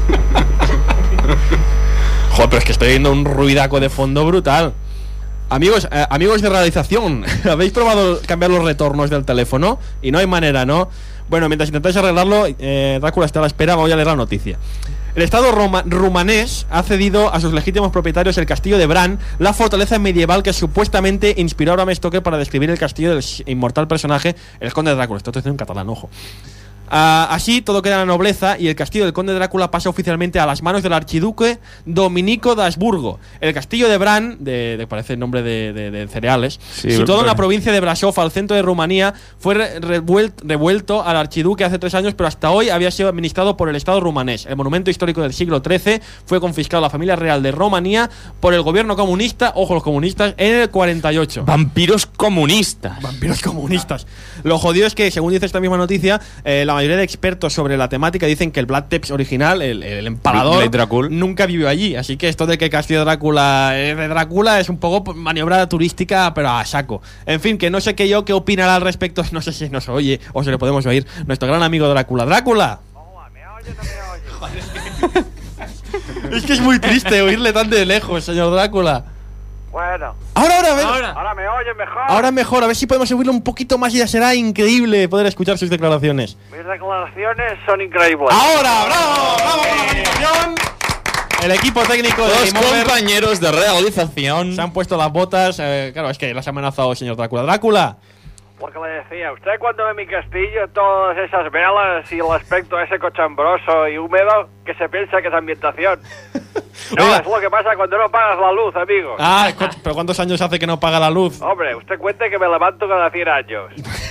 Joder, pero es que estoy oyendo un ruidaco de fondo brutal. Amigos de realización, ¿habéis probado cambiar los retornos del teléfono? Y no hay manera, ¿no? Bueno, mientras intentáis arreglarlo, Drácula está a la espera, voy a leer la noticia. El Estado rumanés ha cedido a sus legítimos propietarios el castillo de Bran, la fortaleza medieval que supuestamente inspiró a Bram Stoker para describir el castillo del inmortal personaje, el Conde de Drácula. Esto estoy diciendo en catalán, ojo. Así todo queda en la nobleza y el castillo del Conde de Drácula pasa oficialmente a las manos del archiduque Dominico de Habsburgo. El castillo de Bran, parece el nombre de cereales, sí, situado en la provincia de Brasov, al centro de Rumanía, fue revuelto al archiduque hace 3 años, pero hasta hoy había sido administrado por el Estado rumanés. El monumento histórico del siglo XIII fue confiscado a la familia real de Rumanía por el gobierno comunista, ojo los comunistas, en el 48. Vampiros comunistas. Vampiros comunistas. Lo jodido es que, según dice esta misma noticia, la mayoría de expertos sobre la temática dicen que el Vlad Tepes original, el empalador, nunca vivió allí. Así que esto de que Castillo de Drácula es de Drácula es un poco maniobra turística, pero a saco. En fin, que no sé qué opinará al respecto. No sé si nos oye o si le podemos oír nuestro gran amigo Drácula. ¡Drácula! Hola, ¿me oye o no me oye? Es que es muy triste oírle tan de lejos, señor Drácula. Bueno. Ahora me oye mejor. Ahora mejor, a ver si podemos subirlo un poquito más y ya será increíble poder escuchar sus declaraciones. Mis declaraciones son increíbles. ¡Ahora! ¡Bravo! ¡Bravo por la organización! El equipo técnico de Los Game Over compañeros de realización se han puesto las botas. Claro, es que las ha amenazado el señor Drácula. ¡Drácula! Lo que le decía, usted cuando ve mi castillo, todas esas velas y el aspecto ese cochambroso y húmedo, que se piensa que es ambientación. No, Oiga. es lo que pasa cuando no pagas la luz, amigo. ¿Pero cuántos años hace que no paga la luz? Hombre, usted cuente que me levanto cada 100 años.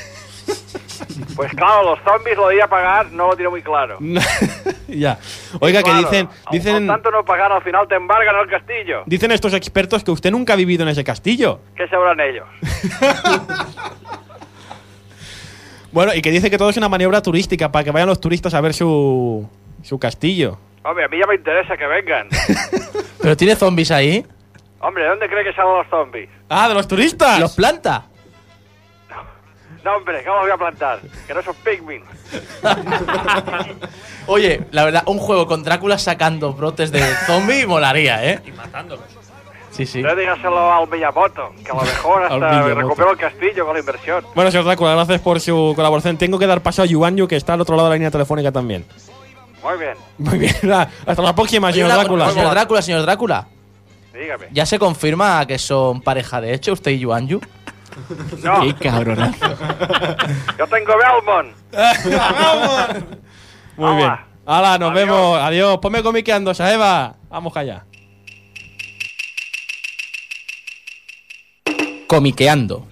Pues claro, los zombies lo de ir a pagar no lo tiene muy claro. Ya. Oiga, Claro, que dicen Por tanto no pagar, al final te embargan el castillo. dicen estos expertos que usted nunca ha vivido en ese castillo. ¿Qué sabrán ellos? Bueno, y que dice que todo es una maniobra turística para que vayan los turistas a ver su castillo. Hombre, a mí ya me interesa que vengan. ¿Pero tiene zombies ahí? Hombre, ¿de dónde cree que salen los zombies? ¡Ah, de los turistas! ¿Los planta? No, hombre, ¿cómo los voy a plantar? Que no son pigmin. Oye, la verdad, un juego con Drácula sacando brotes de zombie molaría, ¿eh? Y matándolos. Sí, sí. Usted dígaselo al Miyamoto, que a lo mejor hasta recupero el castillo con la inversión. Bueno, señor Drácula, gracias por su colaboración. Tengo que dar paso a Yuanyu, que está al otro lado de la línea telefónica también. Muy bien. Muy bien, hasta la próxima, señor Drácula. Señor Drácula. Dígame. ¿Ya se confirma que son pareja de hecho, usted y Yuanyu? No. Qué cabronazo. Yo tengo Belmont. Muy bien. Hala, nos vemos. Adiós. Ponme comiqueando, Saeva. Vamos allá. Comiqueando.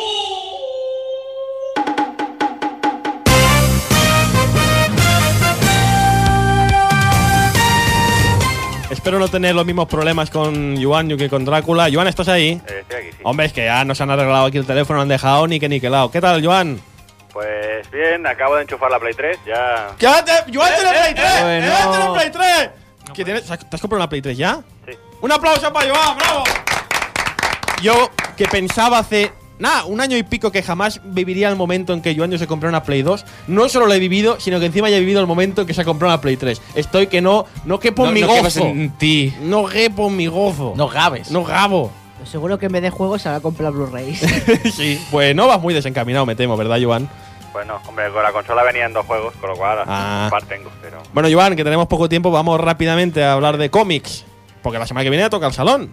Espero no tener los mismos problemas con Yuanyu que con Drácula. Yuan, ¿estás ahí? Estoy aquí, sí. Hombre, es que ya nos han arreglado aquí el teléfono, no han dejado ni que niquelado. ¿Qué tal, Yuan? Pues bien, acabo de enchufar la Play 3, ya... ¡Yuan tiene Play 3! Bueno. ¡Yuan tiene Play 3! ¿Qué tienes? ¿Te has comprado una Play 3 ya? Sí. ¡Un aplauso para Yuan! ¡Bravo! Yo, que pensaba hace... un año y pico que jamás viviría el momento en que Yuanyu se compró una Play 2. No solo lo he vivido, sino que encima ya he vivido el momento en que se ha comprado una Play 3. Estoy que no quepo en mi gozo. En ti. No quepo en mi gozo. No gabes. No gabo. Pues seguro que en vez de juegos se va a comprar Blu-rays. Sí, pues no vas muy desencaminado, me temo, ¿verdad, Yuan? Bueno, hombre, con la consola venían 2 juegos, con lo cual un par tengo, pero... Bueno, Yuan, que tenemos poco tiempo, vamos rápidamente a hablar de cómics. Porque la semana que viene toca el salón.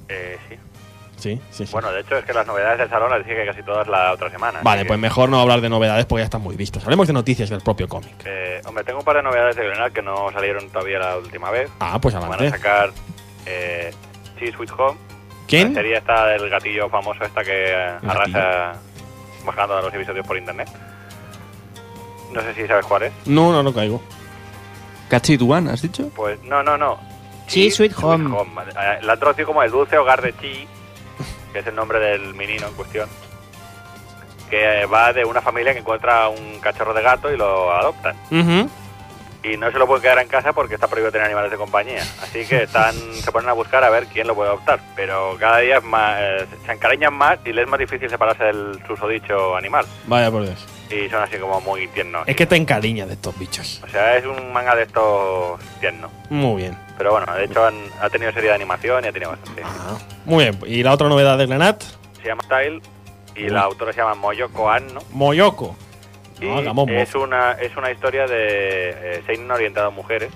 Sí. Sí. Bueno, de hecho es que las novedades del salón las dije que casi todas la otra semana. Vale, pues mejor no hablar de novedades porque ya están muy vistos. Hablemos de noticias del propio cómic. Hombre, tengo un par de novedades de Glenat que no salieron todavía la última vez. Pues adelante. Van a sacar Cheese Sweet Home. ¿Quién? La serie esta del gatillo famoso esta que arrasa buscando los episodios por internet. No sé si sabes cuál es. No caigo. ¿Catchy One, has dicho? Pues no. Cheese Sweet Home. La han traducido como el dulce hogar de Chi, que es el nombre del menino en cuestión, que va de una familia que encuentra un cachorro de gato y lo adoptan. Y no se lo pueden quedar en casa porque está prohibido tener animales de compañía. Así que se ponen a buscar a ver quién lo puede adoptar. Pero cada día es más, se encariñan más y les es más difícil separarse del susodicho animal. Vaya por Dios. Y son así como muy tiernos. Es que te encariñas de estos bichos. O sea, es un manga de estos tiernos. Muy bien. Pero bueno, de hecho ha tenido serie de animación y ha tenido bastante. Muy bien. ¿Y la otra novedad de Glenat? Se llama Style y la autora se llama Moyoko Anno. Moyoko. Y es una historia de seinen orientado a mujeres.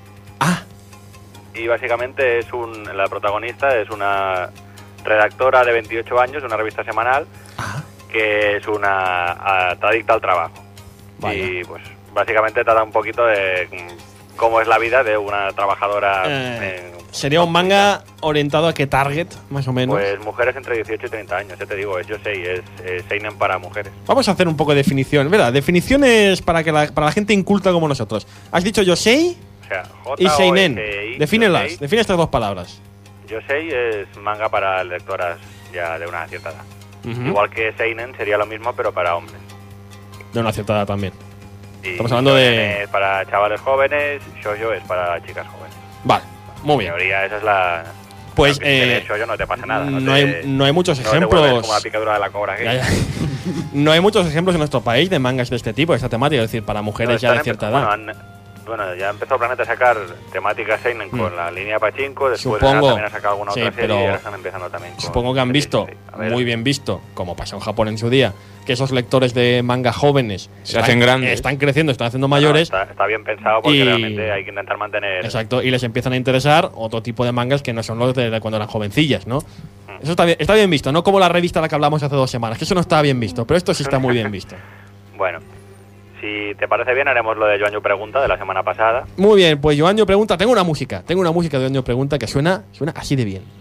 Y básicamente la protagonista es una redactora de 28 años de una revista semanal que es una adicta al trabajo. Vaya. Y pues básicamente trata un poquito de cómo es la vida de una trabajadora. ¿Sería un manga orientado a qué target, más o menos? Pues mujeres entre 18 y 30 años, ya te digo, es yosei, es seinen para mujeres. Vamos a hacer un poco de definición, ¿verdad? Definiciones para la gente inculta como nosotros. ¿Has dicho yosei? O sea, y seinen. Defínelas, yosei. Define estas dos palabras. Yosei es manga para lectoras ya de una cierta edad. Igual que seinen sería lo mismo, pero para hombres. De una cierta edad también. Y estamos hablando de... es para chavales jóvenes, shoujo es para chicas jóvenes. Vale, muy bien. En teoría esa es la... Pues shoujo no te pasa nada. No hay muchos ejemplos. Te como la picadura de la cobra. No hay muchos ejemplos en nuestro país de mangas de este tipo, de esta temática, es decir, para mujeres ya de cierta edad. Bueno, ya empezó Planeta a sacar temáticas seinen con la línea Pachinko, después supongo, también ha sacado alguna otra serie y ahora están empezando también con supongo que han visto, muy bien visto, como pasó en Japón en su día, que esos lectores de manga jóvenes se hacen grandes, están creciendo, están haciendo mayores. Está bien pensado porque realmente hay que intentar mantener... Exacto, y les empiezan a interesar otro tipo de mangas que no son los de cuando eran jovencillas, ¿no? Eso está bien visto, no como la revista a la que hablamos hace 2 semanas, que eso no estaba bien visto, pero esto sí está muy bien visto. Bueno, si te parece bien, haremos lo de Yuanyu Pregunta de la semana pasada. Muy bien, pues Yuanyu Pregunta, tengo una música de Yuanyu Pregunta que suena así de bien.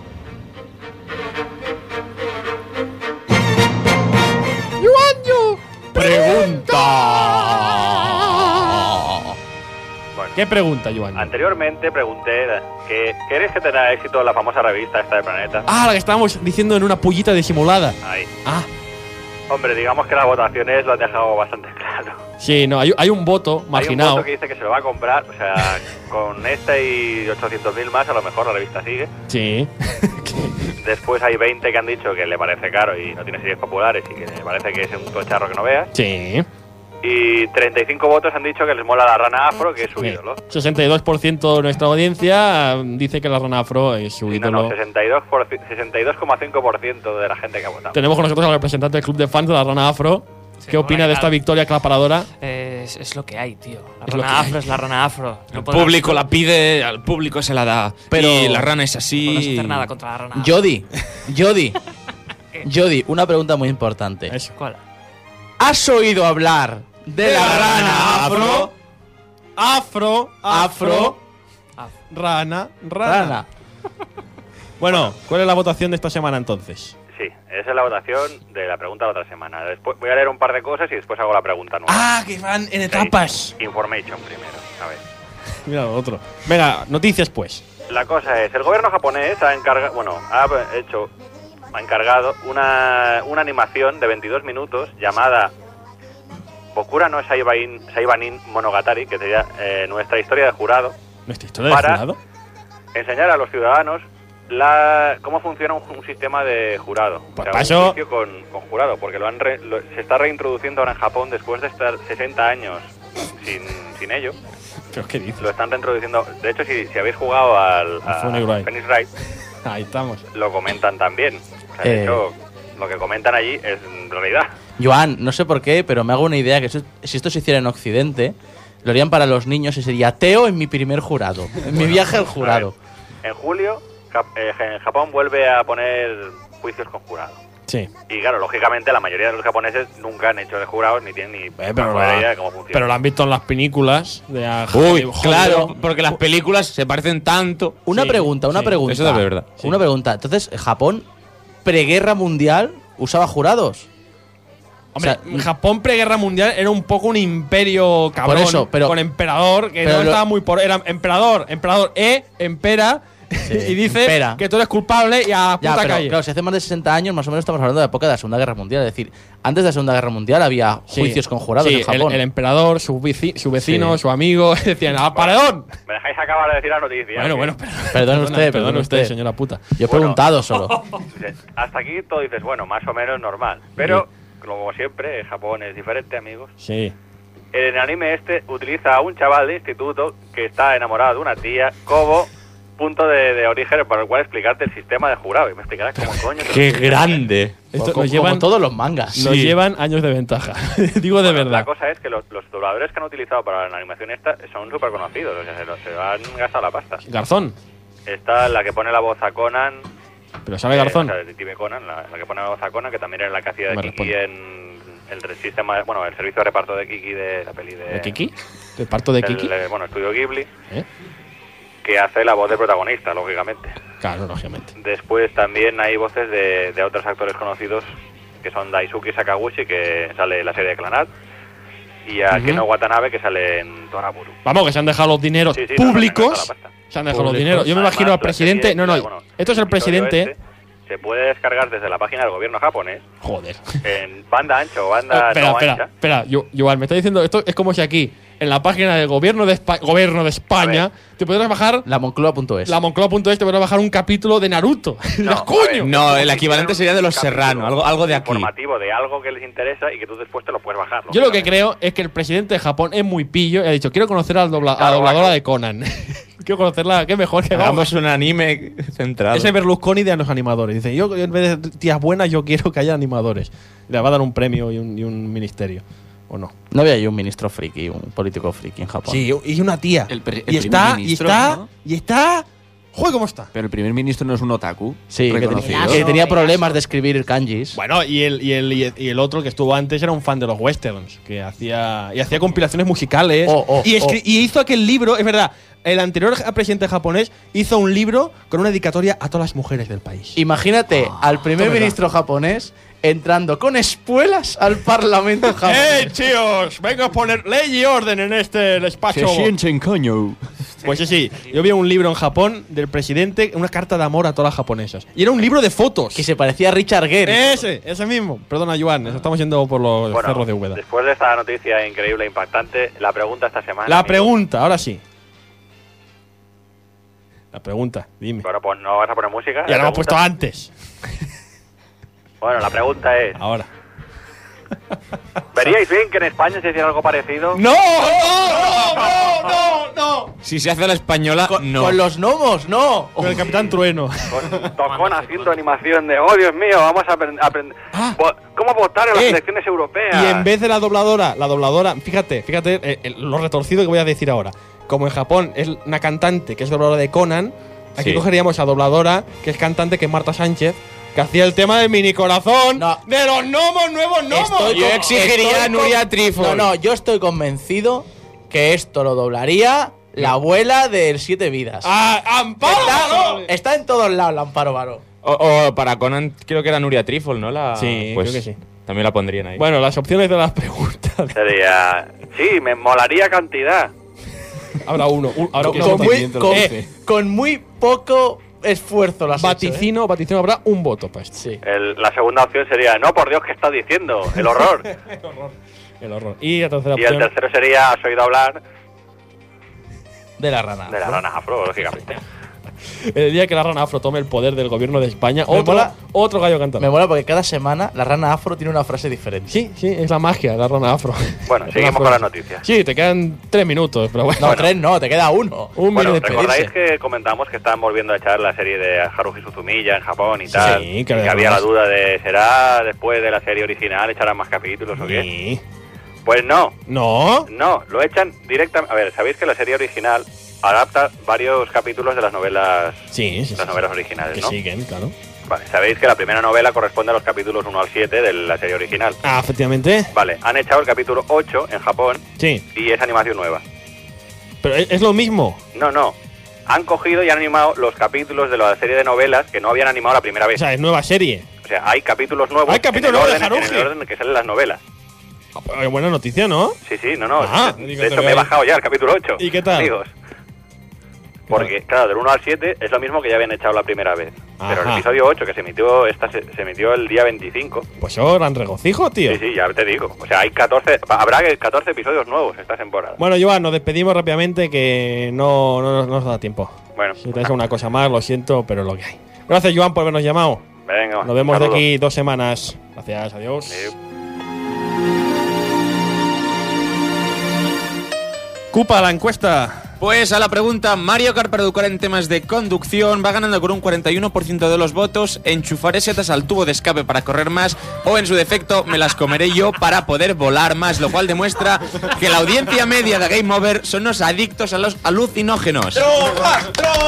¡Yuanyu Pregunta! Bueno, ¿qué pregunta, Yuanyu? Anteriormente pregunté que ¿queréis que tenga éxito la famosa revista esta de Planeta? La que estábamos diciendo en una pullita disimulada. Ahí. Hombre, digamos que las votaciones lo han dejado bastante claro. Sí, no, hay un voto marginado. Hay un voto que dice que se lo va a comprar, o sea, con este y 800.000 más a lo mejor la revista sigue. Sí. Después hay 20 que han dicho que le parece caro y no tiene series populares y que le parece que es un tocharro que no veas. Sí. Y 35 votos han dicho que les mola la rana afro, que es su ídolo. 62% de nuestra audiencia dice que la rana afro es su ídolo. No, 62,5% de la gente que ha votado. Tenemos con nosotros al representante del club de fans de la rana afro. ¿Qué opina de esta victoria aclaparadora? Es lo que hay, tío. La Es lo rana que afro hay. es la rana afro. El público la pide, al público se la da. Pero- y la rana es así. No podemos hacer nada contra la rana afro. Jody, una pregunta muy importante. ¿Cuál? ¿Has oído hablar de la rana afro? Rana. Rana. Bueno, ¿cuál es la votación de esta semana entonces? Sí, esa es la votación de la pregunta de la otra semana. Después voy a leer un par de cosas y después hago la pregunta nueva. Ah, que van en etapas. Information primero, a ver. Mira lo otro. Venga, noticias pues. La cosa es, el gobierno japonés ha encargado una animación de 22 minutos llamada Bokura no Saibanin Monogatari, que sería nuestra historia de jurado, ¿Nuestra historia de para jurado? enseñar a los ciudadanos cómo funciona un sistema de jurado. Pues un paso- juicio con jurado, porque se está reintroduciendo ahora en Japón después de estar 60 años sin ello. ¿Pero qué dices? Lo están reintroduciendo. De hecho, si habéis jugado a Phoenix Wright. Phoenix Wright, Ahí estamos. lo comentan también. O sea, de hecho, lo que comentan allí es realidad. Joan, no sé por qué, pero me hago una idea que si esto se hiciera en Occidente, lo harían para los niños y sería Teo en mi primer jurado. En mi viaje al jurado. En julio, Japón vuelve a poner juicios con jurado. Sí. Y claro, lógicamente la mayoría de los japoneses nunca han hecho de jurados ni tienen ni Pero idea de cómo funciona. Pero lo han visto en las películas de Uy, Hollywood. claro, porque las películas se parecen tanto. Una pregunta. Eso es de verdad. Una pregunta. Entonces, ¿Japón, preguerra mundial, usaba jurados? Hombre, O sea, Japón preguerra mundial era un poco un imperio cabrón. Por eso, pero- con emperador, que pero no lo- estaba muy por. Era emperador, empera. Y dice Empera. que tú eres culpable y a Ya, puta pero calle. claro, si hace más de 60 años, más o menos estamos hablando de la época de la Segunda Guerra Mundial. Es decir, antes de la Segunda Guerra Mundial había Sí. juicios con jurados Sí, en Japón. El emperador, su vecino, Sí. su amigo, decían, ¡al paredón! ¿Me dejáis acabar de decir la noticia? Bueno, Perdone usted, señora puta. Yo he preguntado solo. Hasta aquí todo dices, bueno, más o menos normal. Pero, como siempre, Japón es diferente, amigos. Sí. En el anime utiliza a un chaval de instituto que está enamorado de una tía como punto de origen para el cual explicarte el sistema de jurado. Y me explicarás cómo coño. ¡Qué grande! Esto como, nos llevan, como todos los mangas. nos llevan años de ventaja. Digo de verdad. La cosa es que los dobladores que han utilizado para la animación esta son súper conocidos. O sea, se han gastado la pasta. Garzón. Está la que pone la voz a Conan. ¿Pero sabe Garzón? O sea, de Time Conan, la que pone la voz a Conan, que también era la que hacía de Me Kiki responde. en el sistema, el servicio de reparto de Kiki de la peli de... ¿De Kiki? ¿De parto de Kiki? Estudio Ghibli. ¿Eh? Que hace la voz del protagonista, lógicamente. Claro, lógicamente. Después también hay voces de otros actores conocidos, que son Daisuke Sakaguchi, que sale en la serie de Clanad, y a Ujú. Keno Watanabe, que sale en Toraburu. Vamos, que se han dejado los dineros Sí, sí, públicos. Se han dejado los Públicos. dineros. Yo me Además, imagino al la presidente. serie- No, no. bueno, Esto es el episodio presidente. se puede descargar desde la página del gobierno japonés, Joder. en banda ancha o banda no ancha. Espera. Joan, me está diciendo. Esto es como si aquí, en la página del gobierno de España, te podrás bajar. La Moncloa.es. La Moncloa.es te podrás bajar un capítulo de Naruto. No, ¡Coño! No, el equivalente sería de los Serrano, algo de aquí. Informativo de algo que les interesa y que tú después te lo puedes bajar. Yo lo que creo es que el presidente de Japón es muy pillo y ha dicho: quiero conocer a la dobladora de Conan. Quiero conocerla, qué mejor que Hagamos un anime centrado. Ese Berlusconi de los animadores. Dice, yo en vez de tías buenas, yo quiero que haya animadores. Le va a dar un premio y un ministerio. ¿O no? No había ahí un ministro friki, un político friki en Japón. Sí, y una tía. El y está. Joder, ¿cómo está? Pero el primer ministro no es un otaku. Sí, que reconocido. tenía problemas de escribir kanjis. Bueno, y el otro que estuvo antes era un fan de los westerns, que hacía compilaciones musicales. Y hizo aquel libro, es verdad. El anterior presidente japonés hizo un libro con una dedicatoria a todas las mujeres del país. Imagínate al primer esto es ministro japonés entrando con espuelas al parlamento japonés. tíos! Vengo a poner ley y orden en este despacho. Se sienten coño. Pues sí, yo vi un libro en Japón del presidente, una carta de amor a todas las japonesas. Y era un libro de fotos. Que se parecía a Richard Gere. Ese mismo. Perdona, Joan, nos estamos yendo por los cerros de Úbeda. Después de esta noticia increíble e impactante, la pregunta esta semana. La amigo, pregunta, ahora sí. La pregunta, dime. Pero pues no vas a poner música. Ya la hemos puesto antes. Bueno, la pregunta es. Ahora. ¿Veríais bien que en España se hiciera algo parecido? ¡No! Si se hace a la española, no. Con los gnomos, no. Con el Capitán Trueno. Con Tocón haciendo animación de, oh Dios mío, vamos a aprender. ¿Cómo votar en las elecciones europeas? Y en vez de la dobladora, fíjate lo retorcido que voy a decir ahora. Como en Japón es una cantante que es dobladora de Conan, aquí cogeríamos a dobladora que es cantante, que es Marta Sánchez, que hacía el tema del mini corazón de los gnomos, nuevos gnomos. Yo exigiría a Nuria Trifol. No, yo estoy convencido que esto lo doblaría la abuela del Siete Vidas. ¡Amparo! Está en todos lados la Amparo Baró. O para Conan creo que era Nuria Trifol, ¿no? Sí, pues, creo que sí. También la pondrían ahí. Bueno, las opciones de las preguntas. Sería... Sí, me molaría cantidad. Habrá uno. Con muy poco esfuerzo las vaticino habrá un voto para esto. Sí. La segunda opción sería, no, por Dios, ¿qué estás diciendo? El horror. El horror. Y la tercera y opción. el tercero sería, ¿has oído hablar? De la rana. De la rana afro, lógicamente. El día que la rana afro tome el poder del gobierno de España, otro gallo cantando. Me mola porque cada semana la rana afro tiene una frase diferente. Sí, es la magia de la rana afro. Bueno, seguimos con las noticias. Sí, te quedan 3 minutos, pero bueno. No, 3 no, te queda uno. Bueno, ¿recordáis que comentamos que estaban volviendo a echar la serie de Haruhi Suzumiya en Japón y tal? Sí, que había la duda de, ¿será después de la serie original echarán más capítulos o qué? Pues no. ¿No? No, lo echan directamente. A ver, ¿sabéis que la serie original adapta varios capítulos de las novelas, las novelas originales, que ¿no? siguen, claro. Vale, sabéis que la primera novela corresponde a los capítulos 1 al 7 de la serie original. Ah, efectivamente. Vale, han echado el capítulo 8 en Japón. Sí. Y es animación nueva. Pero es lo mismo. No. Han cogido y han animado los capítulos de la serie de novelas que no habían animado la primera vez. O sea, es nueva serie. O sea, hay capítulos nuevos. Hay capítulos nuevos en el orden que salen las novelas. Buena noticia, ¿no? Sí, no. De hecho, me he bajado ya el capítulo 8. ¿Y qué tal? Amigos. Porque, claro, del 1 al 7 es lo mismo que ya habían echado la primera vez. Pero el episodio 8, que se emitió el día 25. Pues eso, gran regocijo, tío. Sí, ya te digo. O sea, habrá 14 episodios nuevos esta temporada. Bueno, Joan, nos despedimos rápidamente, que no nos da tiempo. Bueno. Si te una cosa más, lo siento, pero es lo que hay. Gracias, Joan, por habernos llamado. Venga, nos vemos de aquí 2 semanas. Gracias, adiós. Sí. Cupa, la encuesta. Pues a la pregunta, Mario Kart para educar en temas de conducción va ganando con un 41% de los votos. Enchufaré setas al tubo de escape para correr más, o en su defecto me las comeré yo para poder volar más, lo cual demuestra que la audiencia media de Game Over son los adictos a los alucinógenos. ¡Drogas!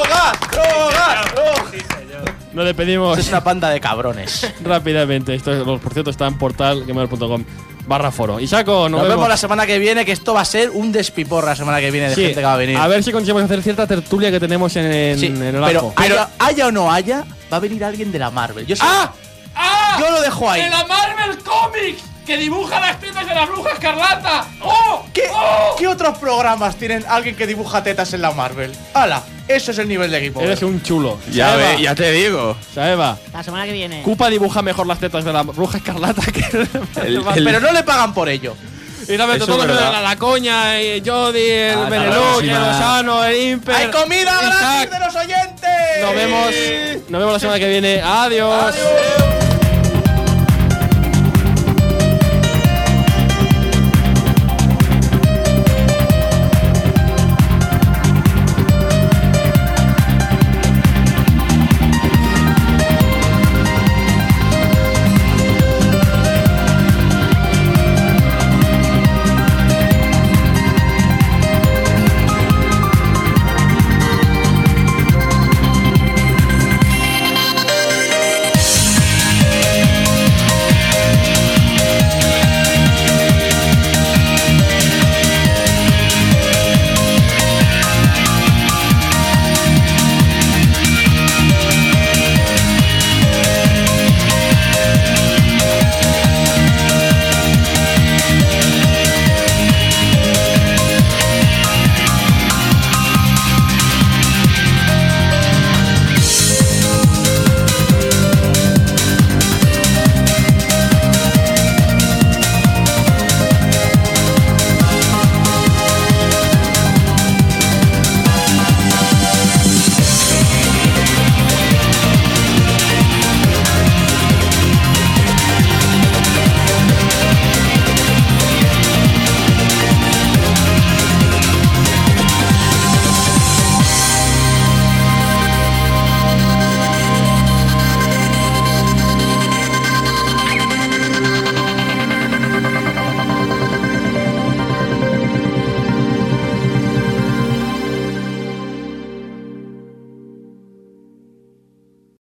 Nos despedimos. Es una panda de cabrones. Rápidamente. Esto, por cierto, está en portal.gamer.com/foro. Y Saco, nos vemos la semana que viene, que esto va a ser un despiporra la semana que viene de gente que va a venir. A ver si conseguimos hacer cierta tertulia que tenemos en el arco. Pero haya o no haya, va a venir alguien de la Marvel. Yo lo dejo ahí. ¡De la Marvel Comics! ¡Que dibuja las tetas de la Bruja Escarlata! ¡Oh! ¿Qué otros programas tienen alguien que dibuja tetas en la Marvel? ¡Hala! Eso es el nivel de Game Over. Eres un chulo. Ya te digo. Saeva. La semana que viene. Cupa dibuja mejor las tetas de la Bruja Escarlata que Pero no le pagan por ello. Y la meto todo la coña, el Jody, el Benelux, el Lozano, el Imper. ¡Hay comida gratis de los oyentes! Nos vemos la semana que viene. Adiós.